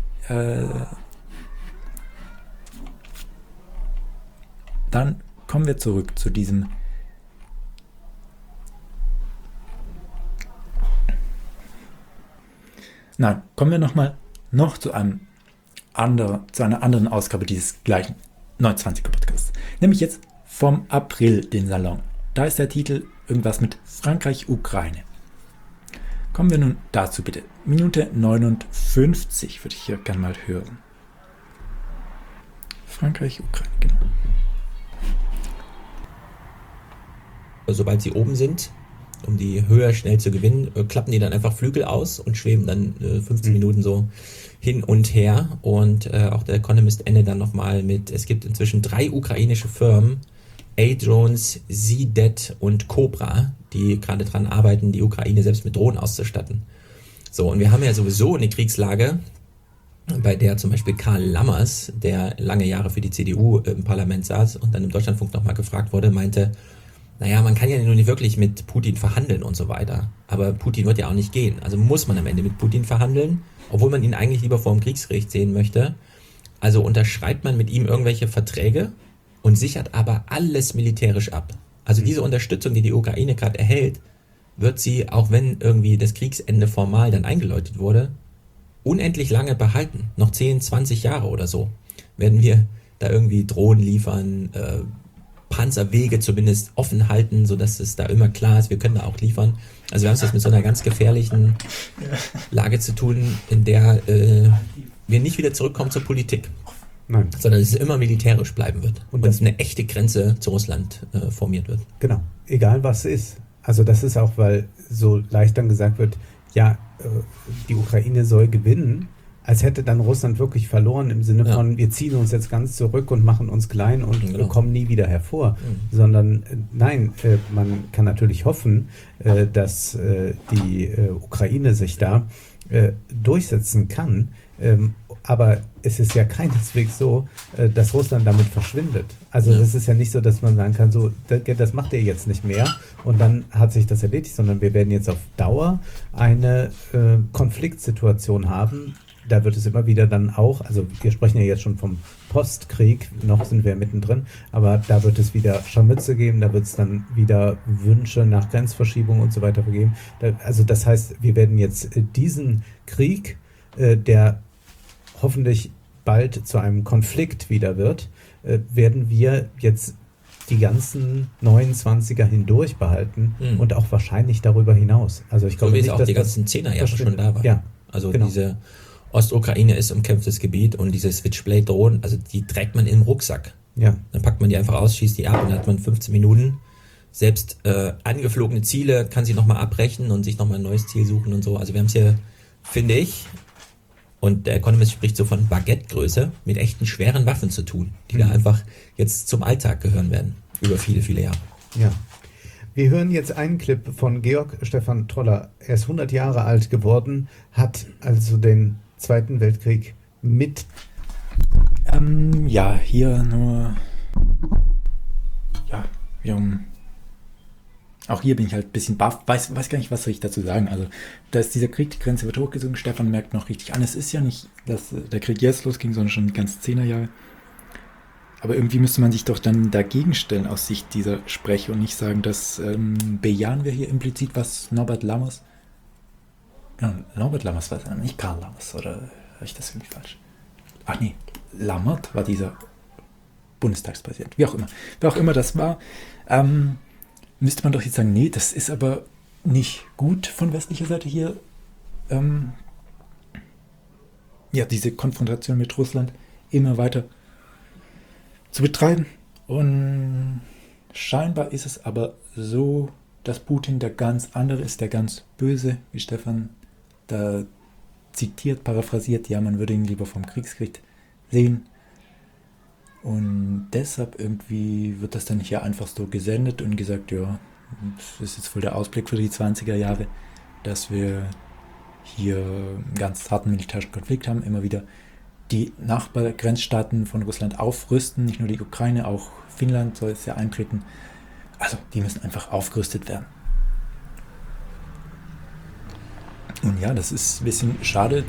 Dann kommen wir zurück zu diesem kommen wir noch zu einer anderen Ausgabe dieses gleichen 29er Podcasts. Nämlich jetzt vom April, den Salon. Da ist der Titel irgendwas mit Frankreich, Ukraine. Kommen wir nun dazu bitte. Minute 59 würde ich hier gerne mal hören. Frankreich, Ukraine, genau. Sobald sie oben sind, um die Höhe schnell zu gewinnen, klappen die dann einfach Flügel aus und schweben dann 15 Minuten so hin und her. Und auch der Economist endet dann nochmal mit, es gibt inzwischen 3 ukrainische Firmen, A-Drones, Z-Det und Cobra, die gerade dran arbeiten, die Ukraine selbst mit Drohnen auszustatten. So, und wir haben ja sowieso eine Kriegslage, bei der zum Beispiel Karl Lammers, der lange Jahre für die CDU im Parlament saß und dann im Deutschlandfunk nochmal gefragt wurde, meinte, naja, man kann ja nur nicht wirklich mit Putin verhandeln und so weiter. Aber Putin wird ja auch nicht gehen. Also muss man am Ende mit Putin verhandeln, obwohl man ihn eigentlich lieber vor dem Kriegsgericht sehen möchte. Also unterschreibt man mit ihm irgendwelche Verträge und sichert aber alles militärisch ab. Also diese Unterstützung, die die Ukraine gerade erhält, wird sie, auch wenn irgendwie das Kriegsende formal dann eingeläutet wurde, unendlich lange behalten. Noch 10, 20 Jahre oder so. Werden wir da irgendwie Drohnen liefern, Panzerwege zumindest offen halten, sodass es da immer klar ist, wir können da auch liefern. Also wir haben es jetzt mit so einer ganz gefährlichen Lage zu tun, in der wir nicht wieder zurückkommen zur Politik. Nein. Sondern es immer militärisch bleiben wird und eine echte Grenze zu Russland formiert wird. Genau, egal was ist. Also das ist auch, weil so leicht dann gesagt wird, ja, die Ukraine soll gewinnen, als hätte dann Russland wirklich verloren im Sinne von, wir ziehen uns jetzt ganz zurück und machen uns klein und kommen nie wieder hervor. Sondern nein, man kann natürlich hoffen, dass die Ukraine sich da durchsetzen kann. Aber es ist ja keineswegs so, dass Russland damit verschwindet. Also das ist ja nicht so, dass man sagen kann, so, das macht ihr jetzt nicht mehr und dann hat sich das erledigt, sondern wir werden jetzt auf Dauer eine Konfliktsituation haben. Da wird es immer wieder dann auch, also wir sprechen ja jetzt schon vom Postkrieg, noch sind wir mittendrin, aber da wird es wieder Scharmütze geben, da wird es dann wieder Wünsche nach Grenzverschiebung und so weiter geben. Also das heißt, wir werden jetzt diesen Krieg, der hoffentlich bald zu einem Konflikt wieder wird, werden wir jetzt die ganzen 29er hindurch behalten und auch wahrscheinlich darüber hinaus. Also ich glaube so wie nicht, es auch dass die ganzen 10er Jahre schon da war. Ja, also genau. Diese Ostukraine ist umkämpftes Gebiet und diese Switchblade-Drohnen, also die trägt man im Rucksack. Ja. Dann packt man die einfach aus, schießt die ab und dann hat man 15 Minuten. Selbst angeflogene Ziele kann sie nochmal abbrechen und sich nochmal ein neues Ziel suchen und so. Also wir haben es hier, finde ich, und der Economist spricht so von Baguette-Größe, mit echten schweren Waffen zu tun, die da einfach jetzt zum Alltag gehören werden, über viele, viele Jahre. Ja. Wir hören jetzt einen Clip von Georg Stefan Troller. Er ist 100 Jahre alt geworden, hat also den Zweiten Weltkrieg mit. Ja, hier nur. Ja, auch hier bin ich halt ein bisschen baff, weiß gar nicht, was soll ich dazu sagen. Also, da ist dieser Krieg, die Grenze wird hochgezogen, Stefan merkt noch richtig an. Es ist ja nicht, dass der Krieg jetzt losging, sondern schon die ganzen 10er Jahre. Aber irgendwie müsste man sich doch dann dagegen stellen aus Sicht dieser Sprecher und nicht sagen, dass bejahen wir hier implizit, was Norbert Lammers. Ja, Norbert Lammers war es, nicht Karl Lammers, oder habe ich das irgendwie falsch? Ach nee, Lammert war dieser Bundestagspräsident, wie auch immer. Wer auch immer das war, müsste man doch jetzt sagen, nee, das ist aber nicht gut von westlicher Seite hier, ja, diese Konfrontation mit Russland immer weiter zu betreiben. Und scheinbar ist es aber so, dass Putin der ganz andere ist, der ganz böse, wie Stefan da zitiert, paraphrasiert, ja, man würde ihn lieber vom Kriegsgericht sehen. Und deshalb irgendwie wird das dann hier einfach so gesendet und gesagt, ja, das ist jetzt wohl der Ausblick für die 20er Jahre, dass wir hier einen ganz harten militärischen Konflikt haben, immer wieder die Nachbargrenzstaaten von Russland aufrüsten, nicht nur die Ukraine, auch Finnland soll es ja eintreten. Also die müssen einfach aufgerüstet werden. Und ja, das ist ein bisschen schade,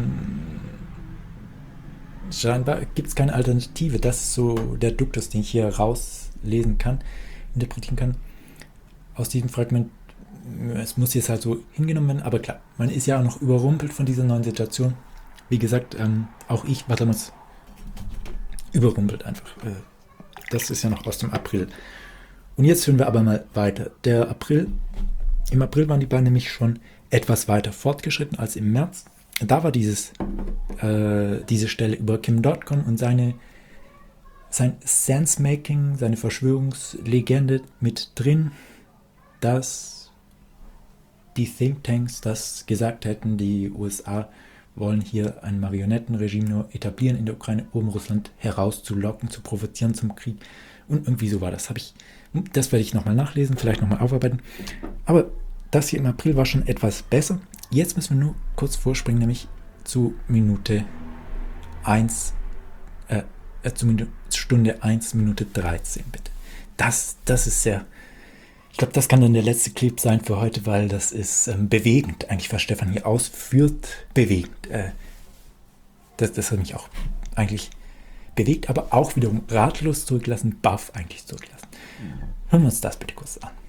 scheinbar gibt es keine Alternative. Das ist so der Duktus, den ich hier rauslesen kann, interpretieren kann. Aus diesem Fragment, es muss jetzt halt so hingenommen werden, aber klar, man ist ja auch noch überrumpelt von dieser neuen Situation. Wie gesagt, auch ich war damals überrumpelt einfach. Das ist ja noch aus dem April. Und jetzt hören wir aber mal weiter. Im April waren die beiden nämlich schon etwas weiter fortgeschritten als im März. Da war diese Stelle über Kim Dotcom und sein Sense-Making, seine Verschwörungslegende mit drin, dass die Thinktanks das gesagt hätten, die USA wollen hier ein Marionettenregime nur etablieren in der Ukraine, um Russland herauszulocken, zu provozieren zum Krieg. Und irgendwie so war das. Das werde ich nochmal nachlesen, vielleicht nochmal aufarbeiten. Aber das hier im April war schon etwas besser. Jetzt müssen wir nur kurz vorspringen, nämlich zu Minute 1, zu Stunde 1, Minute 13, bitte. Das ist sehr, ich glaube, das kann dann der letzte Clip sein für heute, weil das ist bewegend, eigentlich, was Stefan hier ausführt, bewegend. Das hat mich auch eigentlich bewegt, aber auch wiederum ratlos zurückgelassen, baff eigentlich zurückgelassen. Hören wir uns das bitte kurz an.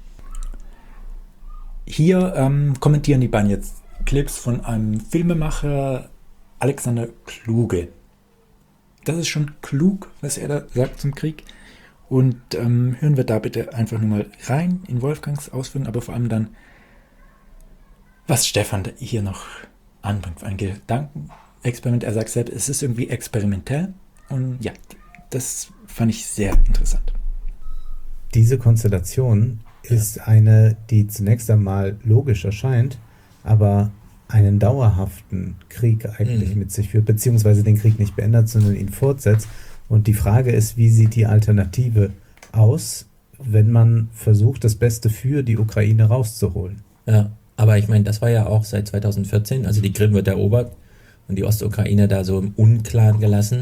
Hier kommentieren die beiden jetzt Clips von einem Filmemacher, Alexander Kluge. Das ist schon klug, was er da sagt zum Krieg. Und hören wir da bitte einfach nur mal rein in Wolfgangs Ausführungen, aber vor allem dann, was Stefan hier noch anbringt. Ein Gedankenexperiment. Er sagt selbst, es ist irgendwie experimentell. Und ja, das fand ich sehr interessant. Diese Konstellation ist eine, die zunächst einmal logisch erscheint, aber einen dauerhaften Krieg eigentlich mit sich führt, beziehungsweise den Krieg nicht beendet, sondern ihn fortsetzt. Und die Frage ist, wie sieht die Alternative aus, wenn man versucht, das Beste für die Ukraine rauszuholen? Ja, aber ich meine, das war ja auch seit 2014, also die Krim wird erobert und die Ostukraine da so im Unklaren gelassen.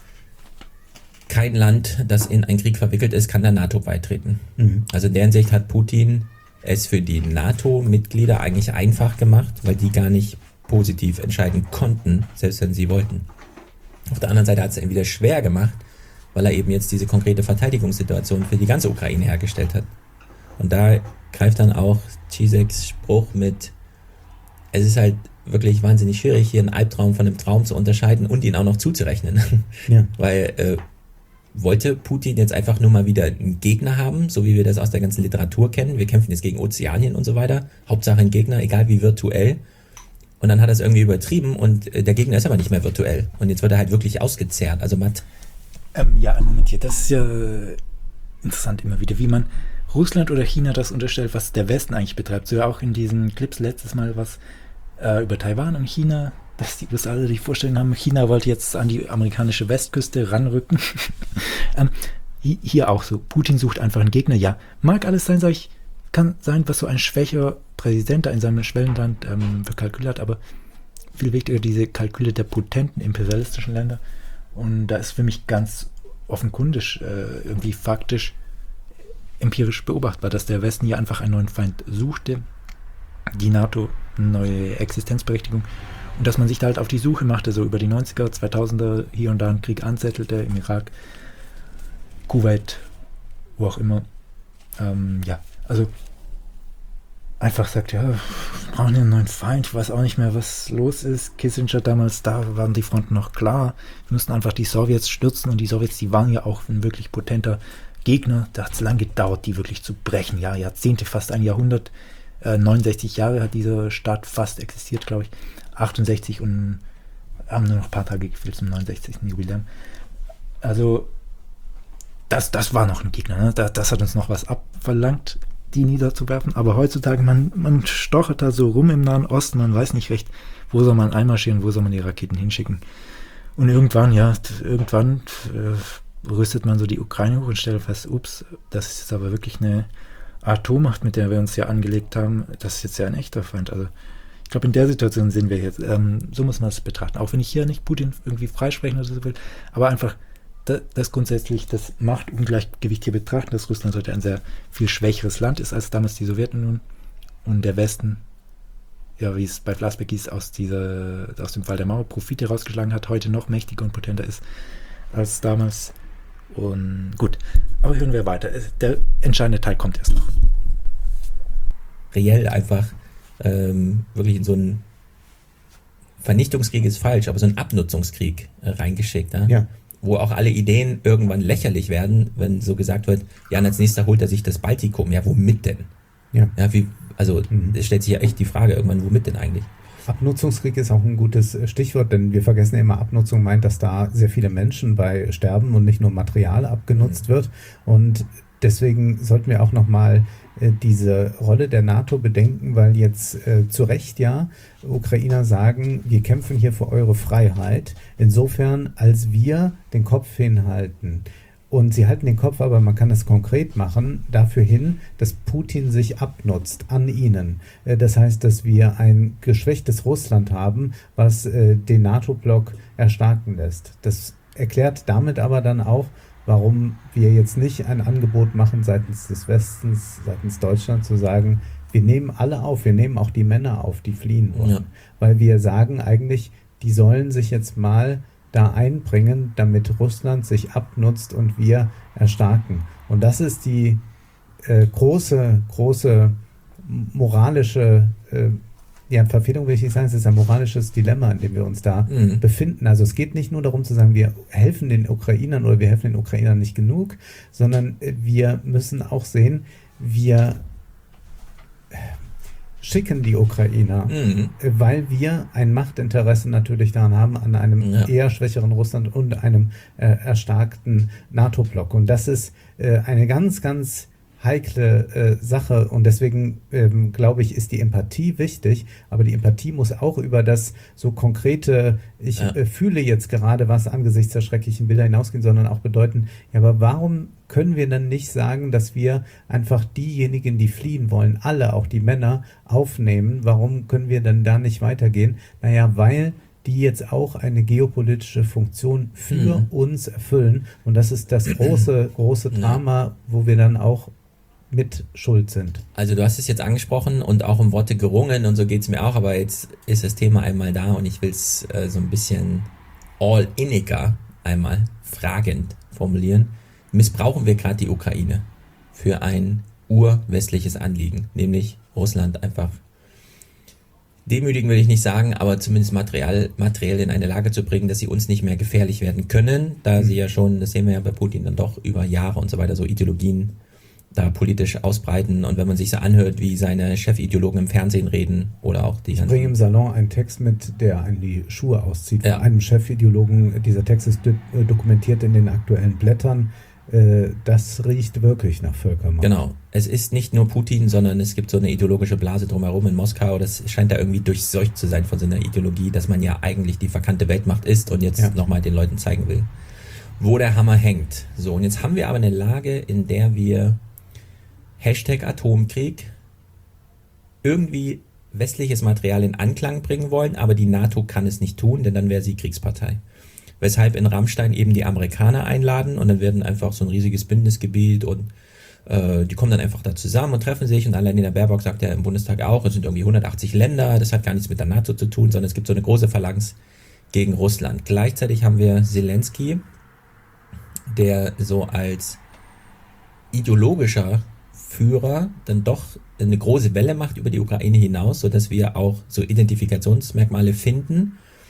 Kein Land, das in einen Krieg verwickelt ist, kann der NATO beitreten. Also in der Hinsicht hat Putin es für die NATO-Mitglieder eigentlich einfach gemacht, weil die gar nicht positiv entscheiden konnten, selbst wenn sie wollten. Auf der anderen Seite hat es ihm wieder schwer gemacht, weil er eben jetzt diese konkrete Verteidigungssituation für die ganze Ukraine hergestellt hat. Und da greift dann auch Zizeks Spruch mit, es ist halt wirklich wahnsinnig schwierig, hier einen Albtraum von einem Traum zu unterscheiden und ihn auch noch zuzurechnen. Ja. Weil wollte Putin jetzt einfach nur mal wieder einen Gegner haben, so wie wir das aus der ganzen Literatur kennen. Wir kämpfen jetzt gegen Ozeanien und so weiter. Hauptsache ein Gegner, egal wie virtuell. Und dann hat er es irgendwie übertrieben und der Gegner ist aber nicht mehr virtuell. Und jetzt wird er halt wirklich ausgezehrt, also matt. Ja, einen Moment hier. Das ist ja interessant immer wieder, wie man Russland oder China das unterstellt, was der Westen eigentlich betreibt. So ja auch in diesen Clips letztes Mal was über Taiwan und China, dass die USA sich vorstellen haben, China wollte jetzt an die amerikanische Westküste ranrücken. Hier auch so, Putin sucht einfach einen Gegner. Ja, mag alles sein, sage ich, kann sein, was so ein schwächer Präsident da in seinem Schwellenland für Kalküle hat, aber viel wichtiger diese Kalküle der potenten imperialistischen Länder. Und da ist für mich ganz offenkundig, irgendwie faktisch, empirisch beobachtbar, dass der Westen hier einfach einen neuen Feind suchte, die NATO eine neue Existenzberechtigung, und dass man sich da halt auf die Suche machte, so über die 90er, 2000er, hier und da einen Krieg anzettelte, im Irak, Kuwait, wo auch immer. Ja, also einfach sagt, ja, wir brauchen einen neuen Feind, ich weiß auch nicht mehr, was los ist. Kissinger damals, da waren die Fronten noch klar. Wir mussten einfach die Sowjets stürzen, und die Sowjets, die waren ja auch ein wirklich potenter Gegner. Da hat es lange gedauert, die wirklich zu brechen. Ja, Jahrzehnte, fast ein Jahrhundert. 69 Jahre hat dieser Staat fast existiert, glaube ich. 68 und haben nur noch ein paar Tage gefehlt zum 69. Jubiläum. Also das war noch ein Gegner. Ne? Das hat uns noch was abverlangt, die niederzuwerfen. Aber heutzutage, man stochert da so rum im Nahen Osten, man weiß nicht recht, wo soll man einmarschieren, wo soll man die Raketen hinschicken. Und irgendwann rüstet man so die Ukraine hoch und stellt fest, ups, das ist jetzt aber wirklich eine Atommacht, mit der wir uns ja angelegt haben. Das ist jetzt ja ein echter Feind. Also ich glaube, in der Situation sind wir jetzt. So muss man es betrachten. Auch wenn ich hier nicht Putin irgendwie freisprechen oder so will, aber einfach das grundsätzlich das Machtungleichgewicht hier betrachten, dass Russland heute ein sehr viel schwächeres Land ist als damals die Sowjetunion, und der Westen, ja, wie es bei Vlasbeck hieß, aus dem Fall der Mauer Profite rausgeschlagen hat, heute noch mächtiger und potenter ist als damals. Und gut, aber hören wir weiter. Der entscheidende Teil kommt erst noch. Reell einfach wirklich in so einen Vernichtungskrieg ist falsch, aber so einen Abnutzungskrieg reingeschickt. Ja? Wo auch alle Ideen irgendwann lächerlich werden, wenn so gesagt wird, ja, und als nächster holt er sich das Baltikum. Ja, womit denn? Ja, Also es stellt sich ja echt die Frage irgendwann, womit denn eigentlich? Abnutzungskrieg ist auch ein gutes Stichwort, denn wir vergessen ja immer, Abnutzung meint, dass da sehr viele Menschen bei sterben und nicht nur Material abgenutzt wird. Und deswegen sollten wir auch nochmal diese Rolle der NATO bedenken, weil jetzt zu Recht ja Ukrainer sagen, wir kämpfen hier für eure Freiheit. Insofern, als wir den Kopf hinhalten. Und sie halten den Kopf, aber man kann es konkret machen, dafür hin, dass Putin sich abnutzt an ihnen. Das heißt, dass wir ein geschwächtes Russland haben, was den NATO-Block erstarken lässt. Das erklärt damit aber dann auch, warum wir jetzt nicht ein Angebot machen seitens des Westens, seitens Deutschland, zu sagen, wir nehmen alle auf, wir nehmen auch die Männer auf, die fliehen wollen. Ja. Weil wir sagen eigentlich, die sollen sich jetzt mal da einbringen, damit Russland sich abnutzt und wir erstarken. Und das ist die große moralische Verfehlung, will ich nicht sagen, es ist ein moralisches Dilemma, in dem wir uns da befinden. Also es geht nicht nur darum zu sagen, wir helfen den Ukrainern oder wir helfen den Ukrainern nicht genug, sondern wir müssen auch sehen, wir schicken die Ukrainer, weil wir ein Machtinteresse natürlich daran haben, an einem eher schwächeren Russland und einem erstarkten NATO-Block. Und das ist eine ganz, ganz heikle Sache und deswegen glaube ich, ist die Empathie wichtig, aber die Empathie muss auch über das so konkrete, ich fühle jetzt gerade was angesichts der schrecklichen Bilder hinausgehen, sondern auch bedeuten, ja, aber warum können wir dann nicht sagen, dass wir einfach diejenigen, die fliehen wollen, alle, auch die Männer, aufnehmen? Warum können wir dann da nicht weitergehen? Naja, weil die jetzt auch eine geopolitische Funktion für uns erfüllen und das ist das große Drama, wo wir dann auch mit schuld sind. Also du hast es jetzt angesprochen und auch um Worte gerungen und so geht es mir auch, aber jetzt ist das Thema einmal da und ich will es so ein bisschen all-inniger einmal fragend formulieren. Missbrauchen wir gerade die Ukraine für ein urwestliches Anliegen, nämlich Russland einfach demütigen will ich nicht sagen, aber zumindest materiell in eine Lage zu bringen, dass sie uns nicht mehr gefährlich werden können, da sie ja schon, das sehen wir ja bei Putin dann doch über Jahre und so weiter, so Ideologien da politisch ausbreiten und wenn man sich so anhört, wie seine Chefideologen im Fernsehen reden oder auch die... Ich bringe im Salon einen Text mit, der einem die Schuhe auszieht. Von einem Chefideologen, dieser Text ist dokumentiert in den aktuellen Blättern. Das riecht wirklich nach Völkermord. Genau. Es ist nicht nur Putin, sondern es gibt so eine ideologische Blase drumherum in Moskau. Das scheint da irgendwie durchseucht zu sein von so einer Ideologie, dass man ja eigentlich die verkannte Weltmacht ist und jetzt nochmal den Leuten zeigen will, wo der Hammer hängt. So, und jetzt haben wir aber eine Lage, in der wir #Atomkrieg irgendwie westliches Material in Anklang bringen wollen, aber die NATO kann es nicht tun, denn dann wäre sie Kriegspartei. Weshalb in Rammstein eben die Amerikaner einladen und dann werden einfach so ein riesiges Bündnisgebiet und die kommen dann einfach da zusammen und treffen sich und allein in der Baerbock sagt ja im Bundestag auch, es sind irgendwie 180 Länder, das hat gar nichts mit der NATO zu tun, sondern es gibt so eine große Phalanx gegen Russland. Gleichzeitig haben wir Zelensky, der so als ideologischer Führer dann doch eine große Welle macht über die Ukraine hinaus, sodass wir auch so Identifikationsmerkmale finden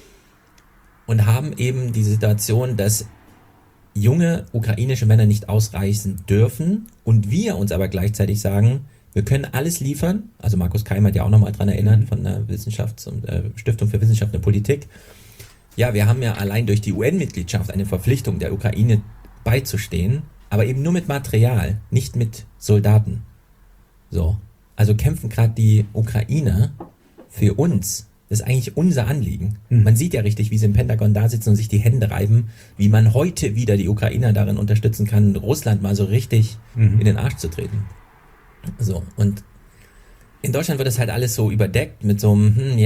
und haben eben die Situation, dass junge ukrainische Männer nicht ausreisen dürfen und wir uns aber gleichzeitig sagen, wir können alles liefern, also Markus Keim hat ja auch nochmal dran erinnert von der Stiftung für Wissenschaft und Politik. Ja, wir haben ja allein durch die UN-Mitgliedschaft eine Verpflichtung, der Ukraine beizustehen, aber eben nur mit Material, nicht mit Soldaten. So. Also kämpfen gerade die Ukrainer für uns. Das ist eigentlich unser Anliegen. Man sieht ja richtig, wie sie im Pentagon da sitzen und sich die Hände reiben, wie man heute wieder die Ukrainer darin unterstützen kann, Russland mal so richtig in den Arsch zu treten. So. Und in Deutschland wird das halt alles so überdeckt mit so einem,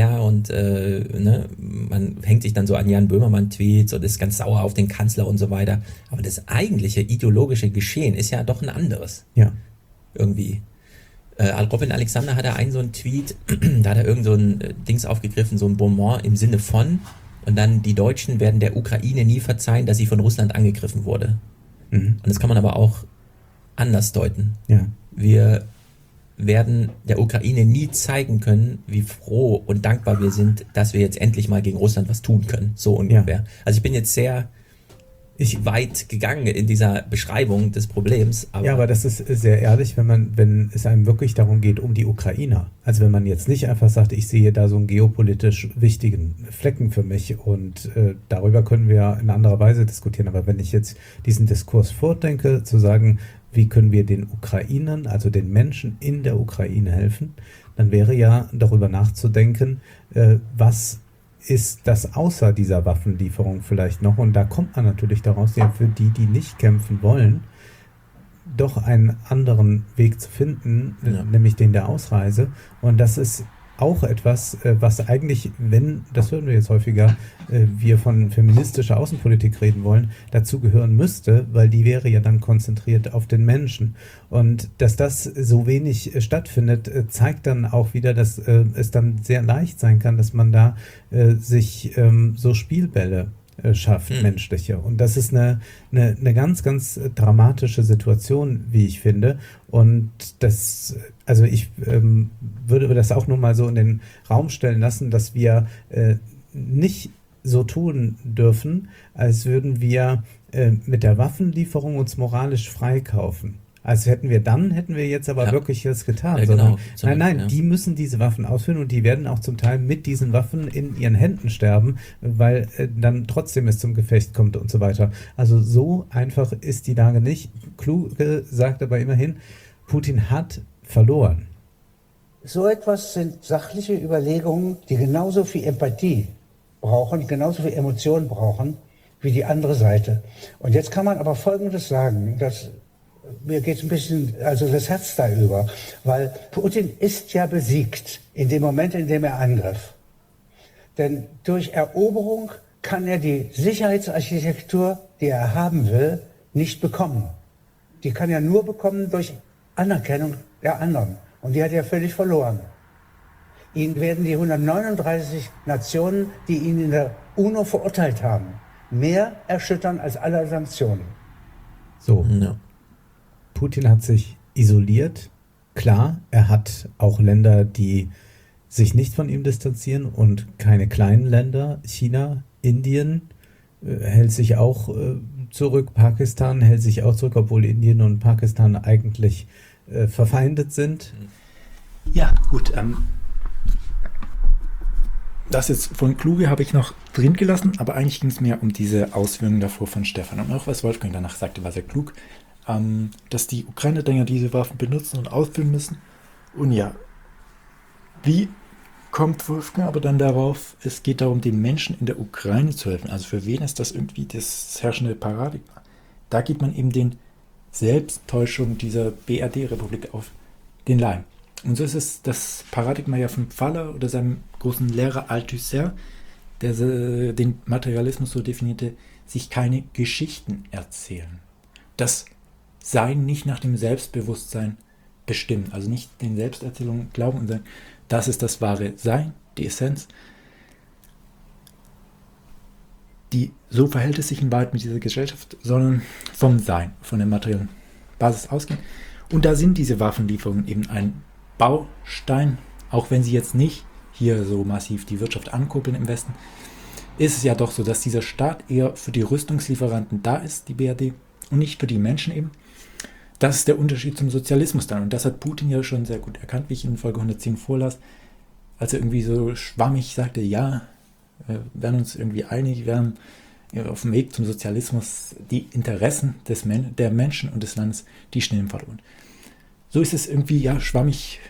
man hängt sich dann so an Jan Böhmermann-Tweets und ist ganz sauer auf den Kanzler und so weiter. Aber das eigentliche ideologische Geschehen ist ja doch ein anderes. Ja. Irgendwie. Robin Alexander hat da so einen Tweet, da hat er irgend so ein Dings aufgegriffen, so ein Bonmot im Sinne von, und dann die Deutschen werden der Ukraine nie verzeihen, dass sie von Russland angegriffen wurde. Und das kann man aber auch anders deuten. Ja. Wir werden der Ukraine nie zeigen können, wie froh und dankbar wir sind, dass wir jetzt endlich mal gegen Russland was tun können. So ungefähr. Ja. Also ich bin jetzt sehr weit gegangen in dieser Beschreibung des Problems. Aber das ist sehr ehrlich, wenn es einem wirklich darum geht, um die Ukrainer. Also wenn man jetzt nicht einfach sagt, ich sehe da so einen geopolitisch wichtigen Flecken für mich und darüber können wir in anderer Weise diskutieren. Aber wenn ich jetzt diesen Diskurs vordenke, zu sagen, wie können wir den Ukrainern, also den Menschen in der Ukraine helfen, dann wäre ja darüber nachzudenken, was ist das außer dieser Waffenlieferung vielleicht noch? Und da kommt man natürlich daraus, ja, für die, die nicht kämpfen wollen, doch einen anderen Weg zu finden, nämlich den der Ausreise. Und das ist auch etwas, was eigentlich, das hören wir jetzt häufiger, wir von feministischer Außenpolitik reden wollen, dazu gehören müsste, weil die wäre ja dann konzentriert auf den Menschen. Und dass das so wenig stattfindet, zeigt dann auch wieder, dass es dann sehr leicht sein kann, dass man da sich so Spielbälle schafft, menschliche. Und das ist eine ganz, ganz dramatische Situation, wie ich finde. Und ich würde das auch nur mal so in den Raum stellen lassen, dass wir nicht so tun dürfen, als würden wir mit der Waffenlieferung uns moralisch freikaufen. Also hätten wir jetzt aber wirklich das getan. Ja, sondern, genau. nein, die müssen diese Waffen ausführen und die werden auch zum Teil mit diesen Waffen in ihren Händen sterben, weil dann trotzdem es zum Gefecht kommt und so weiter. Also so einfach ist die Lage nicht. Kluge sagt aber immerhin, Putin hat verloren. So etwas sind sachliche Überlegungen, die genauso viel Empathie brauchen, genauso viel Emotionen brauchen, wie die andere Seite. Und jetzt kann man aber Folgendes sagen, dass mir geht ein bisschen, das Herz da über, weil Putin ist ja besiegt in dem Moment, in dem er angriff. Denn durch Eroberung kann er die Sicherheitsarchitektur, die er haben will, nicht bekommen. Die kann er nur bekommen durch Anerkennung der anderen. Und die hat er völlig verloren. Ihn werden die 139 Nationen, die ihn in der UNO verurteilt haben, mehr erschüttern als alle Sanktionen. So. Ja. Putin hat sich isoliert. Klar, er hat auch Länder, die sich nicht von ihm distanzieren und keine kleinen Länder. China, Indien hält sich auch zurück. Pakistan hält sich auch zurück, obwohl Indien und Pakistan eigentlich verfeindet sind. Ja, gut. Das jetzt von Kluge habe ich noch drin gelassen, aber eigentlich ging es mir um diese Ausführungen davor von Stefan. Und auch was Wolfgang danach sagte, war sehr klug. Dass die Ukrainer dann ja diese Waffen benutzen und ausführen müssen. Und ja, wie kommt Wolfgang aber dann darauf, es geht darum, den Menschen in der Ukraine zu helfen. Also für wen ist das irgendwie das herrschende Paradigma? Da geht man eben den Selbsttäuschung dieser BRD-Republik auf den Leim. Und so ist es das Paradigma ja von Pfaller oder seinem großen Lehrer Althusser, der den Materialismus so definierte, sich keine Geschichten erzählen. Das Sein nicht nach dem Selbstbewusstsein bestimmen, also nicht den Selbsterzählungen glauben und sagen, das ist das wahre Sein, die Essenz. So verhält es sich in Wahrheit mit dieser Gesellschaft, sondern vom Sein, von der materiellen Basis ausgehen. Und da sind diese Waffenlieferungen eben ein Baustein, auch wenn sie jetzt nicht hier so massiv die Wirtschaft ankurbeln im Westen, ist es ja doch so, dass dieser Staat eher für die Rüstungslieferanten da ist, die BRD, und nicht für die Menschen eben. Das ist der Unterschied zum Sozialismus dann. Und das hat Putin ja schon sehr gut erkannt, wie ich in Folge 110 vorlas, als er irgendwie so schwammig sagte, ja, wir werden uns irgendwie einig, wir haben auf dem Weg zum Sozialismus die Interessen der Menschen und des Landes, die stehen im Vordergrund. So ist es irgendwie, ja, schwammig,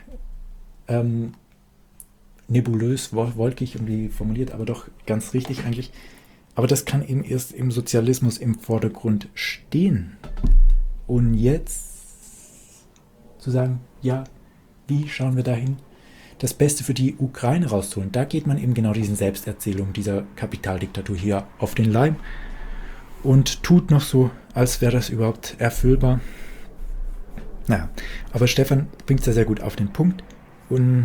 nebulös, wolkig irgendwie formuliert, aber doch ganz richtig eigentlich. Aber das kann eben erst im Sozialismus im Vordergrund stehen. Und jetzt zu sagen, ja, wie schauen wir dahin, das Beste für die Ukraine rauszuholen? Da geht man eben genau diesen Selbsterzählungen dieser Kapitaldiktatur hier auf den Leim und tut noch so, als wäre das überhaupt erfüllbar. Naja, aber Stefan bringt es ja sehr gut auf den Punkt. Und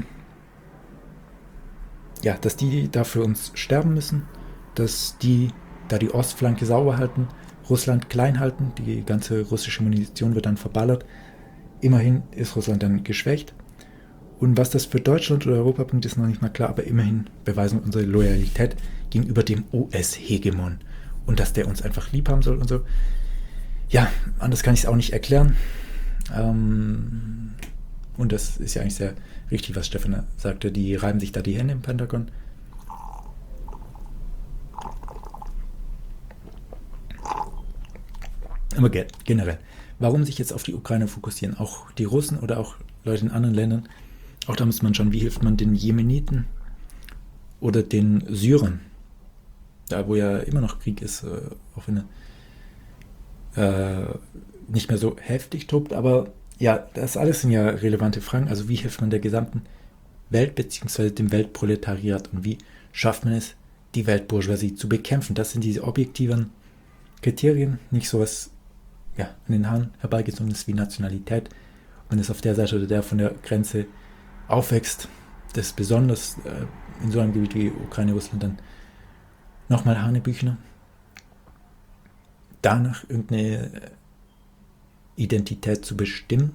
ja, dass die da für uns sterben müssen, dass die da die Ostflanke sauber halten, Russland klein halten, die ganze russische Munition wird dann verballert. Immerhin ist Russland dann geschwächt. Und was das für Deutschland oder Europa bringt, ist noch nicht mal klar, aber immerhin beweisen wir unsere Loyalität gegenüber dem US-Hegemon. und dass der uns einfach lieb haben soll und so. Ja, anders kann ich es auch nicht erklären. Und das ist ja eigentlich sehr richtig, was Stefan sagte. Die reiben sich da die Hände im Pentagon. Aber generell, warum sich jetzt auf die Ukraine fokussieren? Auch die Russen oder auch Leute in anderen Ländern. Auch da muss man schauen, wie hilft man den Jemeniten oder den Syrern. Da, wo ja immer noch Krieg ist, auch wenn er nicht mehr so heftig tobt. Aber ja, das alles sind ja relevante Fragen. Also wie hilft man der gesamten Welt bzw. dem Weltproletariat und wie schafft man es, die Weltbourgeoisie zu bekämpfen? Das sind diese objektiven Kriterien, nicht sowas an den Haaren herbeigezogen ist wie Nationalität. Wenn es auf der Seite oder der von der Grenze aufwächst, das besonders in so einem Gebiet wie Ukraine, Russland dann nochmal Hanebüchner. Danach irgendeine Identität zu bestimmen.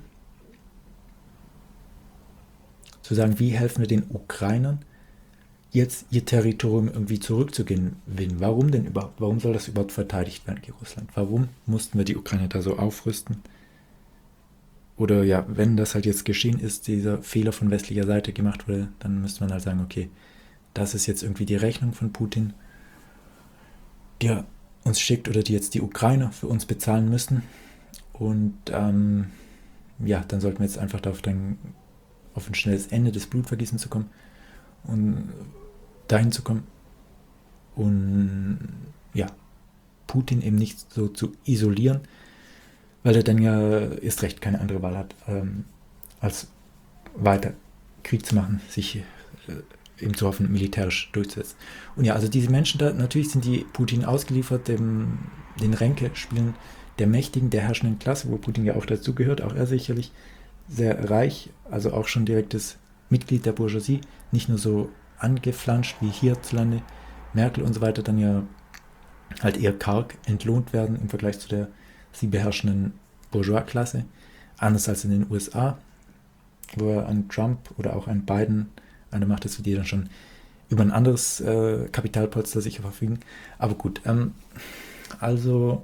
Zu sagen, wie helfen wir den Ukrainern, jetzt ihr Territorium irgendwie zurückzugewinnen. Warum denn überhaupt? Warum soll das überhaupt verteidigt werden gegen Russland? Warum mussten wir die Ukraine da so aufrüsten? Oder ja, wenn das halt jetzt geschehen ist, dieser Fehler von westlicher Seite gemacht wurde, dann müsste man halt sagen, okay, das ist jetzt irgendwie die Rechnung von Putin, die er uns schickt oder die jetzt die Ukrainer für uns bezahlen müssen. Und dann sollten wir jetzt einfach darauf auf ein schnelles Ende des Blutvergießens zu kommen und dahin zu kommen und Putin eben nicht so zu isolieren, weil er dann ja erst recht keine andere Wahl hat, als weiter Krieg zu machen, sich eben zu hoffen, militärisch durchzusetzen. Und ja, also diese Menschen da, natürlich sind die Putin ausgeliefert, den Ränkespielen der Mächtigen, der herrschenden Klasse, wo Putin ja auch dazugehört, auch er sicherlich sehr reich, also auch schon direktes Mitglied der Bourgeoisie, nicht nur so angeflanscht wie hierzulande Merkel und so weiter, dann ja halt eher karg entlohnt werden im Vergleich zu der sie beherrschenden Bourgeois-Klasse, anders als in den USA, wo er an Trump oder auch an Biden eine Macht ist, die dann schon über ein anderes Kapitalpolster sicher verfügen. Aber gut, also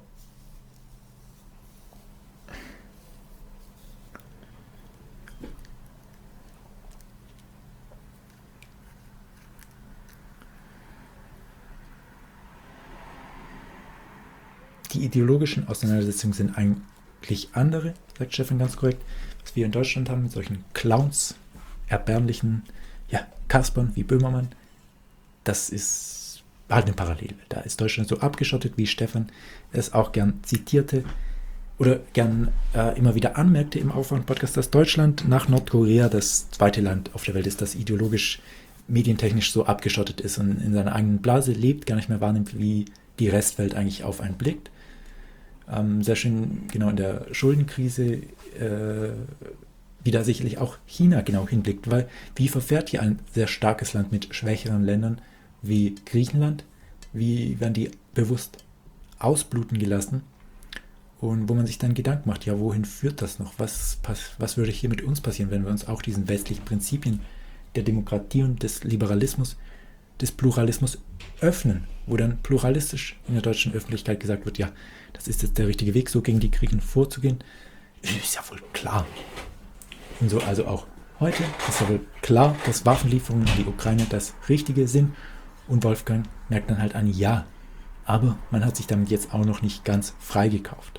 die ideologischen Auseinandersetzungen sind eigentlich andere, sagt Stefan ganz korrekt, was wir in Deutschland haben mit solchen Clowns, erbärmlichen Kaspern wie Böhmermann. Das ist halt eine Parallele. Da ist Deutschland so abgeschottet, wie Stefan es auch gern zitierte oder gern immer wieder anmerkte im Aufwand-Podcast, dass Deutschland nach Nordkorea das zweite Land auf der Welt ist, das ideologisch, medientechnisch so abgeschottet ist und in seiner eigenen Blase lebt, gar nicht mehr wahrnimmt, wie die Restwelt eigentlich auf einen blickt. Sehr schön, genau in der Schuldenkrise, wie da sicherlich auch China genau hinblickt, weil wie verfährt hier ein sehr starkes Land mit schwächeren Ländern wie Griechenland? Wie werden die bewusst ausbluten gelassen? Und wo man sich dann Gedanken macht, ja, wohin führt das noch? Was würde hier mit uns passieren, wenn wir uns auch diesen westlichen Prinzipien der Demokratie und des Liberalismus, des Pluralismus öffnen, wo dann pluralistisch in der deutschen Öffentlichkeit gesagt wird, ja, das ist jetzt der richtige Weg, so gegen die Griechen vorzugehen, ist ja wohl klar. Und so also auch heute ist ja wohl klar, dass Waffenlieferungen in die Ukraine das Richtige sind. Und Wolfgang merkt dann halt an, ja, aber man hat sich damit jetzt auch noch nicht ganz freigekauft.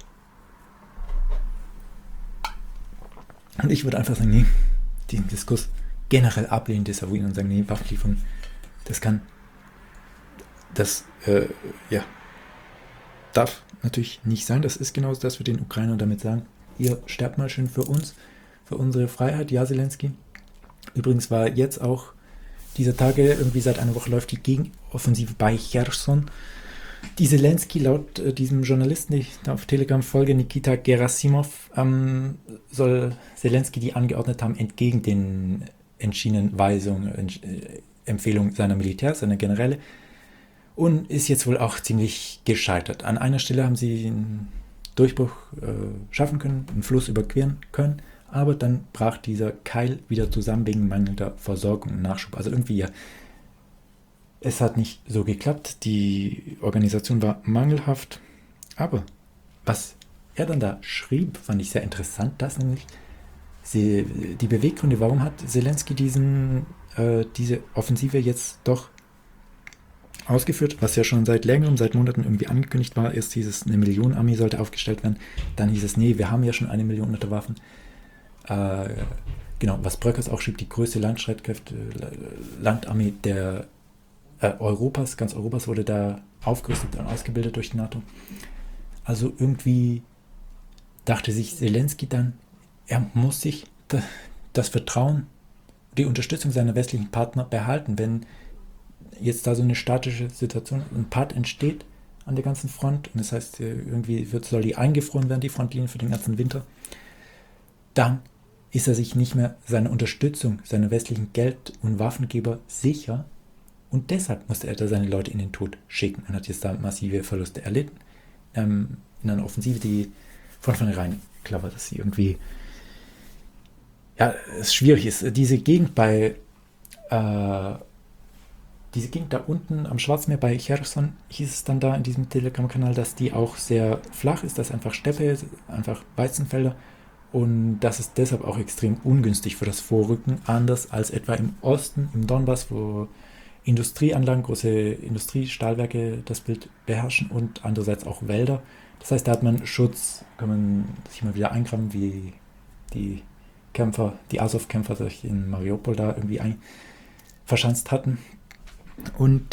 Und ich würde einfach sagen, nee, den Diskurs generell ablehnen, desavouieren und sagen, nee, Waffenlieferungen, das darf natürlich nicht sein. Das ist genau das, wir den Ukrainern damit sagen, ihr sterbt mal schön für uns, für unsere Freiheit, ja, Zelensky. Übrigens war jetzt auch dieser Tage, irgendwie seit einer Woche läuft die Gegenoffensive bei Cherson. Die Zelensky, laut diesem Journalisten, den ich da auf Telegram folge, Nikita Gerasimov, soll Zelensky die angeordnet haben, entgegen den entschiedenen Weisungen, Empfehlungen seiner Militärs, seiner Generäle, und ist jetzt wohl auch ziemlich gescheitert. An einer Stelle haben sie einen Durchbruch schaffen können, einen Fluss überqueren können, aber dann brach dieser Keil wieder zusammen wegen mangelnder Versorgung und Nachschub. Also irgendwie Es hat nicht so geklappt, die Organisation war mangelhaft, aber was er dann da schrieb, fand ich sehr interessant, dass nämlich die Beweggründe, warum hat Zelensky diese Offensive jetzt doch ausgeführt, was ja schon seit Monaten irgendwie angekündigt war. Erst hieß es, 1 Million Armee sollte aufgestellt werden, dann hieß es, nee, wir haben ja schon 1 Million unter Waffen. Genau, was Bröckers auch schrieb, die größte Landarmee der Europas, ganz Europas wurde da aufgerüstet und ausgebildet durch die NATO. Also irgendwie dachte sich Zelensky dann, er muss sich das Vertrauen, die Unterstützung seiner westlichen Partner behalten, wenn jetzt da so eine statische Situation, ein Part entsteht an der ganzen Front, und das heißt, irgendwie soll die eingefroren werden, die Frontlinie für den ganzen Winter, dann ist er sich nicht mehr seiner Unterstützung, seiner westlichen Geld- und Waffengeber sicher, und deshalb musste er da seine Leute in den Tod schicken und hat jetzt da massive Verluste erlitten in einer Offensive, die von vornherein klar war, dass sie irgendwie es schwierig ist. Diese Gegend da unten am Schwarzmeer bei Cherson hieß es dann da in diesem Telegram-Kanal, dass die auch sehr flach ist, dass einfach Steppe ist, einfach Weizenfelder, und das ist deshalb auch extrem ungünstig für das Vorrücken, anders als etwa im Osten, im Donbass, wo Industrieanlagen, große Industriestahlwerke das Bild beherrschen und andererseits auch Wälder. Das heißt, da hat man Schutz, kann man sich mal wieder eingraben, wie die Azov-Kämpfer sich in Mariupol da irgendwie verschanzt hatten. Und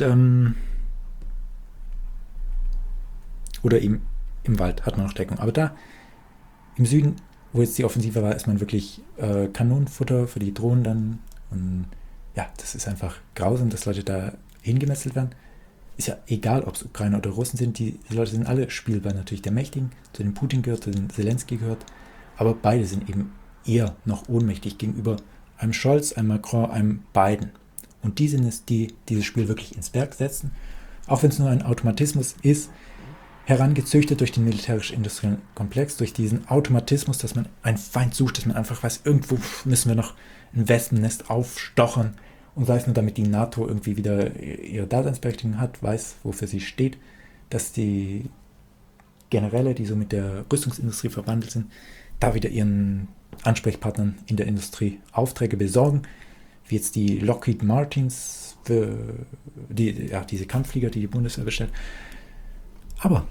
oder eben im Wald hat man noch Deckung. Aber da im Süden, wo jetzt die Offensive war, ist man wirklich Kanonenfutter für die Drohnen dann. Und ja, das ist einfach grausam, dass Leute da hingemesselt werden. Ist ja egal, ob es Ukrainer oder Russen sind, die Leute sind alle spielbar natürlich. Der Mächtigen, zu dem Putin gehört, zu dem Zelensky gehört, aber beide sind eben eher noch ohnmächtig gegenüber einem Scholz, einem Macron, einem Biden. Und die sind es, die dieses Spiel wirklich ins Werk setzen, auch wenn es nur ein Automatismus ist, herangezüchtet durch den militärisch-industriellen Komplex, durch diesen Automatismus, dass man einen Feind sucht, dass man einfach weiß, irgendwo müssen wir noch ein Wespennest aufstochern, und sei es nur, damit die NATO irgendwie wieder ihre Daseinsberechtigung hat, weiß, wofür sie steht, dass die Generäle, die so mit der Rüstungsindustrie verwandelt sind, da wieder ihren Ansprechpartnern in der Industrie Aufträge besorgen, wie jetzt die Lockheed Martins für diese Kampfflieger, die die Bundeswehr bestellt. Aber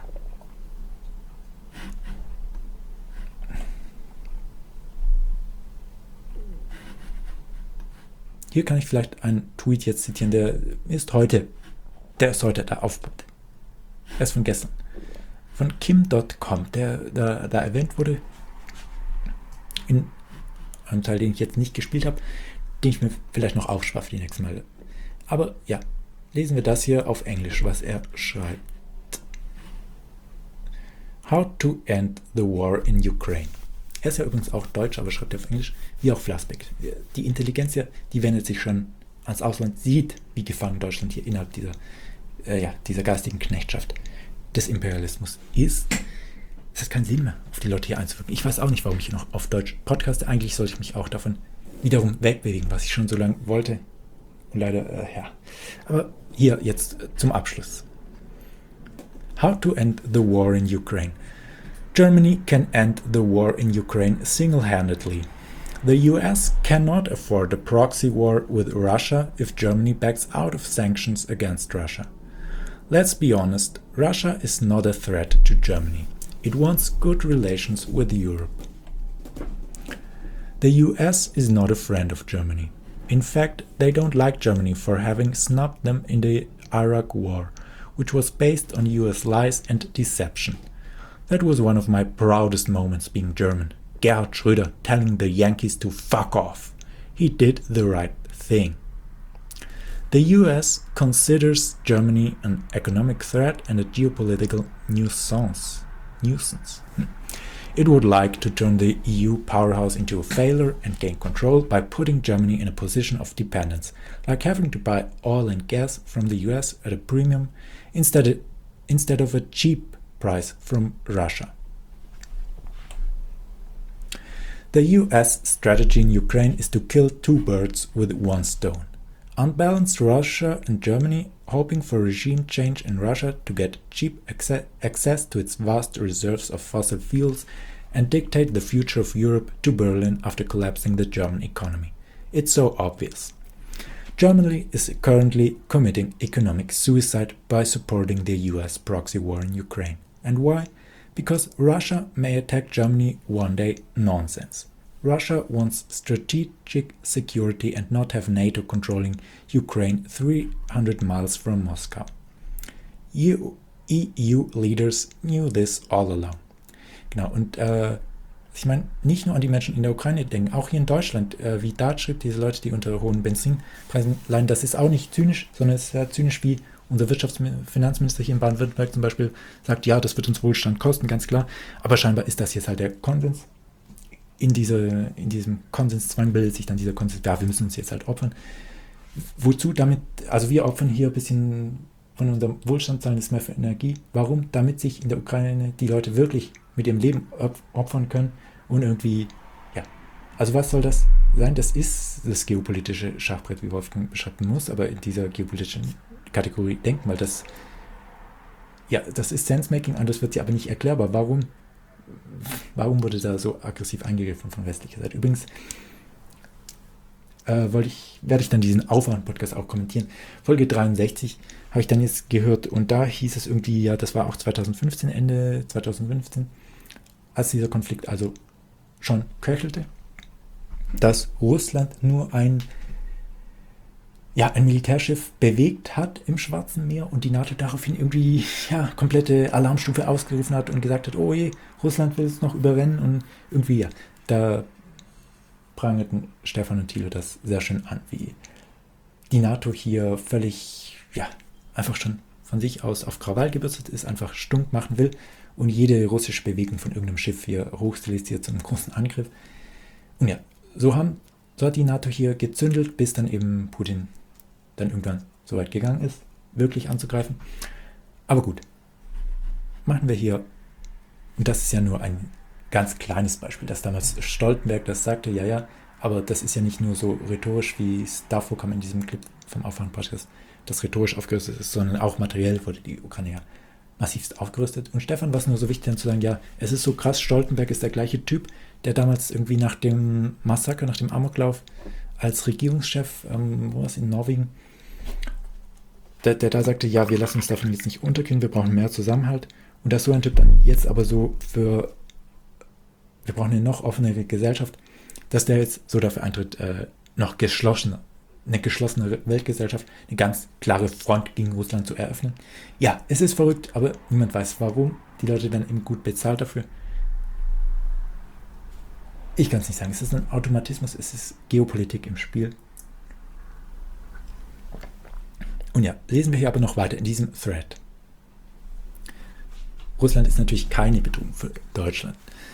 hier kann ich vielleicht einen Tweet jetzt zitieren, der ist heute da aufgebaut. Er ist von gestern. Von Kim.com, der da erwähnt wurde, in einem Teil, den ich jetzt nicht gespielt habe, den ich mir vielleicht noch aufspare für die nächsten Mal. Aber ja, lesen wir das hier auf Englisch, was er schreibt. How to End the War in Ukraine. Er ist ja übrigens auch Deutsch, aber schreibt auf Englisch, wie auch Flassbeck. Die Intelligenz, die wendet sich schon ans Ausland, sieht, wie gefangen Deutschland hier innerhalb dieser geistigen Knechtschaft des Imperialismus ist. Es hat keinen Sinn mehr, auf die Leute hier einzuwirken. Ich weiß auch nicht, warum ich hier noch auf Deutsch podcaste. Eigentlich sollte ich mich auch davon wiederum wegbewegen, was ich schon so lange wollte. Und leider, Aber hier jetzt zum Abschluss. How to End the War in Ukraine. Germany can end the war in Ukraine single-handedly. The US cannot afford a proxy war with Russia if Germany backs out of sanctions against Russia. Let's be honest, Russia is not a threat to Germany. It wants good relations with Europe. The US is not a friend of Germany. In fact, they don't like Germany for having snubbed them in the Iraq War, which was based on US lies and deception. That was one of my proudest moments being German. Gerhard Schröder telling the Yankees to fuck off. He did the right thing. The US considers Germany an economic threat and a geopolitical nuisance. It would like to turn the EU powerhouse into a failure and gain control by putting Germany in a position of dependence, like having to buy oil and gas from the US at a premium instead of a cheap price from Russia. The US strategy in Ukraine is to kill two birds with one stone. unbalanced Russia and Germany, hoping for regime change in Russia to get cheap access to its vast reserves of fossil fuels and dictate the future of Europe to Berlin after collapsing the German economy. It's so obvious. Germany is currently committing economic suicide by supporting the US proxy war in Ukraine. And why? Because Russia may attack Germany one day. Nonsense. Russia wants strategic security and not have NATO controlling Ukraine 300 miles from Moscow. EU leaders knew this all along. Genau, und ich meine, nicht nur an die Menschen in der Ukraine denken, auch hier in Deutschland, wie Dart schreibt, diese Leute, die unter hohen Benzinpreisen leiden, das ist auch nicht zynisch, sondern es ist ja zynisch, wie unser Finanzminister hier in Baden-Württemberg zum Beispiel sagt, ja, das wird uns Wohlstand kosten, ganz klar, aber scheinbar ist das jetzt halt der Konsens. In diesem Konsenszwang bildet sich dann dieser Konsens, ja, wir müssen uns jetzt halt opfern. Wozu damit, also wir opfern hier ein bisschen von unserem Wohlstand, zahlen das mehr für Energie. Warum? Damit sich in der Ukraine die Leute wirklich mit ihrem Leben opfern können und irgendwie, ja, also was soll das sein? Das ist das geopolitische Schachbrett, wie Wolfgang beschreiben muss, aber in dieser geopolitischen Kategorie denken, weil das ist Sense-Making, anders wird sie aber nicht erklärbar. Warum wurde da so aggressiv eingegriffen von westlicher Seite? Übrigens werde ich dann diesen Aufwand-Podcast auch kommentieren. Folge 63 habe ich dann jetzt gehört und da hieß es irgendwie, ja, das war auch 2015, Ende 2015, als dieser Konflikt also schon köchelte, dass Russland nur ein Militärschiff bewegt hat im Schwarzen Meer und die NATO daraufhin irgendwie komplette Alarmstufe ausgerufen hat und gesagt hat, oh je, Russland will es noch überrennen und irgendwie, da prangerten Stefan und Thilo das sehr schön an, wie die NATO hier völlig, einfach schon von sich aus auf Krawall gebürstet ist, einfach stunk machen will und jede russische Bewegung von irgendeinem Schiff hier hochstilisiert zu einem großen Angriff. Und so hat die NATO hier gezündelt, bis dann eben Putin dann irgendwann so weit gegangen ist, wirklich anzugreifen. Aber gut, machen wir hier, und das ist ja nur ein ganz kleines Beispiel, dass damals Stoltenberg das sagte, aber das ist ja nicht nur so rhetorisch, wie es da vorkam in diesem Clip vom Aufwand-Podcast, das rhetorisch aufgerüstet ist, sondern auch materiell wurde die Ukraine ja massivst aufgerüstet. Und Stefan war es nur so wichtig, dann zu sagen, es ist so krass, Stoltenberg ist der gleiche Typ, der damals irgendwie nach dem Massaker, nach dem Amoklauf als Regierungschef, wo war es, in Norwegen, der da sagte, wir lassen uns davon jetzt nicht unterkriegen, wir brauchen mehr Zusammenhalt. Und dass so ein Typ dann jetzt aber so wir brauchen eine noch offenere Gesellschaft, dass der jetzt so dafür eintritt, eine geschlossene Weltgesellschaft, eine ganz klare Front gegen Russland zu eröffnen. Ja, es ist verrückt, aber niemand weiß warum. Die Leute werden eben gut bezahlt dafür. Ich kann es nicht sagen, es ist ein Automatismus, es ist Geopolitik im Spiel. Und lesen wir hier aber noch weiter in diesem Thread. Russland ist natürlich keine Bedrohung für Deutschland.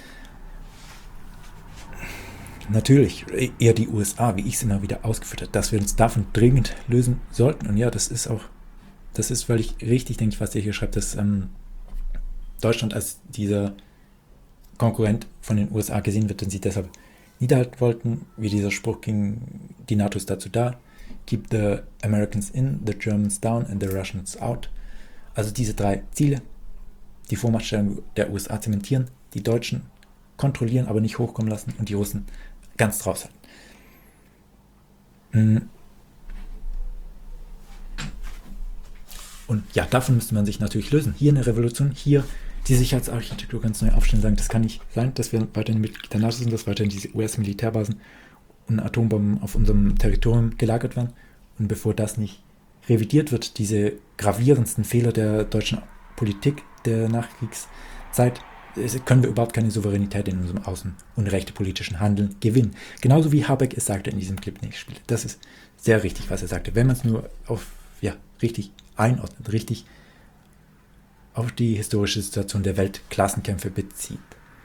Natürlich eher die USA, wie ich es immer wieder ausgeführt habe, dass wir uns davon dringend lösen sollten. Und das ist völlig richtig, denke ich, was ihr hier schreibt, dass Deutschland als dieser Konkurrent von den USA gesehen wird und sie deshalb niederhalten wollten, wie dieser Spruch ging, die NATO ist dazu da, keep the Americans in, the Germans down and the Russians out. Also diese 3 Ziele, die Vormachtstellung der USA zementieren, die Deutschen kontrollieren, aber nicht hochkommen lassen und die Russen ganz draußen. Und davon müsste man sich natürlich lösen. Hier eine Revolution, hier die Sicherheitsarchitektur ganz neu aufstellen, sagen, das kann nicht sein, dass wir weiterhin Mitglied der NATO sind, dass weiterhin diese US-Militärbasen und Atombomben auf unserem Territorium gelagert werden. Und bevor das nicht revidiert wird, diese gravierendsten Fehler der deutschen Politik der Nachkriegszeit, können wir überhaupt keine Souveränität in unserem außen- und rechtepolitischen Handeln gewinnen. Genauso wie Habeck es sagte in diesem Clip, den ich spiele. Das ist sehr richtig, was er sagte. Wenn man es nur richtig einordnet, richtig auf die historische Situation der Weltklassenkämpfe bezieht.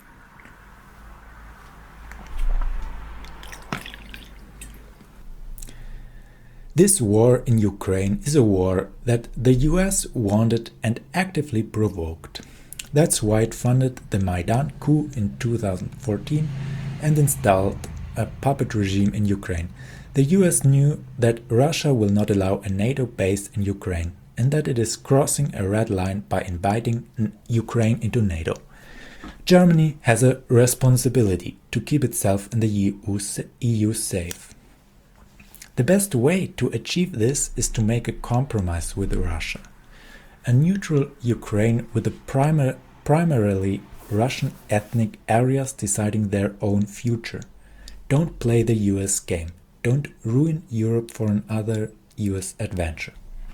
This war in Ukraine is a war that the US wanted and actively provoked. That's why it funded the Maidan coup in 2014 and installed a puppet regime in Ukraine The US knew that Russia will not allow a NATO base in Ukraine and that it is crossing a red line by inviting Ukraine into NATO. Germany has a responsibility to keep itself and the EU safe. The best way to achieve this is to make a compromise with Russia. A neutral Ukraine with the primarily Russian ethnic areas deciding their own future. Don't play the US game. Don't ruin Europe for another US adventure.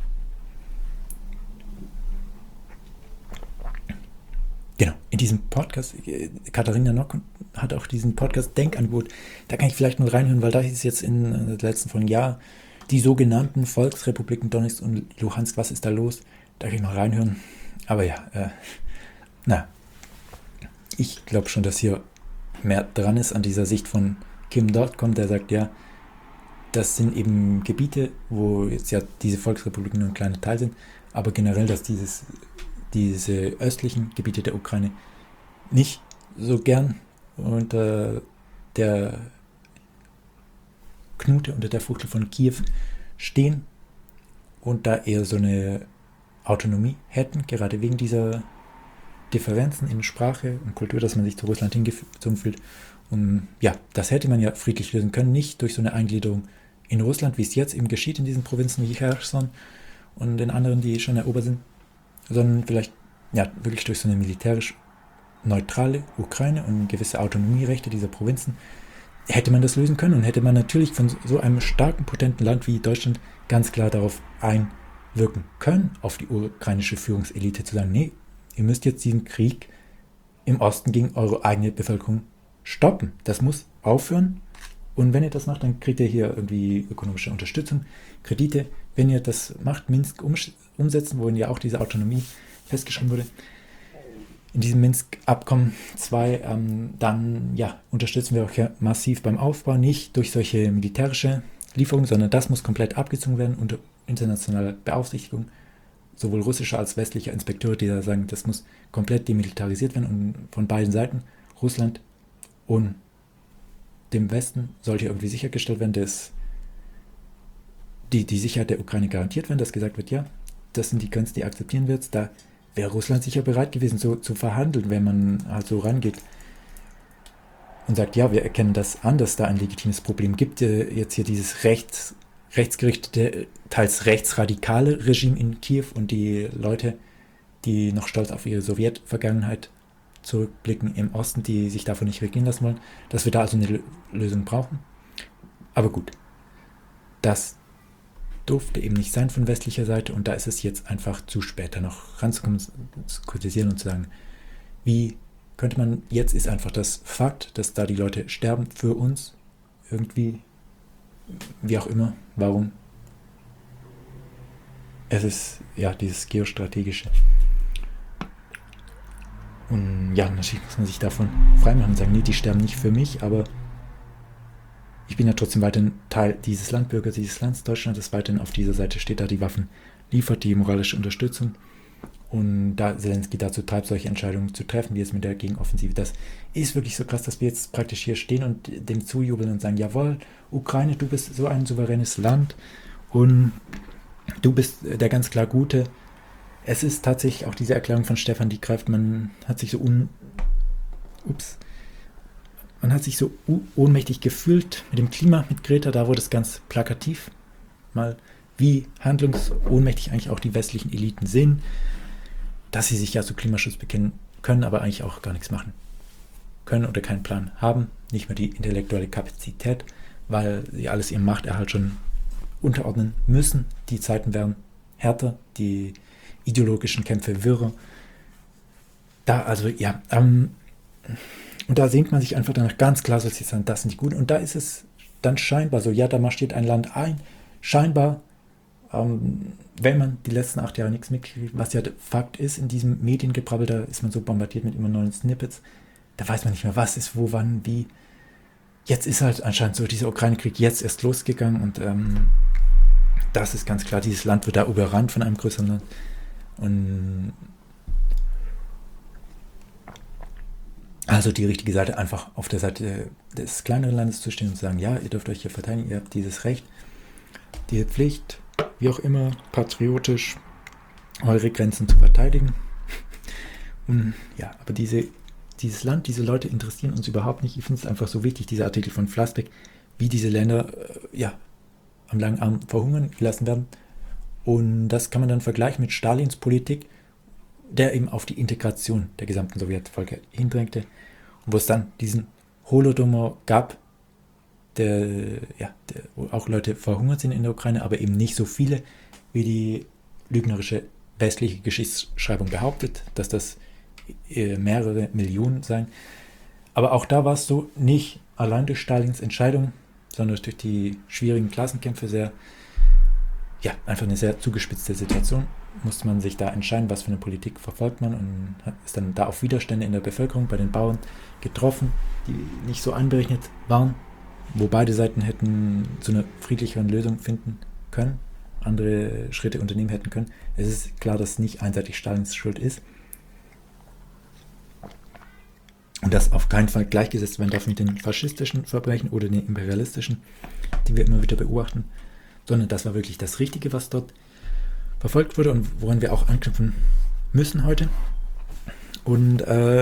Genau, in diesem Podcast, Katharina Nock hat auch diesen Podcast Denkangebot, da kann ich vielleicht mal reinhören, weil da hieß es jetzt in der letzten Folge, ja, die sogenannten Volksrepubliken Donetsk und Luhansk, was ist da los? Da kann ich mal reinhören. Aber ja, ich glaube schon, dass hier mehr dran ist an dieser Sicht von Kim Dotcom, der sagt, ja, das sind eben Gebiete, wo jetzt ja diese Volksrepubliken nur ein kleiner Teil sind, aber generell, dass diese östlichen Gebiete der Ukraine nicht so gern unter der Knute, unter der Fuchtel von Kiew stehen und da eher so eine Autonomie hätten, gerade wegen dieser Differenzen in Sprache und Kultur, dass man sich zu Russland hingezogen fühlt. Und ja, das hätte man ja friedlich lösen können, nicht durch so eine Eingliederung in Russland, wie es jetzt eben geschieht in diesen Provinzen wie Cherson und in anderen, die schon erobert sind, sondern vielleicht ja wirklich durch so eine militärisch neutrale Ukraine und gewisse Autonomierechte dieser Provinzen hätte man das lösen können und hätte man natürlich von so einem starken, potenten Land wie Deutschland ganz klar darauf einwirken können, auf die ukrainische Führungselite zu sagen, nee, ihr müsst jetzt diesen Krieg im Osten gegen eure eigene Bevölkerung stoppen. Das muss aufhören. Und wenn ihr das macht, dann kriegt ihr hier irgendwie ökonomische Unterstützung, Kredite. Wenn ihr das macht, Minsk umsetzen, worin ja auch diese Autonomie festgeschrieben wurde, in diesem Minsk-Abkommen 2, dann ja, unterstützen wir auch ja massiv beim Aufbau, nicht durch solche militärische Lieferungen, sondern das muss komplett abgezogen werden unter internationaler Beaufsichtigung, sowohl russischer als westlicher Inspekteure, die da sagen, das muss komplett demilitarisiert werden und von beiden Seiten, Russland und dem Westen, sollte irgendwie sichergestellt werden, dass die Sicherheit der Ukraine garantiert werden, dass gesagt wird, ja, das sind die Grenzen, die akzeptieren wird. Da wäre Russland sicher bereit gewesen, so zu verhandeln, wenn man halt so rangeht und sagt, ja, wir erkennen das an, dass da ein legitimes Problem gibt. Jetzt hier dieses rechtsgerichtete, teils rechtsradikale Regime in Kiew und die Leute, die noch stolz auf ihre Sowjetvergangenheit zurückblicken im Osten, die sich davon nicht regieren lassen wollen, dass wir da also eine Lösung brauchen. Aber gut, das durfte eben nicht sein von westlicher Seite und da ist es jetzt einfach zu spät, da noch ranzukommen, zu kritisieren und zu sagen, wie könnte man, jetzt ist einfach das Fakt, dass da die Leute sterben für uns, irgendwie, wie auch immer, warum? Es ist ja dieses geostrategische. Und ja, natürlich muss man sich davon freimachen und sagen, nee, die sterben nicht für mich, aber ich bin ja trotzdem weiterhin Teil dieses Landbürgers, dieses Landes Deutschland, das weiterhin auf dieser Seite steht, da die Waffen liefert, die moralische Unterstützung. Und da Zelensky dazu treibt, solche Entscheidungen zu treffen, wie es mit der Gegenoffensive. Das ist wirklich so krass, dass wir jetzt praktisch hier stehen und dem zujubeln und sagen, jawohl, Ukraine, du bist so ein souveränes Land und du bist der ganz klar Gute. Es ist tatsächlich auch diese Erklärung von Stefan, die greift, man hat sich so ohnmächtig gefühlt mit dem Klima, mit Greta, da wurde es ganz plakativ mal, wie handlungsohnmächtig eigentlich auch die westlichen Eliten sind, dass sie sich ja zu Klimaschutz bekennen können, aber eigentlich auch gar nichts machen können oder keinen Plan haben, nicht mehr die intellektuelle Kapazität, weil sie alles ihrem Machterhalt schon unterordnen müssen. Die Zeiten werden härter, die ideologischen Kämpfe wirrer. Da also, ja, und da sehnt man sich einfach danach, ganz klar soll es jetzt sein, das ist nicht gut. Und da ist es dann scheinbar so, ja, da marschiert ein Land ein, scheinbar, wenn man die letzten 8 Jahre nichts mitkriegt, was ja Fakt ist, in diesem Mediengebrabbel, da ist man so bombardiert mit immer neuen Snippets, da weiß man nicht mehr, was ist, wo, wann, wie. Jetzt ist halt anscheinend so dieser Ukraine-Krieg jetzt erst losgegangen und das ist ganz klar, dieses Land wird da überrannt von einem größeren Land. Und Also die richtige Seite, einfach auf der Seite des kleineren Landes zu stehen und zu sagen, ja, ihr dürft euch hier verteidigen, ihr habt dieses Recht, die Pflicht, wie auch immer, patriotisch eure Grenzen zu verteidigen. Und ja, aber dieses Land, diese Leute interessieren uns überhaupt nicht. Ich finde es einfach so wichtig, dieser Artikel von Flassbeck, wie diese Länder am langen Arm verhungern gelassen werden. Und das kann man dann vergleichen mit Stalins Politik, der eben auf die Integration der gesamten Sowjetvölker hindrängte und wo es dann diesen Holodomor gab, wo auch Leute verhungert sind in der Ukraine, aber eben nicht so viele, wie die lügnerische westliche Geschichtsschreibung behauptet, dass das mehrere Millionen seien. Aber auch da war es so, nicht allein durch Stalins Entscheidung, sondern durch die schwierigen Klassenkämpfe einfach eine sehr zugespitzte Situation, musste man sich da entscheiden, was für eine Politik verfolgt man, und ist dann da auf Widerstände in der Bevölkerung bei den Bauern getroffen, die nicht so einberechnet waren, wo beide Seiten hätten zu einer friedlicheren Lösung finden können, andere Schritte unternehmen hätten können. Es ist klar, dass nicht einseitig Stalins Schuld ist und das auf keinen Fall gleichgesetzt werden darf mit den faschistischen Verbrechen oder den imperialistischen, die wir immer wieder beobachten, sondern das war wirklich das Richtige, was dort verfolgt wurde und woran wir auch anknüpfen müssen heute. Und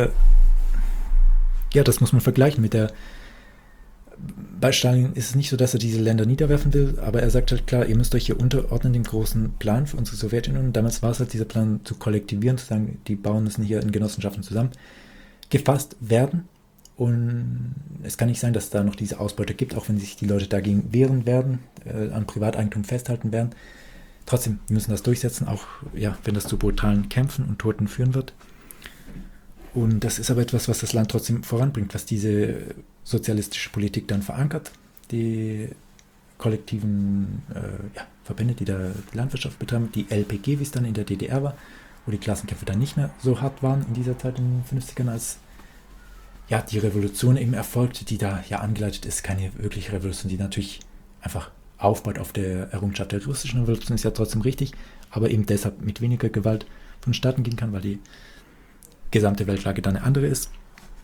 das muss man vergleichen mit bei Stalin ist es nicht so, dass er diese Länder niederwerfen will, aber er sagt halt klar, ihr müsst euch hier unterordnen dem großen Plan für unsere Sowjetunion. Und damals war es halt dieser Plan zu kollektivieren, zu sagen, die Bauern müssen hier in Genossenschaften zusammengefasst werden. Und es kann nicht sein, dass es da noch diese Ausbeute gibt, auch wenn sich die Leute dagegen wehren werden, an Privateigentum festhalten werden. Trotzdem, wir müssen das durchsetzen, auch wenn das zu brutalen Kämpfen und Toten führen wird. Und das ist aber etwas, was das Land trotzdem voranbringt, was diese sozialistische Politik dann verankert. Die kollektiven Verbände, die da die Landwirtschaft betreiben, die LPG, wie es dann in der DDR war, wo die Klassenkämpfe dann nicht mehr so hart waren in dieser Zeit in den 50ern, als die Revolution eben erfolgte, die da angeleitet ist, keine wirkliche Revolution, die natürlich einfach aufbaut auf der Errungenschaft der russischen Revolution, ist ja trotzdem richtig, aber eben deshalb mit weniger Gewalt vonstatten gehen kann, weil die gesamte Weltlage dann eine andere ist.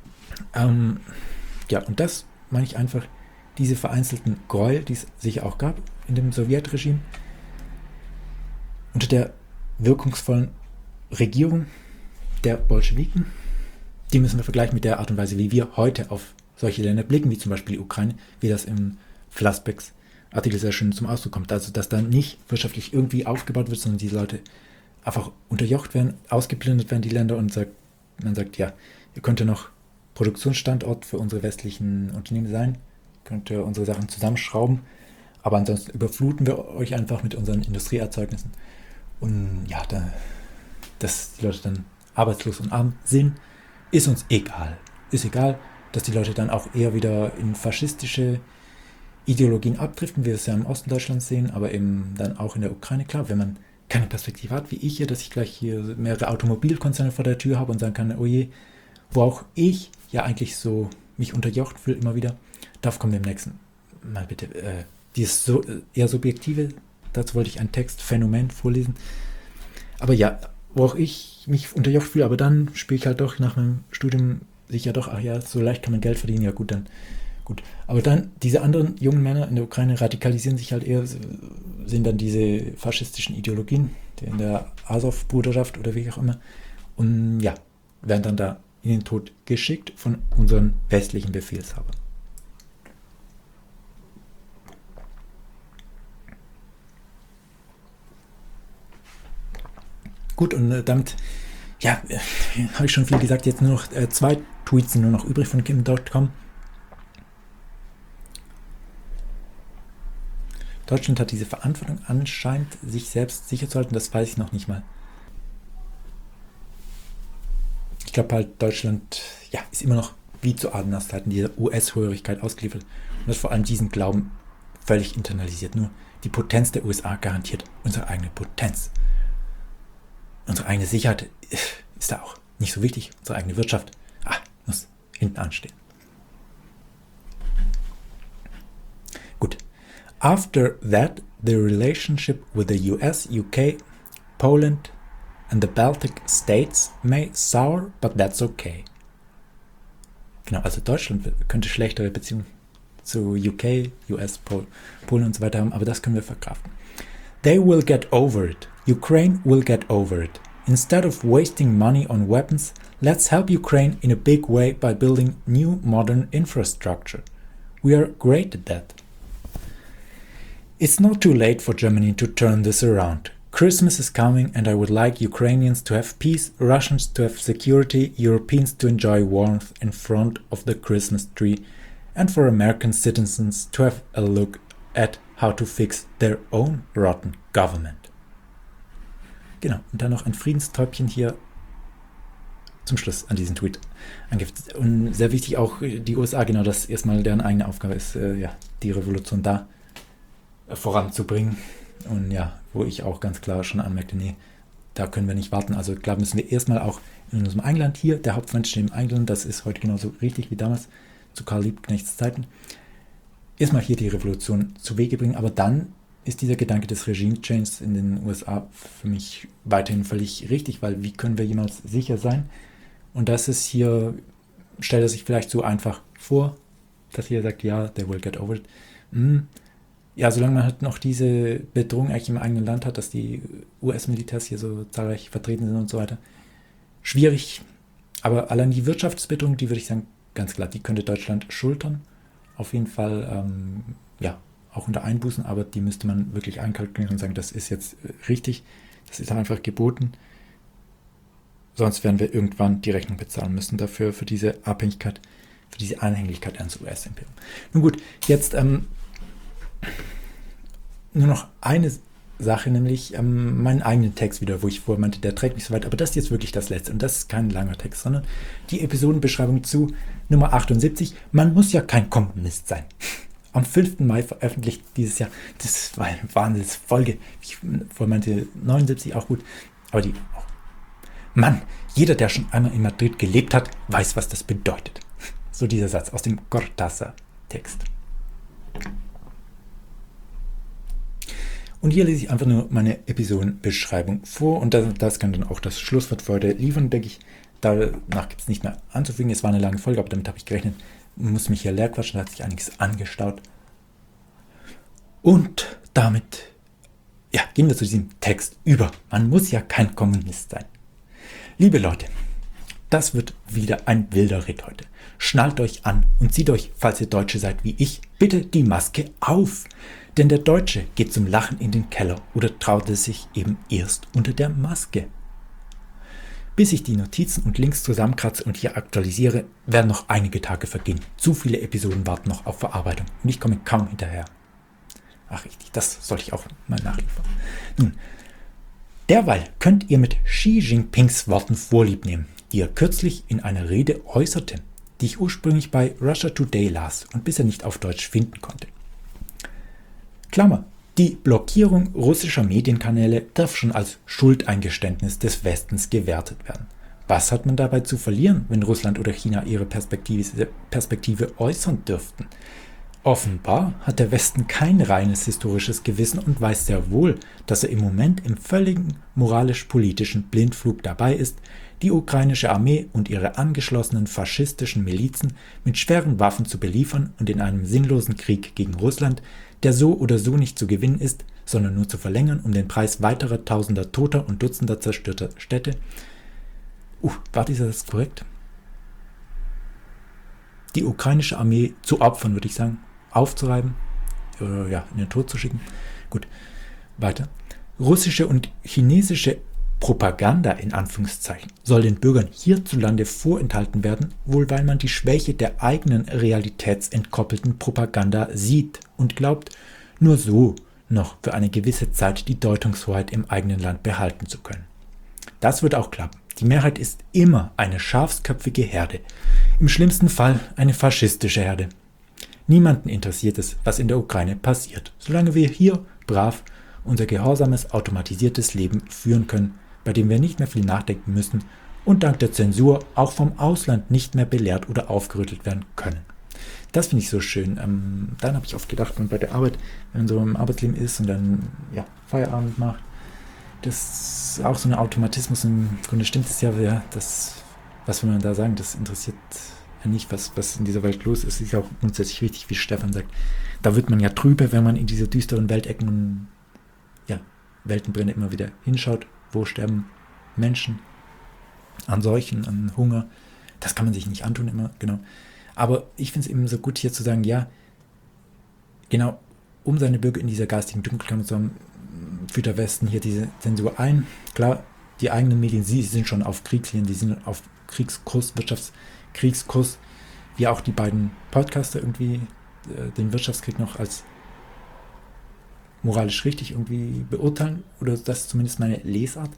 Und das meine ich einfach, diese vereinzelten Gräuel, die es sicher auch gab in dem Sowjetregime, unter der wirkungsvollen Regierung der Bolschewiken, die müssen wir vergleichen mit der Art und Weise, wie wir heute auf solche Länder blicken, wie zum Beispiel die Ukraine, wie das im Flassbecks Artikel sehr schön zum Ausdruck kommt. Also, dass dann nicht wirtschaftlich irgendwie aufgebaut wird, sondern diese Leute einfach unterjocht werden, ausgeplündert werden, die Länder, und man sagt, ihr könnt ja noch Produktionsstandort für unsere westlichen Unternehmen sein, könnt ihr unsere Sachen zusammenschrauben, aber ansonsten überfluten wir euch einfach mit unseren Industrieerzeugnissen. Und dass die Leute dann arbeitslos und arm sind, ist uns egal. Ist egal, dass die Leute dann auch eher wieder in faschistische Ideologien abdriften, wie wir es ja im Osten Deutschlands sehen, aber eben dann auch in der Ukraine. Klar, wenn man keine Perspektive hat, wie ich hier, dass ich gleich hier mehrere Automobilkonzerne vor der Tür habe und sagen kann, oh je, wo auch ich eigentlich so mich unterjocht fühle immer wieder, darauf kommen wir im nächsten Mal bitte. Dieses eher subjektive, dazu wollte ich ein Textphänomen vorlesen. Aber wo auch ich mich unterjocht fühle, aber dann spüre ich halt doch nach meinem Studium sicher doch, so leicht kann man Geld verdienen, gut. Aber dann, diese anderen jungen Männer in der Ukraine radikalisieren sich halt eher, sind dann diese faschistischen Ideologien, die in der Azov-Bruderschaft oder wie auch immer, und werden dann da in den Tod geschickt von unseren westlichen Befehlshabern. Gut, und damit, habe ich schon viel gesagt, jetzt nur noch 2 Tweets sind nur noch übrig von Kim.com. Deutschland hat diese Verantwortung anscheinend, sich selbst sicher zu halten, das weiß ich noch nicht mal. Ich glaube halt, Deutschland ist immer noch wie zu Adenauer-Zeiten dieser US-Hörigkeit ausgeliefert und hat vor allem diesen Glauben völlig internalisiert. Nur die Potenz der USA garantiert unsere eigene Potenz. Unsere eigene Sicherheit ist da auch nicht so wichtig. Unsere eigene Wirtschaft muss hinten anstehen. Gut. After that, the relationship with the US, UK, Poland and the Baltic states may sour, but that's okay. Genau, also Deutschland könnte schlechtere Beziehungen zu UK, US, Polen und so weiter haben, aber das können wir verkraften. They will get over it. Ukraine will get over it. Instead of wasting money on weapons, let's help Ukraine in a big way by building new modern infrastructure. We are great at that. It's not too late for Germany to turn this around. Christmas is coming and I would like Ukrainians to have peace, Russians to have security, Europeans to enjoy warmth in front of the Christmas tree, and for American citizens to have a look at how to fix their own rotten government. Genau, und dann noch ein Friedenstäubchen hier zum Schluss an diesen Tweet angefügt. Und sehr wichtig auch die USA, genau das erstmal deren eigene Aufgabe ist, die Revolution da voranzubringen. Und ja, wo ich auch ganz klar schon anmerkte, nee, da können wir nicht warten. Also klar müssen wir erstmal auch in unserem Eigenland hier, der Hauptfeind steht im Eigenland, das ist heute genauso richtig wie damals zu Karl Liebknechts Zeiten, erstmal hier die Revolution zu Wege bringen, aber dann ist dieser Gedanke des Regime-Changes in den USA für mich weiterhin völlig richtig, weil wie können wir jemals sicher sein? Und das ist hier, stellt er sich vielleicht so einfach vor, dass hier sagt, ja, they will get over it. Ja, solange man halt noch diese Bedrohung eigentlich im eigenen Land hat, dass die US-Militärs hier so zahlreich vertreten sind und so weiter, schwierig. Aber allein die Wirtschaftsbedrohung, die würde ich sagen, ganz klar, die könnte Deutschland schultern. Auf jeden Fall, auch unter Einbußen, aber die müsste man wirklich einkalkulieren und sagen, das ist jetzt richtig, das ist einfach geboten. Sonst werden wir irgendwann die Rechnung bezahlen müssen dafür, für diese Abhängigkeit, für diese Anhänglichkeit ans US-Imperium. Nun gut, jetzt nur noch eine Sache, nämlich meinen eigenen Text wieder, wo ich vorher meinte, der trägt nicht so weit, aber das ist jetzt wirklich das Letzte und das ist kein langer Text, sondern die Episodenbeschreibung zu Nummer 78. Man muss ja kein Kommunist sein. Am 5. Mai veröffentlicht dieses Jahr. Das war eine Wahnsinnsfolge. Ich vorher meinte 79 auch gut, aber die auch. Mann, jeder, der schon einmal in Madrid gelebt hat, weiß, was das bedeutet. So dieser Satz aus dem Cortázar-Text. Und hier lese ich einfach nur meine Episodenbeschreibung vor und das kann dann auch das Schlusswort für heute liefern, denke ich. Danach gibt es nicht mehr anzufügen. Es war eine lange Folge, aber damit habe ich gerechnet. Man muss mich hier leer quatschen, da hat sich einiges angestaut. Und damit, ja, gehen wir zu diesem Text über. Man muss ja kein Kommunist sein. Liebe Leute, das wird wieder ein wilder Ritt heute. Schnallt euch an und zieht euch, falls ihr Deutsche seid wie ich, bitte die Maske auf. Denn der Deutsche geht zum Lachen in den Keller oder traut es sich eben erst unter der Maske. Bis ich die Notizen und Links zusammenkratze und hier aktualisiere, werden noch einige Tage vergehen. Zu viele Episoden warten noch auf Verarbeitung und ich komme kaum hinterher. Ach richtig, das sollte ich auch mal nachliefern. Nun, derweil könnt ihr mit Xi Jinpings Worten Vorlieb nehmen, die er kürzlich in einer Rede äußerte, die ich ursprünglich bei Russia Today las und bisher nicht auf Deutsch finden konnte. Klammer. Die Blockierung russischer Medienkanäle darf schon als Schuldeingeständnis des Westens gewertet werden. Was hat man dabei zu verlieren, wenn Russland oder China ihre Perspektive äußern dürften? Offenbar hat der Westen kein reines historisches Gewissen und weiß sehr wohl, dass er im Moment im völligen moralisch-politischen Blindflug dabei ist, die ukrainische Armee und ihre angeschlossenen faschistischen Milizen mit schweren Waffen zu beliefern und in einem sinnlosen Krieg gegen Russland, der so oder so nicht zu gewinnen ist, sondern nur zu verlängern um den Preis weiterer Tausender Toter und Dutzender zerstörter Städte. War dieser Satz korrekt? Die ukrainische Armee zu Opfern, würde ich sagen, aufzureiben, in den Tod zu schicken. Gut, weiter. Russische und chinesische Propaganda in Anführungszeichen soll den Bürgern hierzulande vorenthalten werden, wohl weil man die Schwäche der eigenen realitätsentkoppelten Propaganda sieht und glaubt, nur so noch für eine gewisse Zeit die Deutungshoheit im eigenen Land behalten zu können. Das wird auch klappen. Die Mehrheit ist immer eine schafsköpfige Herde, im schlimmsten Fall eine faschistische Herde. Niemanden interessiert es, was in der Ukraine passiert, solange wir hier brav unser gehorsames, automatisiertes Leben führen können, bei dem wir nicht mehr viel nachdenken müssen und dank der Zensur auch vom Ausland nicht mehr belehrt oder aufgerüttelt werden können. Das finde ich so schön. Dann habe ich oft gedacht, wenn man bei der Arbeit, wenn man so im Arbeitsleben ist und dann Feierabend macht, das ist auch so ein Automatismus. Im Grunde stimmt es ja, das, was will man da sagen, das interessiert nicht, was in dieser Welt los ist. Es ist auch grundsätzlich richtig, wie Stefan sagt. Da wird man ja trübe, wenn man in diese düsteren Weltecken und Weltenbrände immer wieder hinschaut. Wo sterben Menschen? An Seuchen, an Hunger. Das kann man sich nicht antun immer, genau. Aber ich finde es eben so gut hier zu sagen, ja, genau, um seine Bürger in dieser geistigen Dunkelkammer zu haben, führt der Westen hier diese Zensur ein. Klar, die eigenen Medien, sie sind schon auf Kriegslinien, die sind auf Kriegskurs, Wirtschaftskriegskurs, wie auch die beiden Podcaster irgendwie den Wirtschaftskrieg noch als moralisch richtig irgendwie beurteilen, oder das ist zumindest meine Lesart.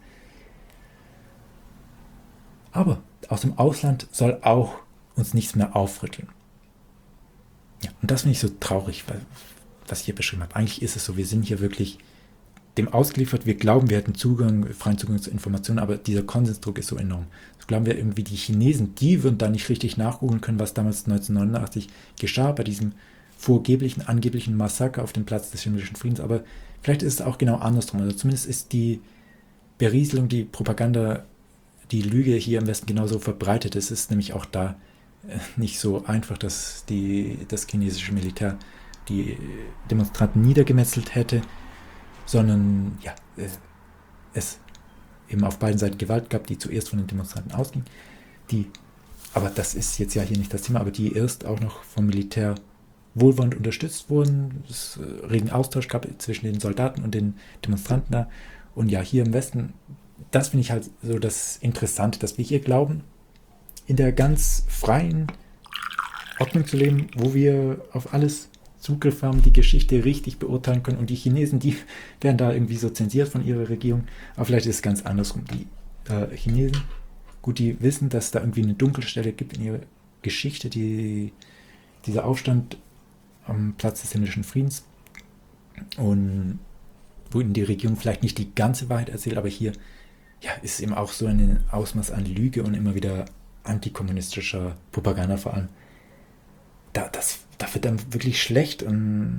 Aber aus dem Ausland soll auch uns nichts mehr aufrütteln. Ja, und das finde ich so traurig, weil, was ich hier beschrieben habe. Eigentlich ist es so, wir sind hier wirklich dem ausgeliefert, wir glauben, wir hätten freien Zugang zu Informationen, aber dieser Konsensdruck ist so enorm. So glauben wir irgendwie, die Chinesen, die würden da nicht richtig nachgoogeln können, was damals 1989 geschah, bei diesem angeblichen Massaker auf dem Platz des himmlischen Friedens, aber vielleicht ist es auch genau andersrum. Also zumindest ist die Berieselung, die Propaganda, die Lüge hier im Westen genauso verbreitet. Es ist nämlich auch da nicht so einfach, dass das chinesische Militär die Demonstranten niedergemetzelt hätte, sondern ja, es eben auf beiden Seiten Gewalt gab, die zuerst von den Demonstranten ausging, aber das ist jetzt ja hier nicht das Thema, aber die erst auch noch vom Militär wohlwollend unterstützt wurden, es regen Austausch gab zwischen den Soldaten und den Demonstranten da. Und ja, hier im Westen, das finde ich halt so das Interessante, dass wir hier glauben, in der ganz freien Ordnung zu leben, wo wir auf alles Zugriff haben, die Geschichte richtig beurteilen können, und die Chinesen, die werden da irgendwie so zensiert von ihrer Regierung, aber vielleicht ist es ganz andersrum. Die Chinesen, gut, die wissen, dass da irgendwie eine Dunkelstelle gibt in ihrer Geschichte, dieser Aufstand am Platz des himmlischen Friedens, und wo ihnen die Regierung vielleicht nicht die ganze Wahrheit erzählt, aber hier ist eben auch so ein Ausmaß an Lüge und immer wieder antikommunistischer Propaganda vor allem. Da wird dann wirklich schlecht, und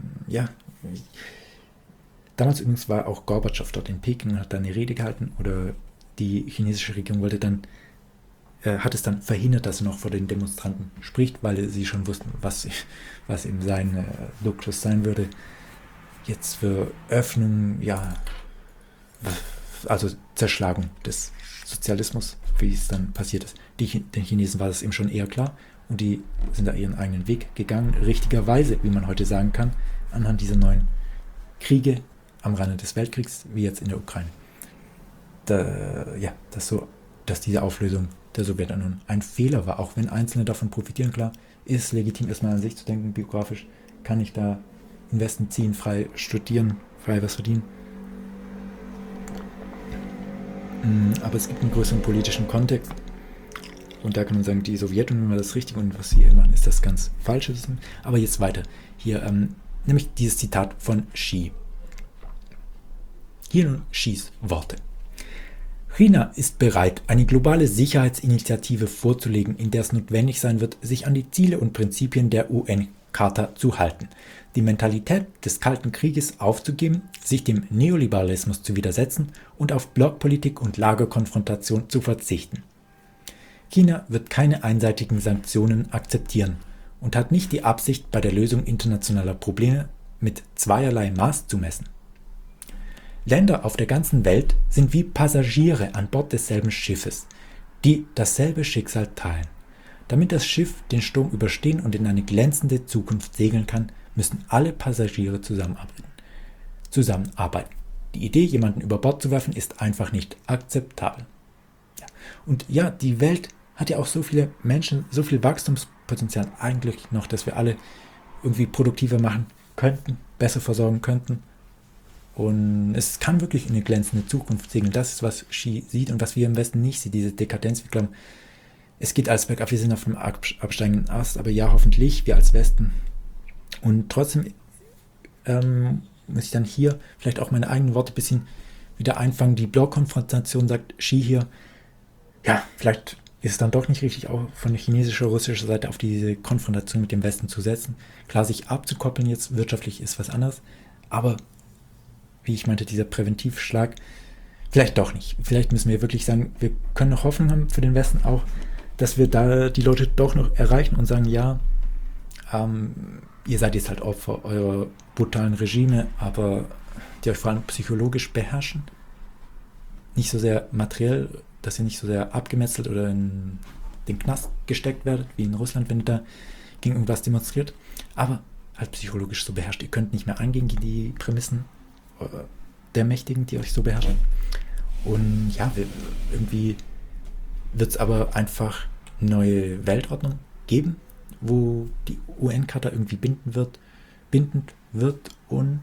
damals übrigens war auch Gorbatschow dort in Peking und hat da eine Rede gehalten, oder die chinesische Regierung hat es dann verhindert, dass er noch vor den Demonstranten spricht, weil sie schon wussten, was eben sein Duktus sein würde. Jetzt für Öffnung, also Zerschlagung des Sozialismus, wie es dann passiert ist. Den Chinesen war das eben schon eher klar, und die sind da ihren eigenen Weg gegangen, richtigerweise, wie man heute sagen kann, anhand dieser neuen Kriege am Rande des Weltkriegs, wie jetzt in der Ukraine. Dass diese Auflösung der Sowjetunion ein Fehler war, auch wenn Einzelne davon profitieren, klar, ist legitim, erstmal an sich zu denken, biografisch, kann ich da in den Westen ziehen, frei studieren, frei was verdienen. Aber es gibt einen größeren politischen Kontext, und da kann man sagen, die Sowjetunion war das Richtige, und was sie hier machen, ist das ganz Falsche. Aber jetzt weiter. Hier, nämlich dieses Zitat von Xi. Hier nun Xis Worte. China ist bereit, eine globale Sicherheitsinitiative vorzulegen, in der es notwendig sein wird, sich an die Ziele und Prinzipien der UN-Charta zu halten, die Mentalität des Kalten Krieges aufzugeben, sich dem Neoliberalismus zu widersetzen und auf Blockpolitik und Lagerkonfrontation zu verzichten. China wird keine einseitigen Sanktionen akzeptieren und hat nicht die Absicht, bei der Lösung internationaler Probleme mit zweierlei Maß zu messen. Länder auf der ganzen Welt sind wie Passagiere an Bord desselben Schiffes, die dasselbe Schicksal teilen. Damit das Schiff den Sturm überstehen und in eine glänzende Zukunft segeln kann, müssen alle Passagiere zusammenarbeiten. Die Idee, jemanden über Bord zu werfen, ist einfach nicht akzeptabel. Und ja, die Welt hat ja auch so viele Menschen, so viel Wachstumspotenzial eigentlich noch, dass wir alle irgendwie produktiver machen könnten, besser versorgen könnten. Und es kann wirklich in eine glänzende Zukunft segeln. Das ist, was Xi sieht und was wir im Westen nicht sehen, diese Dekadenz. Wir glauben, es geht alles bergab, wir sind auf dem absteigenden Ast, aber ja, hoffentlich, wir als Westen. Und trotzdem muss ich dann hier vielleicht auch meine eigenen Worte ein bisschen wieder einfangen. Die Blockkonfrontation, sagt Xi hier, ja, vielleicht ist es dann doch nicht richtig, auch von der chinesischen, russischen Seite auf diese Konfrontation mit dem Westen zu setzen. Klar, sich abzukoppeln jetzt wirtschaftlich ist was anderes, aber wie ich meinte, dieser Präventivschlag, vielleicht doch nicht. Vielleicht müssen wir wirklich sagen, wir können noch Hoffnung haben für den Westen auch, dass wir da die Leute doch noch erreichen und sagen, ja, ihr seid jetzt halt Opfer eurer brutalen Regime, aber die euch vor allem psychologisch beherrschen. Nicht so sehr materiell, dass ihr nicht so sehr abgemetzelt oder in den Knast gesteckt werdet, wie in Russland, wenn ihr da gegen irgendwas demonstriert, aber halt psychologisch so beherrscht. Ihr könnt nicht mehr eingehen gegen die Prämissen der Mächtigen, die euch so beherrschen. Und ja, irgendwie wird es aber einfach eine neue Weltordnung geben, wo die UN-Charta irgendwie bindend wird und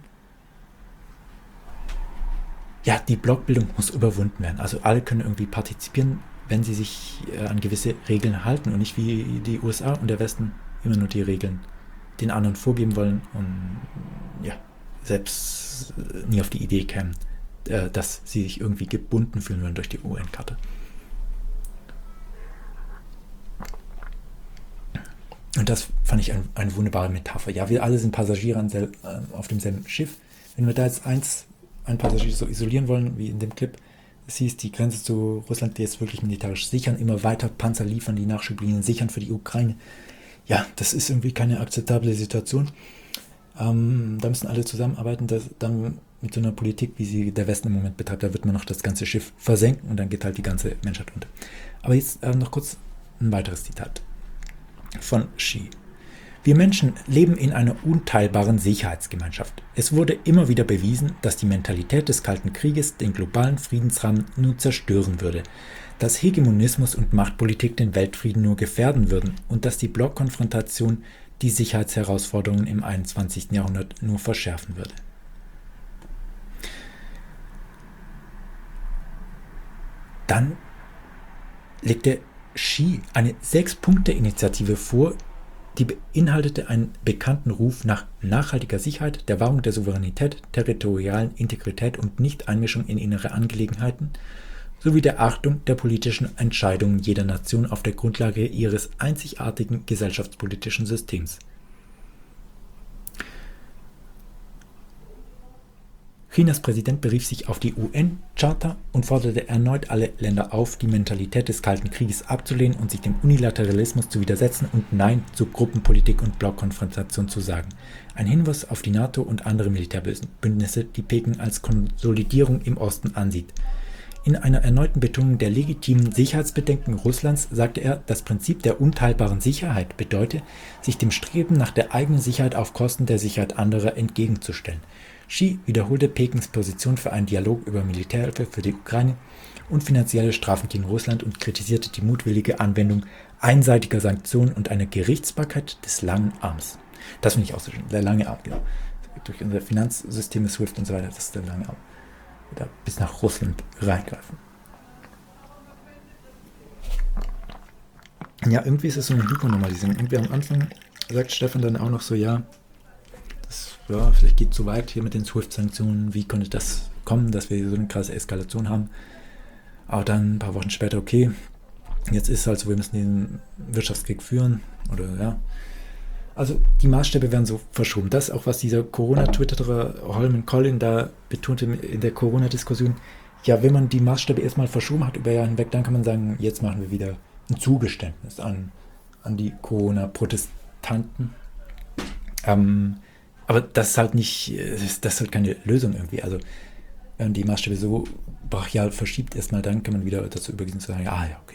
ja, die Blockbildung muss überwunden werden. Also alle können irgendwie partizipieren, wenn sie sich an gewisse Regeln halten und nicht wie die USA und der Westen immer nur die Regeln den anderen vorgeben wollen und ja, selbst nie auf die Idee kämen, dass sie sich irgendwie gebunden fühlen würden durch die UN-Charta. Und das fand ich eine wunderbare Metapher. Ja, wir alle sind Passagiere auf demselben Schiff. Wenn wir da jetzt ein Passagier so isolieren wollen, wie in dem Clip, es hieß, die Grenze zu Russland, die jetzt wirklich militärisch sichern, immer weiter Panzer liefern, die Nachschublinien sichern für die Ukraine. Ja, das ist irgendwie keine akzeptable Situation. Da müssen alle zusammenarbeiten, dann mit so einer Politik, wie sie der Westen im Moment betreibt, da wird man noch das ganze Schiff versenken und dann geht halt die ganze Menschheit unter. Aber jetzt noch kurz ein weiteres Zitat von Xi. Wir Menschen leben in einer unteilbaren Sicherheitsgemeinschaft. Es wurde immer wieder bewiesen, dass die Mentalität des Kalten Krieges den globalen Friedensrahmen nur zerstören würde, dass Hegemonismus und Machtpolitik den Weltfrieden nur gefährden würden und dass die Blockkonfrontation die Sicherheitsherausforderungen im 21. Jahrhundert nur verschärfen würde. Dann legte Xi eine 6-Punkte-Initiative vor, die beinhaltete einen bekannten Ruf nach nachhaltiger Sicherheit, der Wahrung der Souveränität, territorialen Integrität und Nichteinmischung in innere Angelegenheiten sowie der Achtung der politischen Entscheidungen jeder Nation auf der Grundlage ihres einzigartigen gesellschaftspolitischen Systems. Chinas Präsident berief sich auf die UN-Charta und forderte erneut alle Länder auf, die Mentalität des Kalten Krieges abzulehnen und sich dem Unilateralismus zu widersetzen und Nein zu Gruppenpolitik und Blockkonfrontation zu sagen. Ein Hinweis auf die NATO und andere Militärbündnisse, die Peking als Konsolidierung im Osten ansieht. In einer erneuten Betonung der legitimen Sicherheitsbedenken Russlands sagte er, das Prinzip der unteilbaren Sicherheit bedeute, sich dem Streben nach der eigenen Sicherheit auf Kosten der Sicherheit anderer entgegenzustellen. Xi wiederholte Pekings Position für einen Dialog über Militärhilfe für die Ukraine und finanzielle Strafen gegen Russland und kritisierte die mutwillige Anwendung einseitiger Sanktionen und einer Gerichtsbarkeit des langen Arms. Das finde ich auch so schön, der lange Arm, genau. Durch unsere Finanzsysteme, SWIFT und so weiter, das ist der lange Arm. Da bis nach Russland reingreifen. Ja, irgendwie ist es so eine Hypernormalisierung. Irgendwie am Anfang sagt Stefan dann auch noch so, ja, vielleicht geht es so weit hier mit den SWIFT-Sanktionen, wie konnte das kommen, dass wir so eine krasse Eskalation haben. Aber dann ein paar Wochen später, okay, jetzt ist es halt so, wir müssen den Wirtschaftskrieg führen, oder ja. Also die Maßstäbe werden so verschoben. Das auch, was dieser Corona-Twitterer Holman Collin da betonte in der Corona-Diskussion. Ja, wenn man die Maßstäbe erstmal verschoben hat über Jahre hinweg, dann kann man sagen, jetzt machen wir wieder ein Zugeständnis an die Corona-Protestanten. Aber das ist halt nicht, das ist halt keine Lösung irgendwie. Also wenn man die Maßstäbe so brachial verschiebt erstmal, dann kann man wieder dazu übergehen zu sagen, ja, okay.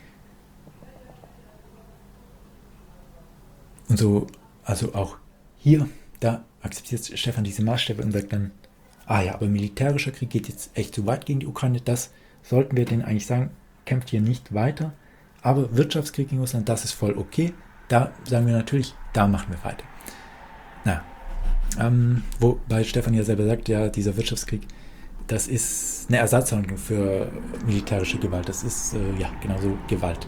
Und so, also auch hier, da akzeptiert Stefan diese Maßstäbe und sagt dann, aber militärischer Krieg geht jetzt echt zu weit gegen die Ukraine, das sollten wir denen eigentlich sagen, kämpft hier nicht weiter, aber Wirtschaftskrieg gegen Russland, das ist voll okay, da sagen wir natürlich, da machen wir weiter. Wobei Stefan ja selber sagt, ja, dieser Wirtschaftskrieg, das ist eine Ersatzhandlung für militärische Gewalt, das ist genauso Gewalt.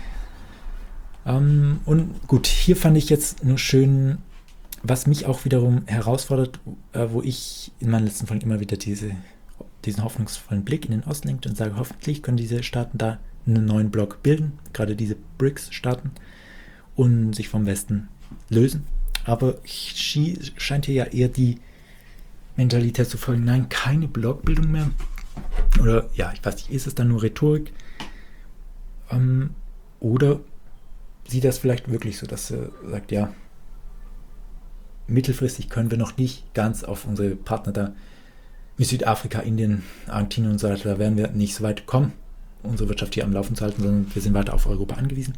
Und gut, hier fand ich jetzt nur schön, was mich auch wiederum herausfordert, wo ich in meinen letzten Folgen immer wieder diesen hoffnungsvollen Blick in den Osten lenke und sage, hoffentlich können diese Staaten da einen neuen Block bilden, gerade diese BRICS-Staaten, und sich vom Westen lösen. Aber Xi scheint hier ja eher die Mentalität zu folgen, nein, keine Blockbildung mehr. Oder ja, ich weiß nicht, ist es dann nur Rhetorik? Oder sieht das vielleicht wirklich so, dass er sagt, ja, mittelfristig können wir noch nicht ganz auf unsere Partner da, wie Südafrika, Indien, Argentinien und so weiter, da werden wir nicht so weit kommen, unsere Wirtschaft hier am Laufen zu halten, sondern wir sind weiter auf Europa angewiesen.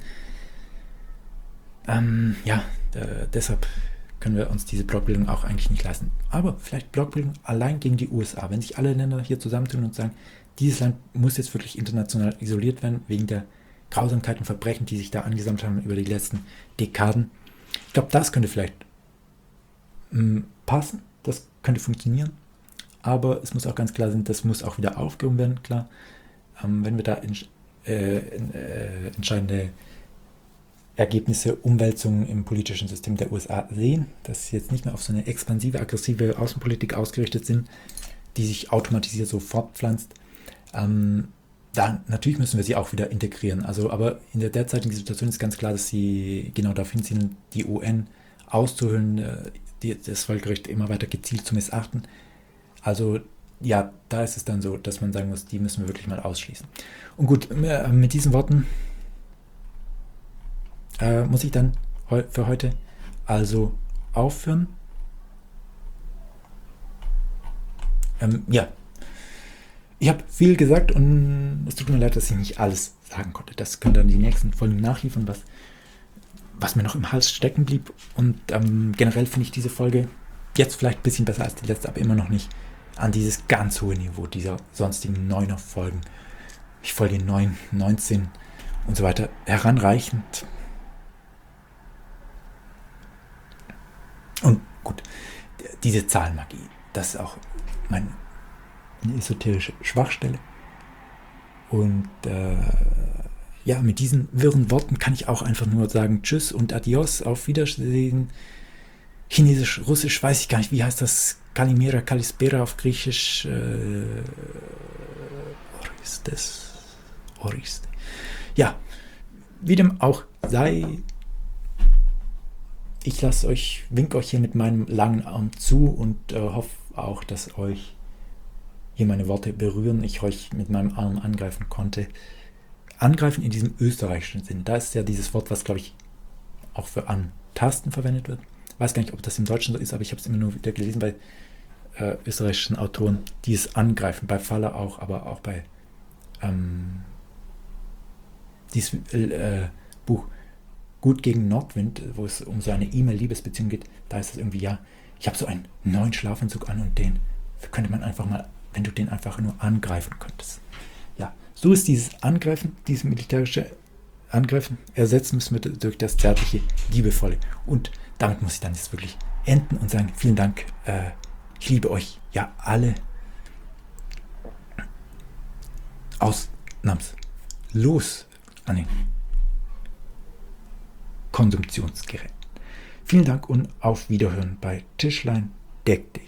Deshalb können wir uns diese Blockbildung auch eigentlich nicht leisten. Aber vielleicht Blockbildung allein gegen die USA, wenn sich alle Länder hier zusammentun und sagen, dieses Land muss jetzt wirklich international isoliert werden, wegen der Grausamkeiten und Verbrechen, die sich da angesammelt haben über die letzten Dekaden. Ich glaube, das könnte vielleicht passen, das könnte funktionieren, aber es muss auch ganz klar sein, das muss auch wieder aufgehoben werden, klar. Wenn wir da entscheidende Ergebnisse, Umwälzungen im politischen System der USA sehen, dass sie jetzt nicht mehr auf so eine expansive, aggressive Außenpolitik ausgerichtet sind, die sich automatisiert so fortpflanzt, dann natürlich müssen wir sie auch wieder integrieren. Also, aber in der derzeitigen Situation ist ganz klar, dass sie genau darauf hinziehen, die UN auszuhöhlen, das Völkerrecht immer weiter gezielt zu missachten. Also ja, da ist es dann so, dass man sagen muss, die müssen wir wirklich mal ausschließen. Und gut, mit diesen Worten muss ich dann für heute also aufhören. Ich habe viel gesagt und es tut mir leid, dass ich nicht alles sagen konnte. Das können dann die nächsten Folgen nachliefern, was mir noch im Hals stecken blieb. Und generell finde ich diese Folge jetzt vielleicht ein bisschen besser als die letzte, aber immer noch nicht an dieses ganz hohe Niveau dieser sonstigen 9er Folgen. Ich Folge 9, 19 und so weiter heranreichend. Und gut, diese Zahlenmagie, das ist auch meine esoterische Schwachstelle. Und mit diesen wirren Worten kann ich auch einfach nur sagen Tschüss und Adios, auf Wiedersehen. Chinesisch, Russisch, weiß ich gar nicht, wie heißt das? Kalimera, Kalispera auf Griechisch. Oriste. Ja, wie dem auch sei, ich winke euch hier mit meinem langen Arm zu und hoffe auch, dass euch hier meine Worte berühren, ich euch mit meinem Arm angreifen konnte. Angreifen in diesem österreichischen Sinn. Da ist ja dieses Wort, was, glaube ich, auch für Antasten verwendet wird. Ich weiß gar nicht, ob das im Deutschen so ist, aber ich habe es immer nur wieder gelesen bei österreichischen Autoren, die es angreifen, bei Faller auch, aber auch bei dieses Buch Gut gegen Nordwind, wo es um so eine E-Mail-Liebesbeziehung geht, da ist es irgendwie, ja, ich habe so einen neuen Schlafanzug an und den könnte man einfach mal, wenn du den einfach nur angreifen könntest. Ja, so ist dieses Angreifen, dieses militärische Angreifen, ersetzen müssen wir durch das zärtliche, liebevolle. Und damit muss ich dann jetzt wirklich enden und sagen, vielen Dank, ich liebe euch, ja, alle ausnahmslos an den Konsumptionsgeräten. Vielen Dank und auf Wiederhören bei Tischlein Deck dich.